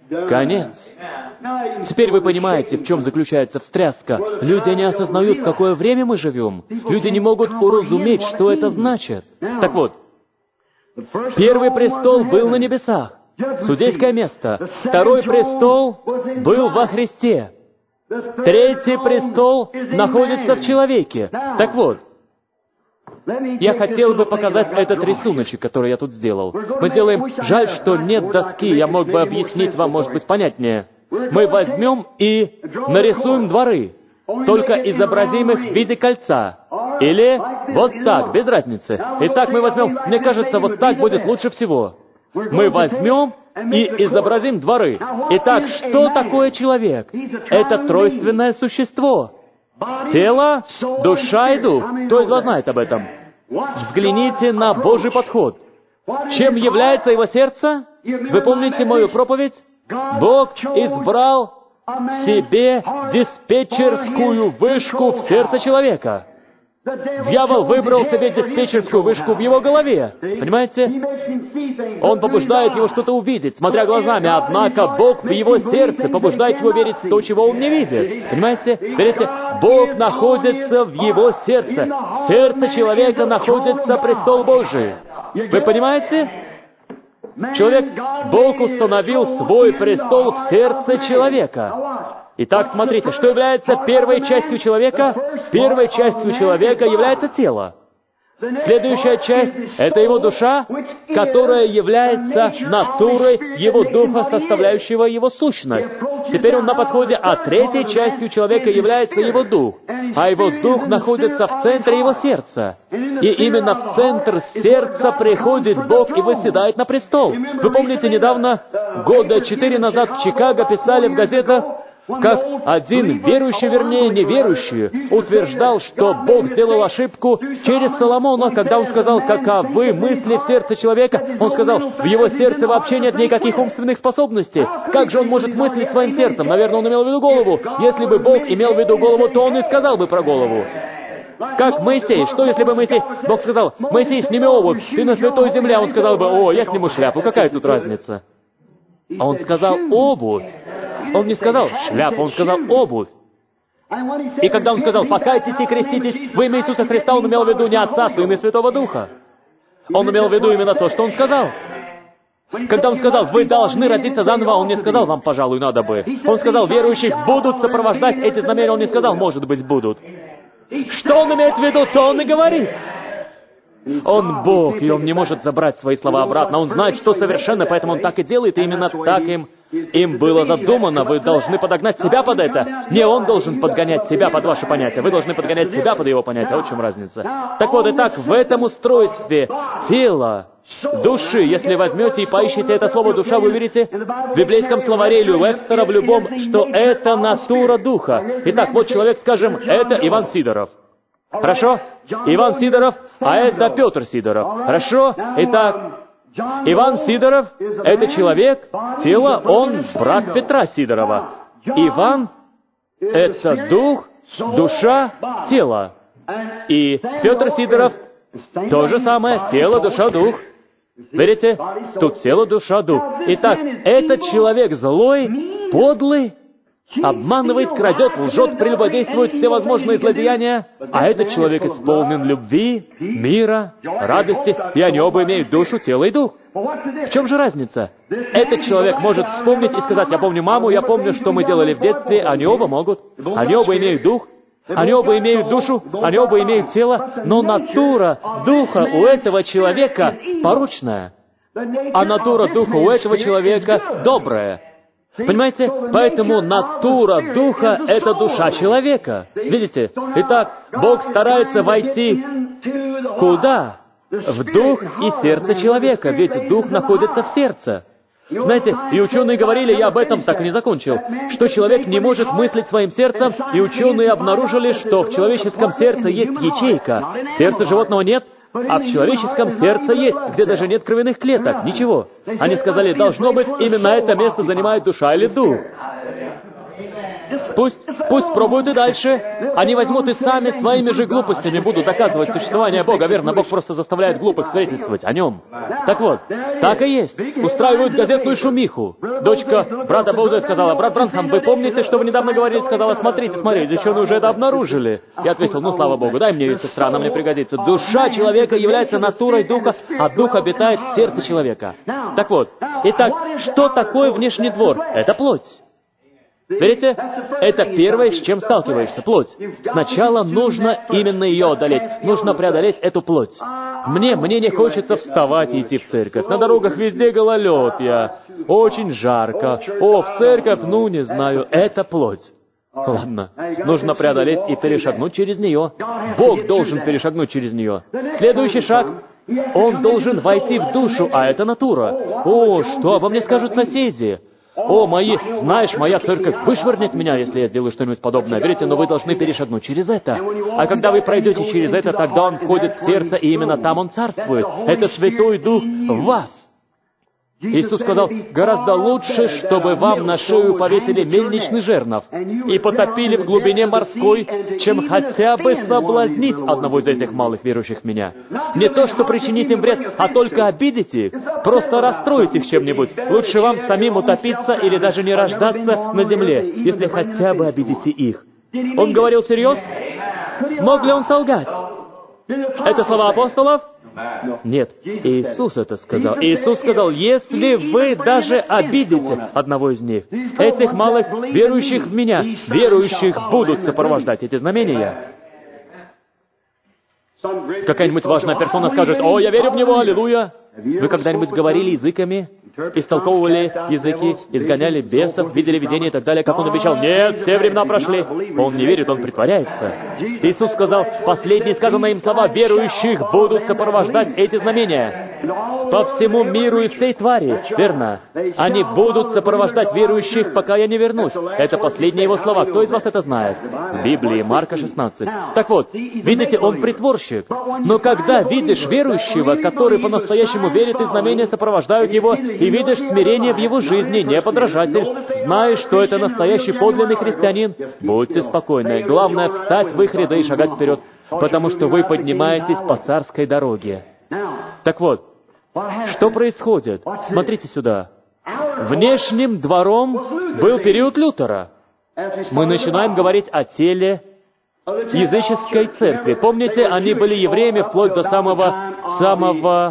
конец. Теперь вы понимаете, в чем заключается встряска. Люди не осознают, в какое время мы живем. Люди не могут уразуметь, что это значит. Так вот, первый престол был на небесах, судейское место. Второй престол был во Христе. Третий престол находится в человеке. Так вот, я хотел бы показать этот рисуночек, который я тут сделал. Мы делаем... Жаль, что нет доски, я мог бы объяснить вам, может быть, понятнее. Мы возьмем и нарисуем дворы, только изобразим их в виде кольца. Или вот так, без разницы. Итак, мы возьмем... Мне кажется, вот так будет лучше всего. Мы возьмем и изобразим дворы. Итак, что такое человек? Это тройственное существо. Тело, душа и дух. Кто из вас знает об этом? Взгляните на Божий подход. Чем является его сердце? Вы помните мою проповедь? Бог избрал себе диспетчерскую вышку в сердце человека. Дьявол выбрал себе диспетчерскую вышку в его голове. Понимаете? Он побуждает его что-то увидеть, смотря глазами. Однако Бог в его сердце побуждает его верить в то, чего он не видит. Понимаете? Видите? Бог находится в его сердце. В сердце человека находится престол Божий. Вы понимаете? Бог установил свой престол в сердце человека. Итак, смотрите, что является первой частью человека? Первой частью человека является тело. Следующая часть — это его душа, которая является натурой его духа, составляющего его сущность. Теперь он на подходе, а третьей частью человека является его дух. А его дух находится в центре его сердца. И именно в центр сердца приходит Бог и восседает на престол. Вы помните, недавно, года 4 назад в Чикаго писали в газетах, как один верующий, вернее, неверующий, утверждал, что Бог сделал ошибку через Соломона, когда он сказал, каковы мысли в сердце человека. Он сказал, в его сердце вообще нет никаких умственных способностей. Как же он может мыслить своим сердцем? Наверное, он имел в виду голову. Если бы Бог имел в виду голову, то он и сказал бы про голову. Как Моисей. Что если бы Моисей... Бог сказал, Моисей, сними обувь, ты на святой земле. Он сказал бы, о, я сниму шляпу, какая тут разница? А он сказал, обувь. Он не сказал шляпа, он сказал обувь. И когда он сказал, покайтесь и креститесь во имя Иисуса Христа, он имел в виду не Отца, Сына и Святого Духа. Он имел в виду именно то, что он сказал. Когда он сказал, вы должны родиться заново, он не сказал, вам, пожалуй, надо бы. Он сказал, верующих будут сопровождать эти знамения, он не сказал, может быть, будут. Что он имеет в виду, то он и говорит. Он Бог, и Он не может забрать свои слова обратно. Он знает, что совершенно, поэтому Он так и делает, и именно так им было задумано. Вы должны подогнать себя под это. Не Он должен подгонять себя под ваши понятия. Вы должны подгонять себя под Его понятия. Вот в чем разница. Так вот, итак, в этом устройстве тела, души, если возьмете и поищите это слово «душа», вы увидите в библейском словаре или у Вебстера в любом, что это натура духа. Итак, вот человек, скажем, это Иван Сидоров. Хорошо? Иван Сидоров, а это Петр Сидоров. Хорошо? Итак, Иван Сидоров — это человек, тело, он брат Петра Сидорова. Иван — это дух, душа, тело. И Петр Сидоров — то же самое, тело, душа, дух. Видите? Тут тело, душа, дух. Итак, этот человек злой, подлый, обманывает, крадет, лжет, прелюбодействует, всевозможные злодеяния, а этот человек исполнен любви, мира, радости, и они оба имеют душу, тело и дух. В чем же разница? Этот человек может вспомнить и сказать, я помню маму, я помню, что мы делали в детстве, они оба могут. Они оба имеют дух, они оба имеют душу, они оба имеют тело, но натура духа у этого человека порочная, а натура духа у этого человека добрая. Понимаете? Поэтому натура духа — это душа человека. Видите? Итак, Бог старается войти куда? В дух и сердце человека, ведь дух находится в сердце. Знаете, и ученые говорили, я об этом так и не закончил, что человек не может мыслить своим сердцем, и ученые обнаружили, что в человеческом сердце есть ячейка. В сердце животного нет, а в человеческом сердце есть, где даже нет кровяных клеток, ничего. Они сказали, должно быть, именно это место занимает душа или дух. Пусть пробуют и дальше. Они возьмут и сами своими же глупостями будут доказывать существование Бога. Верно, Бог просто заставляет глупых свидетельствовать о Нем. Так вот, так и есть. Устраивают газетную шумиху. Дочка брата Боуза сказала: «Брат Бранхам, вы помните, что вы недавно говорили?» Сказала: «Смотрите, ученые уже это обнаружили». Я ответил: «Ну, слава Богу, дай мне, сестра, она мне пригодится». Душа человека является натурой духа, а дух обитает в сердце человека. Так вот, итак, что такое внешний двор? Это плоть. Верите? Это первое, с чем сталкиваешься, плоть. Сначала нужно именно ее одолеть. Нужно преодолеть эту плоть. Мне не хочется вставать и идти в церковь. На дорогах везде гололед я. Очень жарко. В церковь, не знаю. Это плоть. Ладно, нужно преодолеть и перешагнуть через нее. Бог должен перешагнуть через нее. Следующий шаг. Он должен войти в душу, а это натура. Что обо мне скажут соседи? Моя церковь вышвырнет меня, если я сделаю что-нибудь подобное. Верите, но вы должны перешагнуть через это. А когда вы пройдете через это, тогда Он входит в сердце, и именно там Он царствует. Это Святой Дух в вас. Иисус сказал: «Гораздо лучше, чтобы вам на шею повесили мельничный жернов и потопили в глубине морской, чем хотя бы соблазнить одного из этих малых верующих в Меня». Не то, что причинить им вред, а только обидеть их, просто расстроить их чем-нибудь. Лучше вам самим утопиться или даже не рождаться на земле, если хотя бы обидите их. Он говорил всерьез? Мог ли Он солгать? Это слова апостолов? Нет, Иисус это сказал. Иисус сказал: «Если вы даже обидите одного из них, этих малых верующих в Меня, верующих будут сопровождать эти знамения». Какая-нибудь важная персона скажет: «Я верю в Него, аллилуйя». Вы когда-нибудь говорили языками, истолковывали языки, изгоняли бесов, видели видения и так далее, как Он обещал? Нет, все времена прошли. Он не верит, Он притворяется. Иисус сказал, последние сказанные им слова: «Верующих будут сопровождать эти знамения». По всему миру и всей твари, верно? Они будут сопровождать верующих, пока я не вернусь. Это последние Его слова. Кто из вас это знает? В Библии, Марка 16. Так вот, видите, Он притворщик. Но когда видишь верующего, который по-настоящему верит, и знамения сопровождают его, и видишь смирение в его жизни, не подражатель, знаешь, что это настоящий подлинный христианин, будьте спокойны. Главное — встать в их ряды и шагать вперед, потому что вы поднимаетесь по царской дороге. Так вот, что происходит? Смотрите сюда. Внешним двором был период Лютера. Мы начинаем говорить о теле языческой церкви. Помните, они были евреями вплоть до самого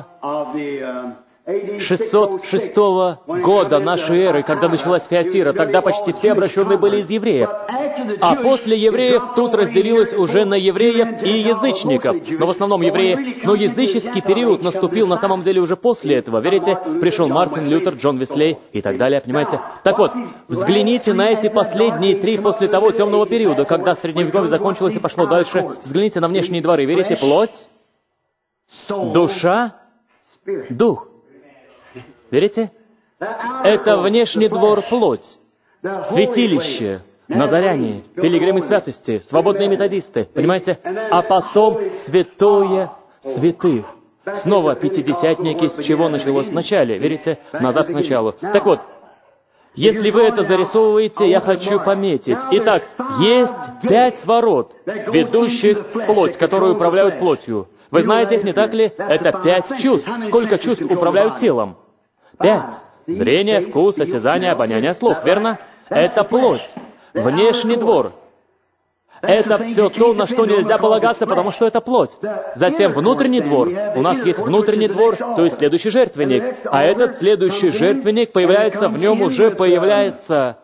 606 года нашей эры, когда началась Фиатира. Тогда почти все обращенные были из евреев. А после евреев тут разделилось уже на евреев и язычников. Но в основном евреи. Но языческий период наступил на самом деле уже после этого. Верите? Пришел Мартин Лютер, Джон Веслей и так далее, понимаете? Так вот, взгляните на эти последние 3 после того темного периода, когда Средневековье закончилось и пошло дальше. Взгляните на внешние дворы. Верите? Плоть, душа, дух. Верите? Это внешний двор — плоть, святилище, назаряне, пилигримы святости, свободные методисты, понимаете? А потом святое святых. Снова пятидесятники, с чего началось вначале, верите? Назад к началу. Так вот, если вы это зарисовываете, я хочу пометить. Итак, есть 5 ворот, ведущих в плоть, которые управляют плотью. Вы знаете их, не так ли? Это 5 чувств. Сколько чувств управляют телом? 5. Зрение, вкус, осязание, обоняние, слух, верно? Это плоть. Внешний двор. Это все то, на что нельзя полагаться, потому что это плоть. Затем внутренний двор. У нас есть внутренний двор, то есть следующий жертвенник. А этот следующий жертвенник появляется, в нем уже появляется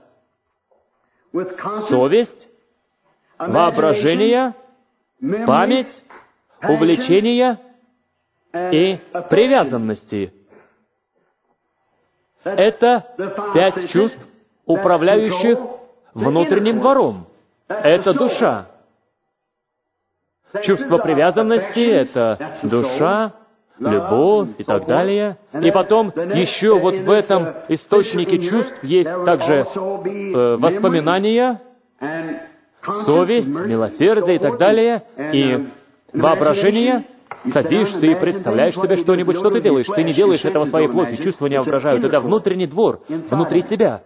совесть, воображение, память, увлечения и привязанности. Это 5 чувств, управляющих внутренним двором. Это душа. Чувство привязанности — это душа, любовь и так далее. И потом еще вот в этом источнике чувств есть также воспоминания, совесть, милосердие и так далее, и воображение. Садишься и представляешь себе что-нибудь, что ты делаешь. Ты не делаешь этого своей плоти, чувства не воображают. Это внутренний двор, внутри тебя.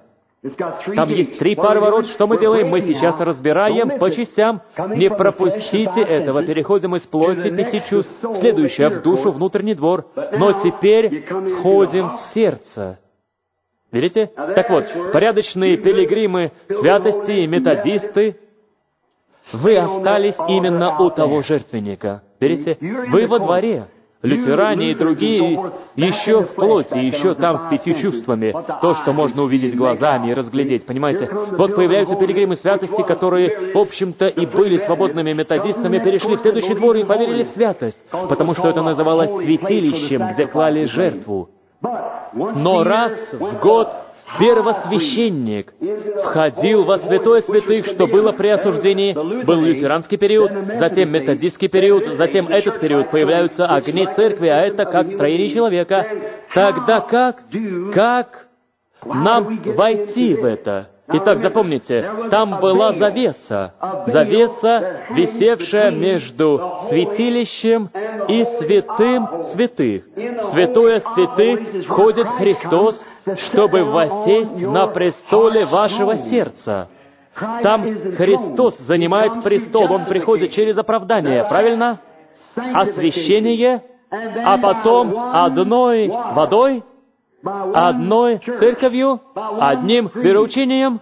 Там есть 3 пары ворот. Что мы делаем? Мы сейчас разбираем по частям. Не пропустите этого. Переходим из плоти 5 чувств в следующее, в душу, внутренний двор. Но теперь входим в сердце. Видите? Так вот, порядочные пилигримы святости и методисты, вы остались именно у того жертвенника. Видите? Вы во дворе. Лютеране и другие еще в плоти, еще там с 5 чувствами. То, что можно увидеть глазами и разглядеть, понимаете? Вот появляются пилигримы святости, которые, в общем-то, и были свободными методистами, перешли в следующий двор и поверили в святость, потому что это называлось святилищем, где клали жертву. Но раз в год первосвященник входил во святое святых, что было при осуждении. Был лютеранский период, затем методистский период, затем этот период. Появляются огни церкви, а это как строение человека. Тогда как нам войти в это? Итак, запомните, там была завеса, висевшая между святилищем и святым святых. В святое святых входит Христос, чтобы воссесть на престоле вашего сердца. Там Христос занимает престол, Он приходит через оправдание, правильно? Освящение, а потом одной водой, одной церковью, одним вероучением,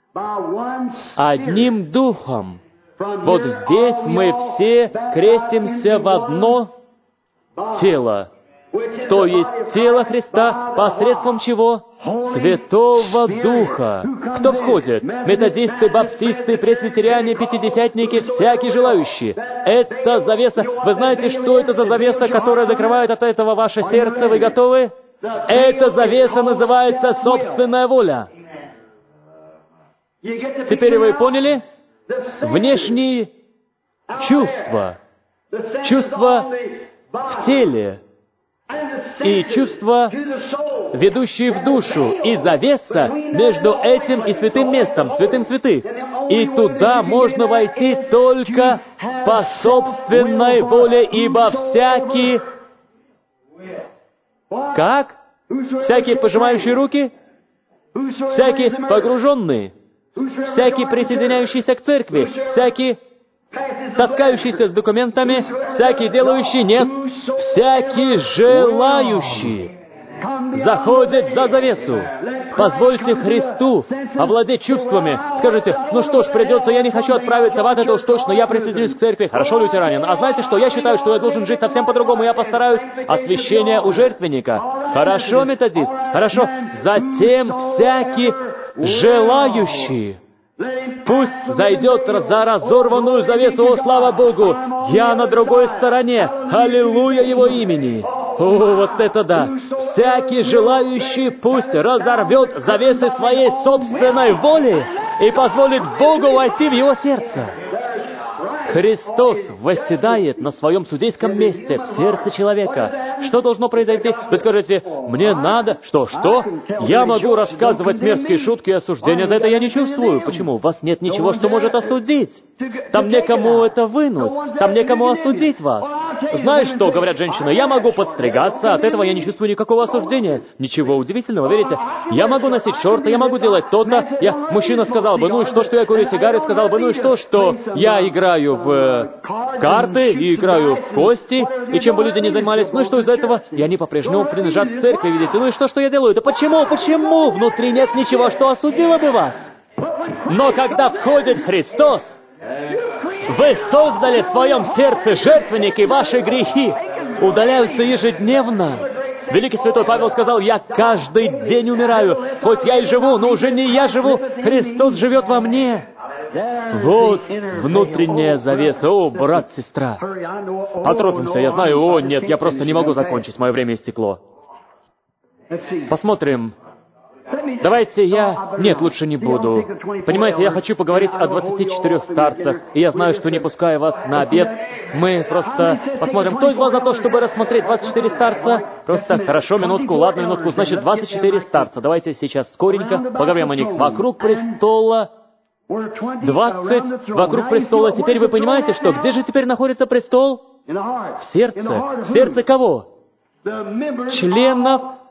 одним духом. Вот здесь мы все крестимся в одно тело, то есть тело Христа, посредством чего? Святого Духа. Кто входит? Методисты, баптисты, пресвитериане, пятидесятники, всякий желающий. Это завеса. Вы знаете, что это за завеса, которая закрывает от этого ваше сердце? Вы готовы? Эта завеса называется собственная воля. Теперь вы поняли? Внешние чувства. Чувства в теле. И чувства, ведущие в душу. И завеса между этим и святым местом, святым святых. И туда можно войти только по собственной воле, ибо всякий... Как? Всякие пожимающие руки? Всякие погруженные? Всякие присоединяющиеся к церкви? Всякие таскающиеся с документами? Всякие делающие? Нет. Всякие желающие заходят за завесу. Позвольте Христу овладеть чувствами. Скажите, ну что ж, придется, я не хочу отправиться в ад, это уж точно, я присоединюсь к церкви. Хорошо, лютеранин. А знаете что, я считаю, что я должен жить совсем по-другому, я постараюсь. Освящение у жертвенника. Хорошо, методист. Хорошо. Затем всякий желающий пусть зайдет за разорванную завесу. О, слава Богу! Я на другой стороне. Аллилуйя Его имени. О, вот это да! Всякий желающий пусть разорвет завесы своей собственной воли и позволит Богу войти в его сердце. Христос восседает на своем судейском месте в сердце человека. Что должно произойти? Вы скажете, мне надо... Что? Я могу рассказывать мерзкие шутки и осуждения, за это я не чувствую. Почему? У вас нет ничего, что может осудить. Там некому это вынуть. Там некому осудить вас. Знаешь что, говорят женщины, я могу подстригаться, от этого я не чувствую никакого осуждения. Ничего удивительного, верите? Я могу носить шорты, я могу делать то-то. Мужчина сказал бы, ну и что я курю сигары, сказал бы, ну и что я играю в карты и играю в кости, и чем бы люди не занимались, ну и что из этого? И они по-прежнему принадлежат к церкви, видите? Ну и что я делаю? Да почему? Внутри нет ничего, что осудило бы вас. Но когда входит Христос, вы создали в своем сердце жертвенник, и ваши грехи удаляются ежедневно. Великий святой Павел сказал, я каждый день умираю, хоть я и живу, но уже не я живу, Христос живет во мне. Вот внутренняя завеса. О, брат, сестра. Поторопимся, я знаю. О, нет, я просто не могу закончить, мое время истекло. Посмотрим. Давайте Нет, лучше не буду. Понимаете, я хочу поговорить о 24 старцах, и я знаю, что не пускаю вас на обед. Мы просто посмотрим, кто из вас за то, чтобы рассмотреть 24 старца? Просто, хорошо, минутку, ладно, минутку, значит, 24 старца. Давайте сейчас скоренько поговорим о них. Вокруг престола 20 вокруг престола. Теперь вы понимаете, что где же теперь находится престол? В сердце. В сердце кого? Членов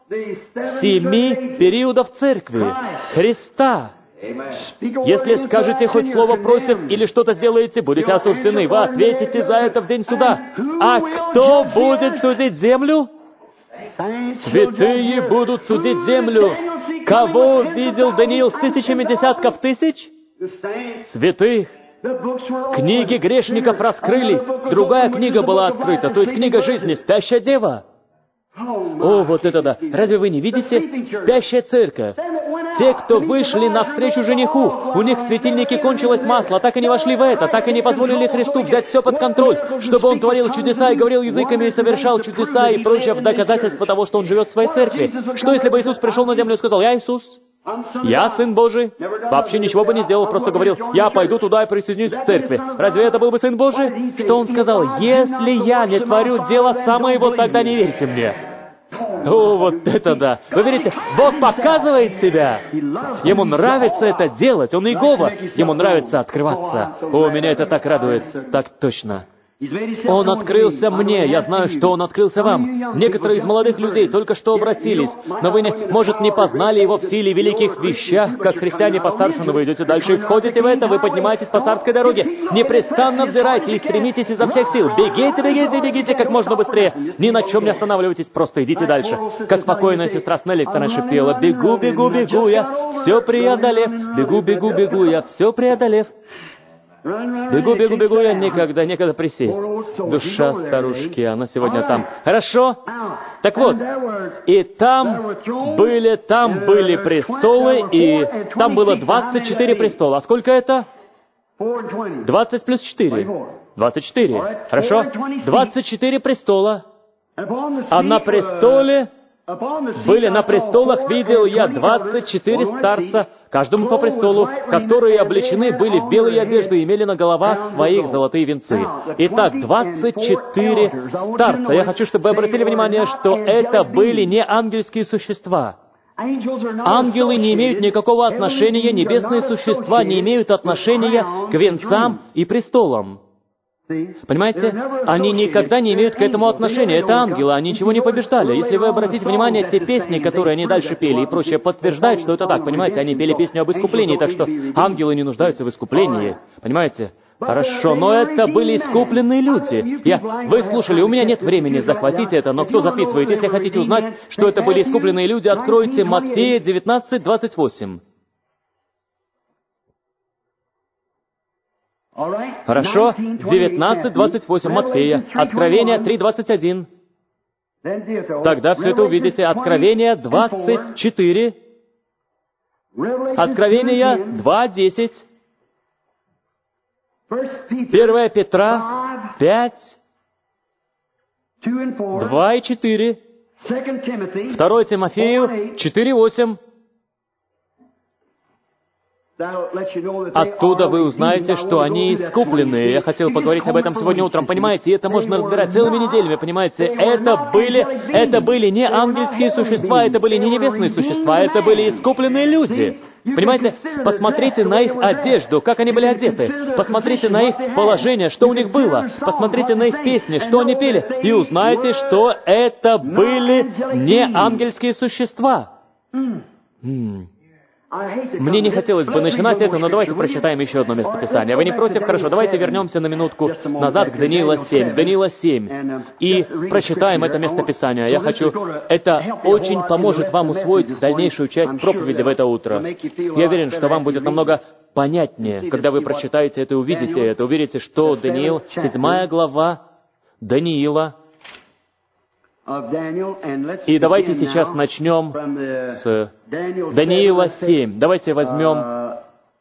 7 периодов Церкви, Христа. Если скажете хоть слово против или что-то сделаете, будете осуждены. Вы ответите за это в день суда. А кто будет судить землю? Святые будут судить землю. Кого видел Даниил с тысячами десятков тысяч? Святых. Книги грешников раскрылись. Другая книга была открыта, то есть книга жизни, спящая дева. О, вот это да! Разве вы не видите? Спящая церковь. Те, кто вышли навстречу жениху, у них в светильнике кончилось масло, так и не вошли в это, так и не позволили Христу взять все под контроль, чтобы Он творил чудеса и говорил языками и совершал чудеса и прочее в доказательство того, что Он живет в своей церкви. Что, если бы Иисус пришел на землю и сказал: «Я Иисус, я Сын Божий», вообще ничего бы не сделал, просто говорил: «Я пойду туда и присоединюсь к церкви». Разве это был бы Сын Божий? Что Он сказал? «Если я не творю дело отца моего, тогда не верьте мне». О, вот это да! Вы видите, Бог показывает себя. Ему нравится это делать. Он Иегова. Ему нравится открываться. О, меня это так радует. Так точно. Он открылся мне. Я знаю, что Он открылся вам. Некоторые из молодых людей только что обратились, но вы, может, не познали Его в силе великих вещах. Как христиане постарше, но вы идете дальше и входите в это, вы поднимаетесь по царской дороге. Непрестанно взирайте и стремитесь изо всех сил. Бегите, бегите, бегите как можно быстрее. Ни на чем не останавливайтесь, просто идите дальше. Как покойная сестра Снелли раньше пела: «Бегу, бегу, бегу я, все преодолев. Бегу, бегу, бегу я, все преодолев». Бегу, бегу, бегу, я некогда присесть. Душа старушки, она сегодня там. Хорошо? Так вот, и там были престолы, и там было 24 престола. А сколько это? 20 плюс 4. 24. Хорошо? 24 престола. А на престолах видел я 24 старца, каждому по престолу, которые облечены были в белые одежды и имели на головах своих золотые венцы. Итак, 24 старца. Я хочу, чтобы вы обратили внимание, что это были не ангельские существа. Ангелы не имеют никакого отношения, небесные существа не имеют отношения к венцам и престолам. Понимаете? Они никогда не имеют к этому отношения. Это ангелы, они ничего не побеждали. Если вы обратите внимание, те песни, которые они дальше пели и прочее, подтверждают, что это так. Понимаете? Они пели песню об искуплении, так что ангелы не нуждаются в искуплении. Понимаете? Хорошо, но это были искупленные люди. Вы слушали, у меня нет времени захватить это, но кто записывает? Если хотите узнать, что это были искупленные люди, откройте Матфея 19:28. Хорошо, 19:28 Матфея, Откровение 3:21. Тогда все это увидите. Откровение 24, Откровение 2:10, 1 Петра 5, 2:4, 2 Тимофею 4:8. Оттуда вы узнаете, что они искупленные. Я хотел поговорить об этом сегодня утром. Понимаете, это можно разбирать целыми неделями, понимаете. Это были не ангельские существа, это были не небесные существа, это были искупленные люди. Понимаете, посмотрите на их одежду, как они были одеты. Посмотрите на их положение, что у них было. Посмотрите на их песни, что они пели. И узнаете, что это были не ангельские существа. Мне не хотелось бы начинать это, но давайте прочитаем еще одно местописание. Вы не против? Хорошо, давайте вернемся на минутку назад к Даниила 7. Даниила 7. И прочитаем это местописание. Я хочу... Это очень поможет вам усвоить дальнейшую часть проповеди в это утро. Я уверен, что вам будет намного понятнее, когда вы прочитаете это и увидите это. Увидите, что Даниил, 7 глава Даниила. И давайте сейчас начнем с Даниила 7. Давайте возьмем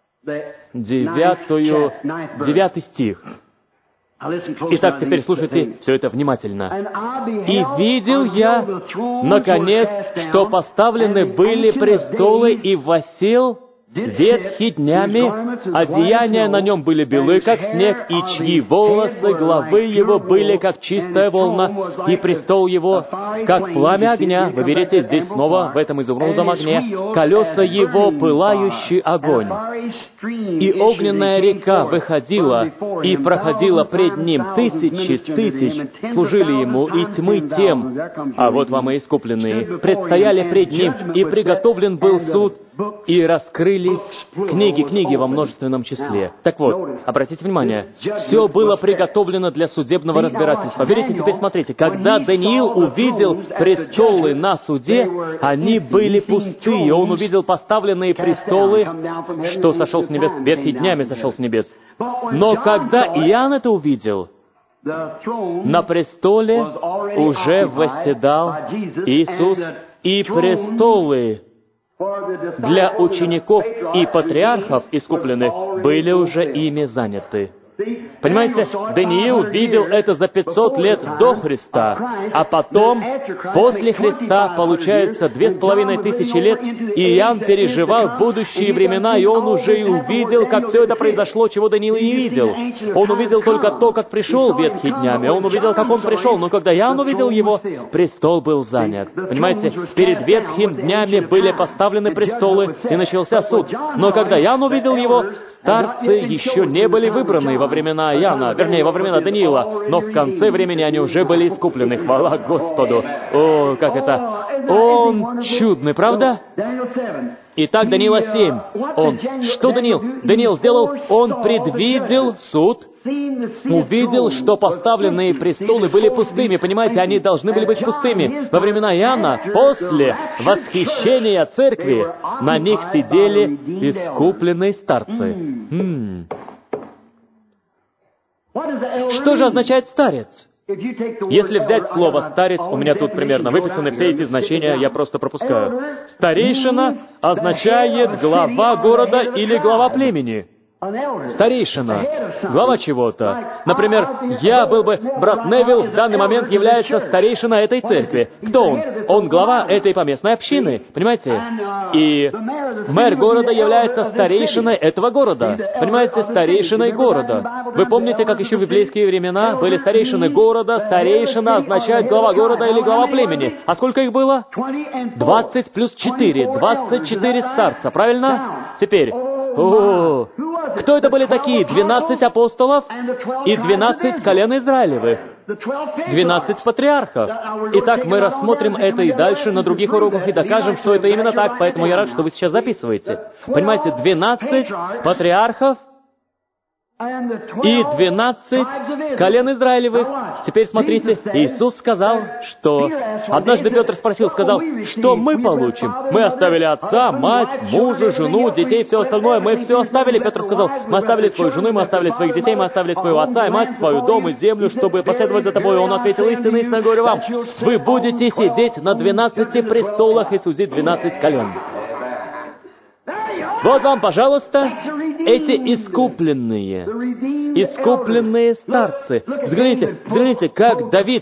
9 стих. Итак, теперь слушайте все это внимательно. «И видел я, наконец, что поставлены были престолы, и воссел ветхий днями, одеяния на нем были белы, как снег, и чьи волосы главы его были, как чистая волна, и престол его, как пламя огня». Вы видите, здесь снова, в этом изумрудном огне, колеса его пылающий огонь. И огненная река выходила и проходила пред ним. Тысячи тысяч служили ему, и тьмы тем, а вот вам и искупленные, предстояли пред ним, и приготовлен был суд, и раскрылись книги во множественном числе. Так вот, обратите внимание, все было приготовлено для судебного разбирательства. Видите, теперь смотрите, когда Даниил увидел престолы на суде, они были пустые. Он увидел поставленные престолы, что сошел с небес, ветхий днями сошел с небес. Но когда Иоанн это увидел, на престоле уже восседал Иисус, и престолы для учеников и патриархов искупленных были уже ими заняты. Понимаете, Даниил видел это за 500 лет до Христа, а потом, после Христа, получается 2500 лет, и Иоанн переживал будущие времена, и он уже и увидел, как все это произошло, чего Даниил и не видел. Он увидел только то, как пришел ветхий днями, он увидел, как он пришел, но когда Иоанн увидел его, престол был занят. Понимаете, перед ветхим днями были поставлены престолы, и начался суд. Но когда Иоанн увидел его, старцы еще не были выбраны во времена Иоанна, вернее, во времена Даниила, но в конце времени они уже были искуплены. Хвала Господу! О, как это! Он чудный, правда? Итак, Даниила 7. Что Даниил сделал? Он предвидел суд, увидел, что поставленные престолы были пустыми. Понимаете, они должны были быть пустыми. Во времена Иоанна, после восхищения церкви, на них сидели искупленные старцы. Что же означает старец? Если взять слово «старец», у меня тут примерно выписаны все эти значения, я просто пропускаю. Старейшина означает глава города или глава племени. Старейшина, глава чего-то. Например, брат Невилл в данный момент является старейшиной этой церкви. Кто он? Он глава этой поместной общины, понимаете? И мэр города является старейшиной этого города. Понимаете, старейшиной города. Вы помните, как еще в библейские времена были старейшины города? Старейшина означает глава города или глава племени. А сколько их было? 20 плюс 4. 24 старца, правильно? Теперь, кто это были такие? 12 апостолов и 12 колен Израилевых. 12 патриархов. Итак, мы рассмотрим это и дальше на других уроках и докажем, что это именно так, поэтому я рад, что вы сейчас записываете. Понимаете, 12 патриархов и 12 колен Израилевых. Теперь смотрите, Иисус сказал, что... Однажды Петр сказал, что мы получим? Мы оставили отца, мать, мужа, жену, детей, все остальное. Мы все оставили. Петр сказал, мы оставили свою жену, мы оставили своих детей, мы оставили своего отца и мать, свою дом и землю, чтобы последовать за тобой. Он ответил, истинно говорю вам, вы будете сидеть на 12 престолах и судить 12 колен. Вот вам, пожалуйста, эти искупленные старцы. Взгляните, как Давид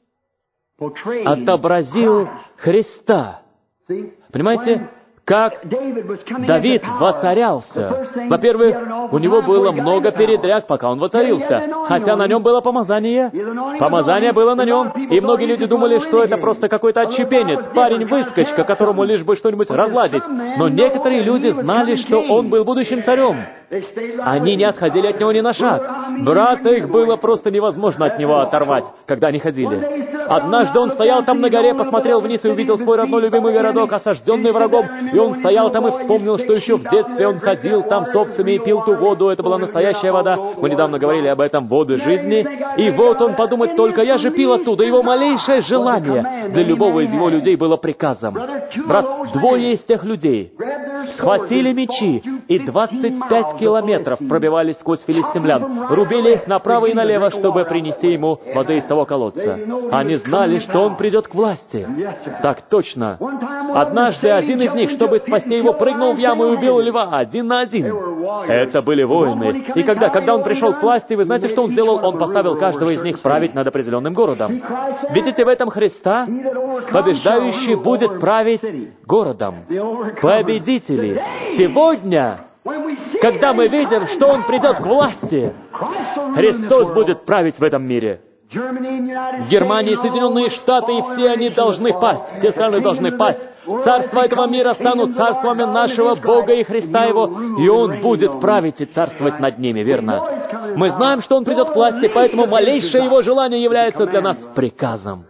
отобразил Христа. Понимаете? Как Давид воцарялся. Во-первых, у него было много передряг, пока он воцарился. Хотя на нем было помазание. Помазание было на нем. И многие люди думали, что это просто какой-то отщепенец, парень-выскочка, которому лишь бы что-нибудь разладить. Но некоторые люди знали, что он был будущим царем. Они не отходили от него ни на шаг. Брата их было просто невозможно от него оторвать, когда они ходили. Однажды он стоял там на горе, посмотрел вниз и увидел свой родной любимый городок, осажденный врагом. И он стоял там и вспомнил, что еще в детстве он ходил там с овцами и пил ту воду. Это была настоящая вода. Мы недавно говорили об этом, воды жизни. И вот он подумает только, я же пил оттуда. Его малейшее желание для любого из его людей было приказом. Брат, двое из тех людей схватили мечи и 25 километров пробивались сквозь филистимлян. Рубили их направо и налево, чтобы принести ему воды из того колодца. Они знали, что он придет к власти. Так точно. Однажды один из них, чтобы спасти его, прыгнул в яму и убил льва 1 на 1. Это были воины. И когда он пришел к власти, вы знаете, что он сделал? Он поставил каждого из них править над определенным городом. Видите в этом Христа? Побеждающий будет править городом. Победители. Сегодня, когда мы видим, что Он придет к власти, Христос будет править в этом мире. Германия, Соединенные Штаты, и все они должны пасть. Все страны должны пасть. Царства этого мира станут царствами нашего Бога и Христа Его, и Он будет править и царствовать над ними, верно? Мы знаем, что Он придет к власти, поэтому малейшее Его желание является для нас приказом.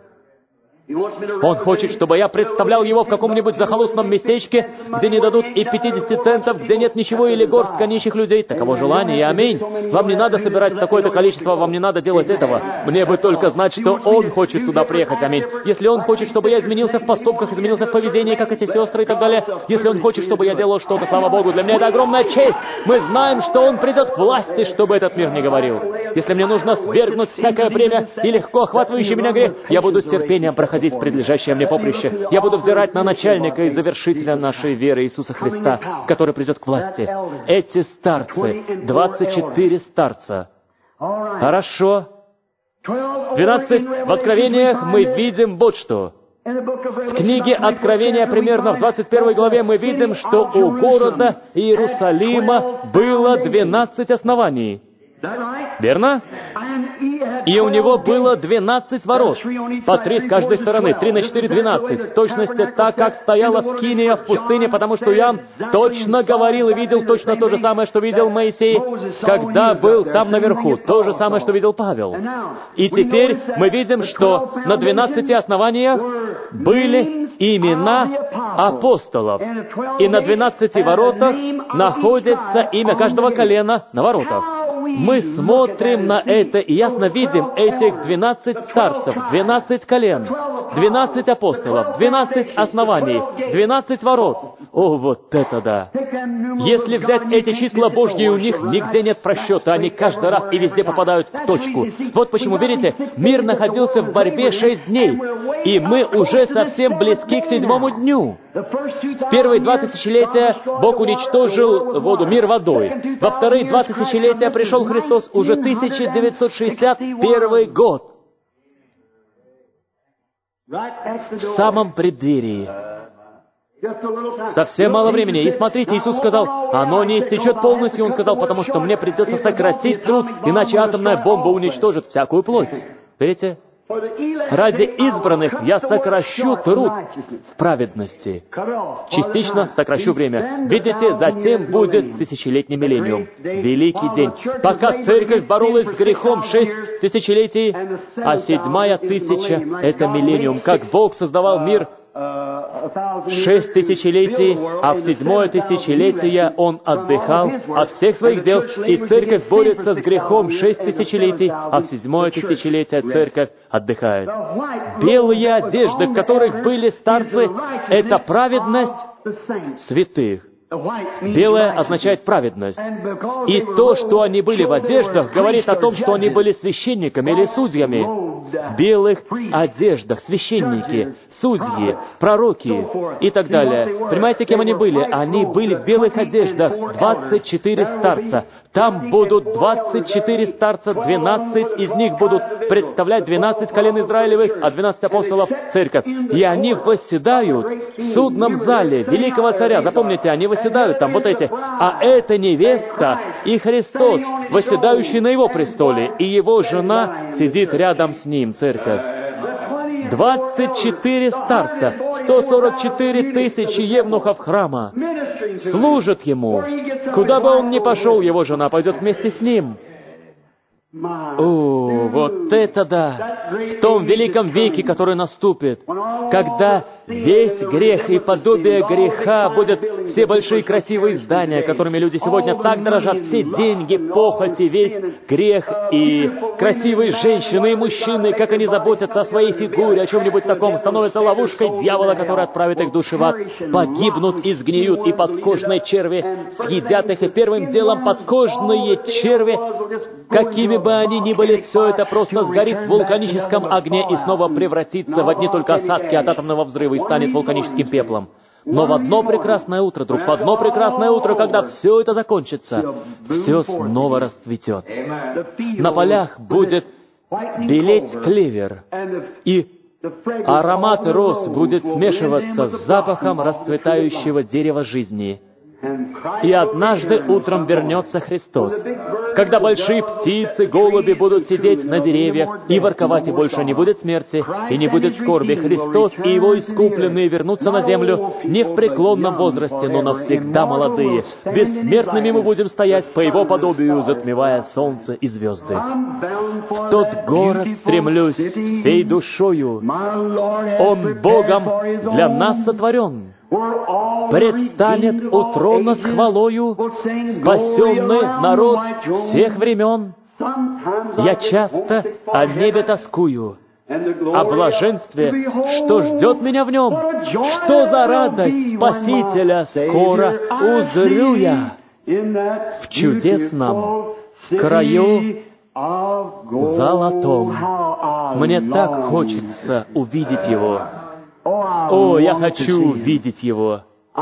Он хочет, чтобы я представлял Его в каком-нибудь захолустном местечке, где не дадут и 50 центов, где нет ничего или горстка нищих людей. Таково желание, и аминь. Вам не надо собирать такое-то количество, вам не надо делать этого. Мне бы только знать, что Он хочет туда приехать, аминь. Если Он хочет, чтобы я изменился в поступках, изменился в поведении, как эти сестры и так далее, если Он хочет, чтобы я делал что-то, слава Богу, для меня это огромная честь. Мы знаем, что Он придет к власти, чтобы этот мир не говорил. Если мне нужно свергнуть всякое время и легко охватывающий меня грех, я буду с терпением проходить в предлежащее мне поприще. Я буду взирать на начальника и завершителя нашей веры Иисуса Христа, который придет к власти. Эти старцы, 24 старца. Хорошо. 12 в Откровениях мы видим вот что. В книге Откровения, примерно в 21 главе, мы видим, что у города Иерусалима было 12 оснований. Верно? И у него было 12 ворот, по 3 с каждой стороны, 3 на 4, 12. В точности так, как стояла Скиния в пустыне, потому что Иоанн точно говорил и видел точно то же самое, что видел Моисей, когда был там наверху. То же самое, что видел Павел. И теперь мы видим, что на 12 основаниях были имена апостолов. И на 12 воротах находится имя каждого колена на воротах. Мы смотрим на это и ясно видим этих 12 старцев, 12 колен, 12 апостолов, 12 оснований, 12 ворот. О, вот это да! Если взять эти числа Божьи, у них нигде нет просчета, они каждый раз и везде попадают в точку. Вот почему, видите, мир находился в борьбе 6 дней, и мы уже совсем близки к 7-му дню. В первые 2 тысячелетия Бог уничтожил воду, мир водой. Во вторые 2 тысячелетия пришел Христос, уже 1961 год. В самом преддверии. Совсем мало времени. И смотрите, Иисус сказал, оно не истечет полностью. Он сказал, потому что мне придется сократить труд, иначе атомная бомба уничтожит всякую плоть. Видите? Ради избранных я сокращу труд в праведности. Частично сокращу время. Видите, затем будет тысячелетний миллениум. Великий день. Пока церковь боролась с грехом 6 тысячелетий, а 7-я тысяча — это миллениум. Как Бог создавал мир 6 тысячелетий, а в 7-е тысячелетие Он отдыхал от всех своих дел, и церковь борется с грехом 6 тысячелетий, а в 7-е тысячелетие церковь отдыхает. Белые одежды, в которых были старцы, это праведность святых. Белое означает праведность. И то, что они были в одеждах, говорит о том, что они были священниками или судьями. В белых одеждах священники, судьи, пророки и так далее. Понимаете, кем они были? Они были в белых одеждах, 24 старца. Там будут 24 старца, 12 из них будут представлять 12 колен Израилевых, а 12 апостолов — церковь. И они восседают в судном зале великого царя. Запомните, они восседают там, вот эти. А это невеста и Христос, восседающий на Его престоле, и Его жена сидит рядом с Ним, церковь. 24 старца, 144 тысячи евнухов храма служат Ему. Куда бы Он ни пошел, Его жена пойдет вместе с Ним. О, вот это да! В том великом веке, который наступит, когда весь грех и подобие греха будет, все большие красивые здания, которыми люди сегодня так дорожат, все деньги, похоти, весь грех и красивые женщины и мужчины, как они заботятся о своей фигуре, о чем-нибудь таком, становятся ловушкой дьявола, который отправит их души в ад, погибнут и сгниют, и подкожные черви съедят их, и первым делом подкожные черви, какими бы они ни были, все это просто сгорит в вулканическом огне и снова превратится в одни только осадки от атомного взрыва и станет вулканическим пеплом. Но в одно прекрасное утро, друг, в одно прекрасное утро, когда все это закончится, все снова расцветет. На полях будет белеть клевер, и аромат роз будет смешиваться с запахом расцветающего дерева жизни. И однажды утром вернется Христос, когда большие птицы, голуби будут сидеть на деревьях и ворковать, и больше не будет смерти, и не будет скорби. Христос и Его искупленные вернутся на землю не в преклонном возрасте, но навсегда молодые. Бессмертными мы будем стоять по Его подобию, затмевая солнце и звезды. В тот город стремлюсь всей душою. Он Богом для нас сотворен. Предстанет у трона с хвалою спасенный народ всех времен. Я часто о небе тоскую, о блаженстве, что ждет меня в нем. Что за радость Спасителя скоро узрю я в чудесном краю золотом. Мне так хочется увидеть Его. О, я хочу видеть Его.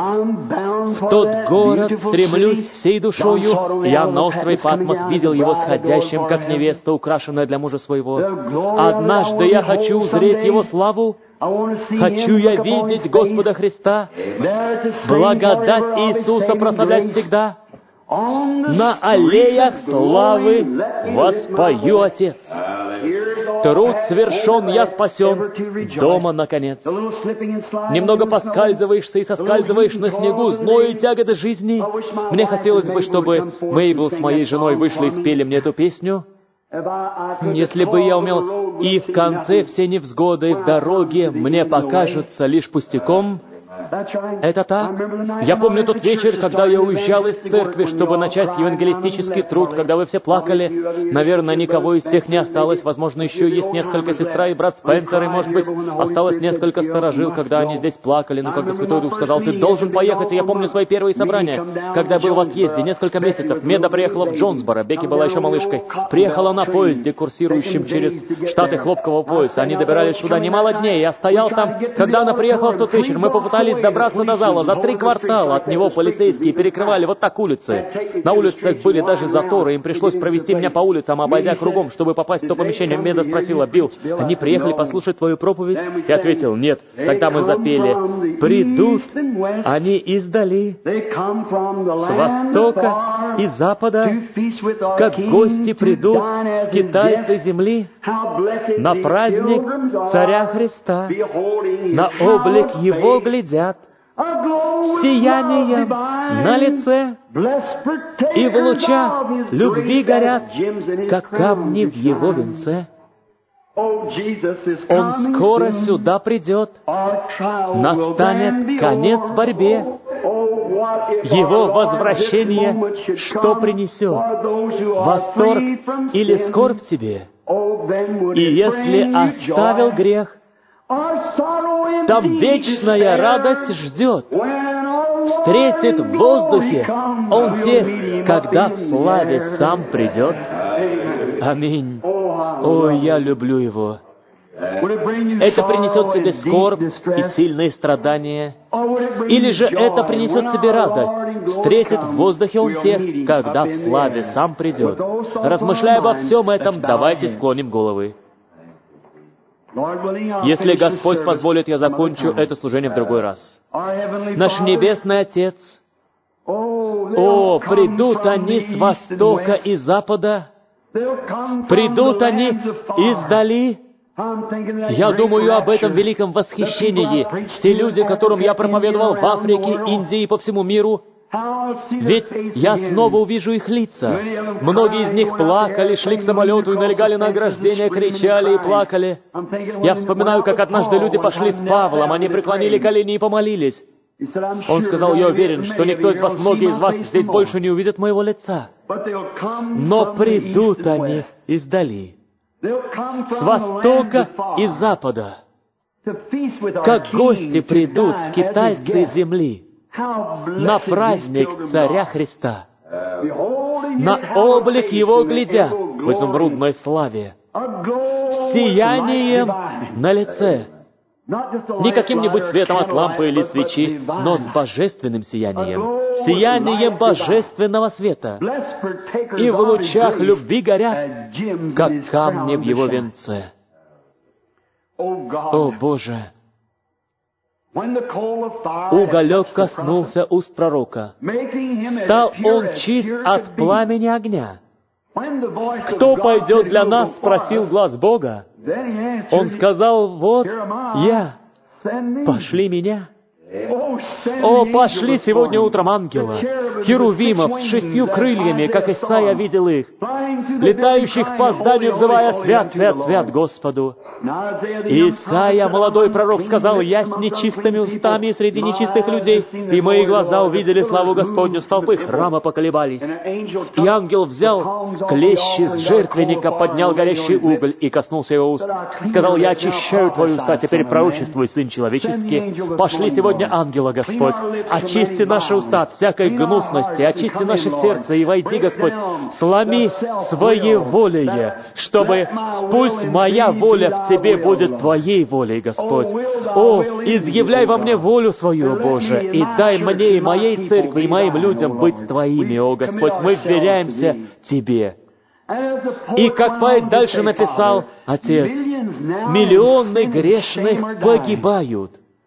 В тот город стремлюсь всей душою. Я на острове Патмос видел Его сходящим, как невеста, украшенная для мужа своего. Однажды я хочу узреть Его славу. Хочу я видеть Господа Христа. Благодать Иисуса прославлять всегда. На аллеях славы воспою, Отец. Труд совершен, я спасен, дома, наконец. Немного поскальзываешься и соскальзываешь на снегу, зной и тяготы жизни. Мне хотелось бы, чтобы Мейбл с моей женой вышли и спели мне эту песню. Если бы я умел, и в конце все невзгоды в дороге мне покажутся лишь пустяком. Это так. Я помню тот вечер, когда я уезжал из церкви, чтобы начать евангелистический труд, когда вы все плакали. Наверное, никого из тех не осталось. Возможно, еще есть несколько сестра и брат Спенсер, и, может быть, осталось несколько старожил, когда они здесь плакали. Но когда Святой Дух сказал, ты должен поехать, и я помню свои первые собрания, когда я был в отъезде несколько месяцев. Меда приехала в Джонсборо, Бекки была еще малышкой. Приехала на поезде, курсирующем через штаты хлопкового пояса. Они добирались туда немало дней. Я стоял там, когда она приехала в тот вечер. Мы попытались добраться до зала. За 3 квартала от него полицейские перекрывали вот так улицы. На улицах были даже заторы. Им пришлось провести меня по улицам, обойдя кругом, чтобы попасть в то помещение. Меда спросила, Билл, они приехали послушать твою проповедь? Я ответил, нет. Тогда мы запели, придут они издали, с востока и запада, как гости придут скитальцы земли на праздник Царя Христа. На облик Его глядят, сиянием на лице, и в лучах любви горят, как камни в Его венце. Он скоро сюда придет, настанет конец борьбе. Его возвращение что принесет? Восторг или скорбь тебе? И если оставил грех, там вечная радость ждет. Встретит в воздухе Он тех, когда в славе сам придет. Аминь. Ой, я люблю Его. Это принесет тебе скорбь и сильные страдания. Или же это принесет тебе радость. Встретит в воздухе Он тех, когда в славе сам придет. Размышляя обо всем этом, давайте склоним головы. Если Господь позволит, я закончу это служение в другой раз. Наш Небесный Отец, о, придут они с востока и запада, придут они издали. Я думаю об этом великом восхищении. Те люди, которым я проповедовал в Африке, Индии и по всему миру, ведь я снова увижу их лица. Многие из них плакали, шли к самолету и налегали на ограждение, кричали и плакали. Я вспоминаю, как однажды люди пошли с Павлом, они преклонили колени и помолились. Он сказал, я уверен, что никто из вас, многие из вас здесь больше не увидят моего лица. Но придут они издали, с востока и запада, как гости придут скитальцы земли на праздник Царя Христа. На облик Его глядя в изумрудной славе, сиянием на лице, Не каким-нибудь светом от лампы или свечи, но с божественным сиянием, сиянием божественного света. И в лучах любви горят, как камни в его венце. О, Боже! Уголек коснулся уст пророка. Стал он чист от пламени огня. «Кто пойдет для нас?» — спросил глаз Бога. Он сказал: «Вот я, пошли меня». О, пошли сегодня утром ангела, херувимов с 6 крыльями, как Исаия видел их, летающих по зданию, взывая: «Свят, свят, свят Господу». Исаия, молодой пророк, сказал: «Я с нечистыми устами среди нечистых людей, и мои глаза увидели славу Господню, столпы храма поколебались». И ангел взял клещи с жертвенника, поднял горящий уголь и коснулся его уст. Сказал: «Я очищаю твои уста, теперь пророчествуй, Сын человеческий». Пошли сегодня ангела, Господь, очисти наши уста от всякой гнусности, очисти наше сердце, и войди, Господь, сломи своеволие, чтобы пусть моя воля в Тебе будет Твоей волей, Господь. О, изъявляй во мне волю свою, Боже, и дай мне и моей церкви, и моим людям быть Твоими, о Господь. Мы вверяемся Тебе. И как поэт дальше написал: «Отец, миллионы грешных погибают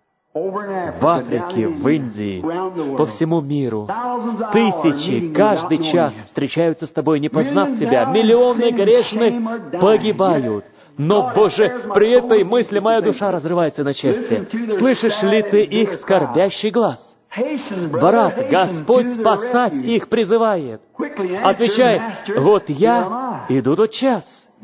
в Африке, в Индии, по всему миру. Тысячи каждый час встречаются с Тобой, не познав Тебя. Миллионы грешных погибают». Но, Боже, при этой мысли моя душа разрывается на части. Слышишь ли Ты их скорбящий глаз? Брат, Господь спасать их призывает. Отвечай: «Вот я иду тот час».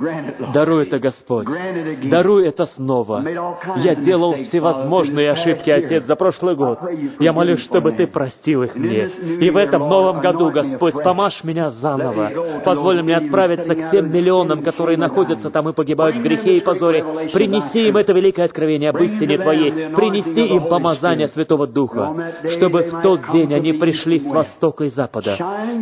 Даруй это, Господь. Даруй это снова. Я делал всевозможные ошибки, Отец, за прошлый год. Я молюсь, чтобы Ты простил их мне. И в этом новом году, Господь, помажь меня заново. Позволь мне отправиться к тем миллионам, которые находятся там и погибают в грехе и позоре. Принеси им это великое откровение об истине Твоей. Принеси им помазание Святого Духа, чтобы в тот день они пришли с востока и запада,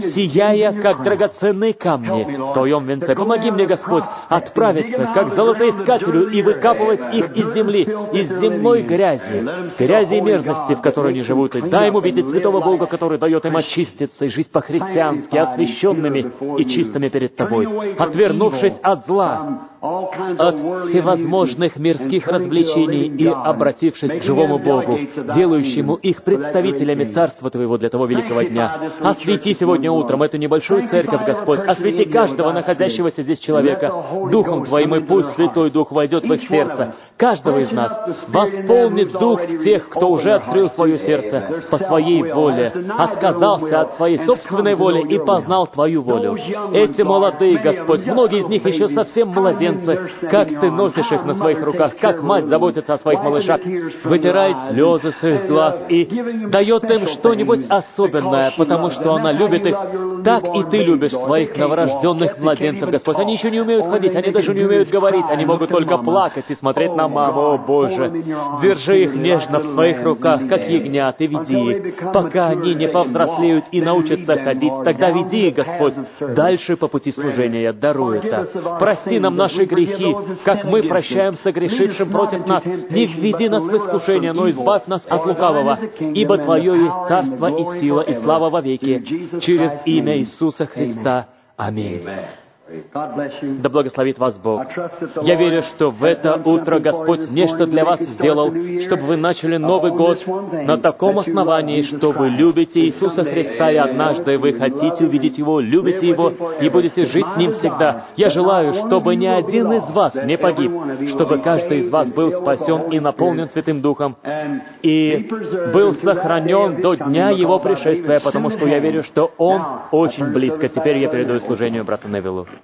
сияя, как драгоценные камни в Твоем венце. Помоги мне, Господь, отправиться, как золотоискателю, и выкапывать их из земли, из земной грязи и мерзости, в которой они живут. И дай им увидеть святого Бога, который дает им очиститься и жить по-христиански, освященными и чистыми перед Тобой, отвернувшись от зла, от всевозможных мирских развлечений и обратившись к живому Богу, делающему их представителями Царства Твоего для того великого дня. Освети сегодня утром эту небольшую церковь, Господь. Освети каждого находящегося здесь человека Духом Твоим, и пусть Святой Дух войдет в их сердце. Каждого из нас восполнит Дух тех, кто уже открыл свое сердце по Своей воле, отказался от своей собственной воли и познал Твою волю. Эти молодые, Господь, многие из них еще совсем младенцы, как Ты носишь их на своих руках, как мать заботится о своих малышах, вытирает слезы с их глаз и дает им что-нибудь особенное, потому что она любит их. Так и Ты любишь своих новорожденных младенцев, Господь. Они еще не умеют ходить, они даже не умеют говорить, они могут только плакать и смотреть на маму. О, Боже, держи их нежно в своих руках, как ягнят, и веди их, пока они не повзрослеют и научатся ходить. Тогда веди их, Господь, дальше по пути служения. Даруй это. Прости нам наши грехи, как мы прощаем согрешившим против нас. Не введи нас в искушение, но избавь нас от лукавого, ибо Твое есть царство и сила и слава во веки, через имя Иисуса Христа. Аминь. Да благословит вас Бог. Я верю, что в это утро Господь нечто для вас сделал, чтобы вы начали Новый год на таком основании, что вы любите Иисуса Христа, и однажды вы хотите увидеть Его, любите Его и будете жить с Ним всегда. Я желаю, чтобы ни один из вас не погиб, чтобы каждый из вас был спасен и наполнен Святым Духом, и был сохранен до дня Его пришествия, потому что я верю, что Он очень близко. Теперь я передаю служению брату Невиллу.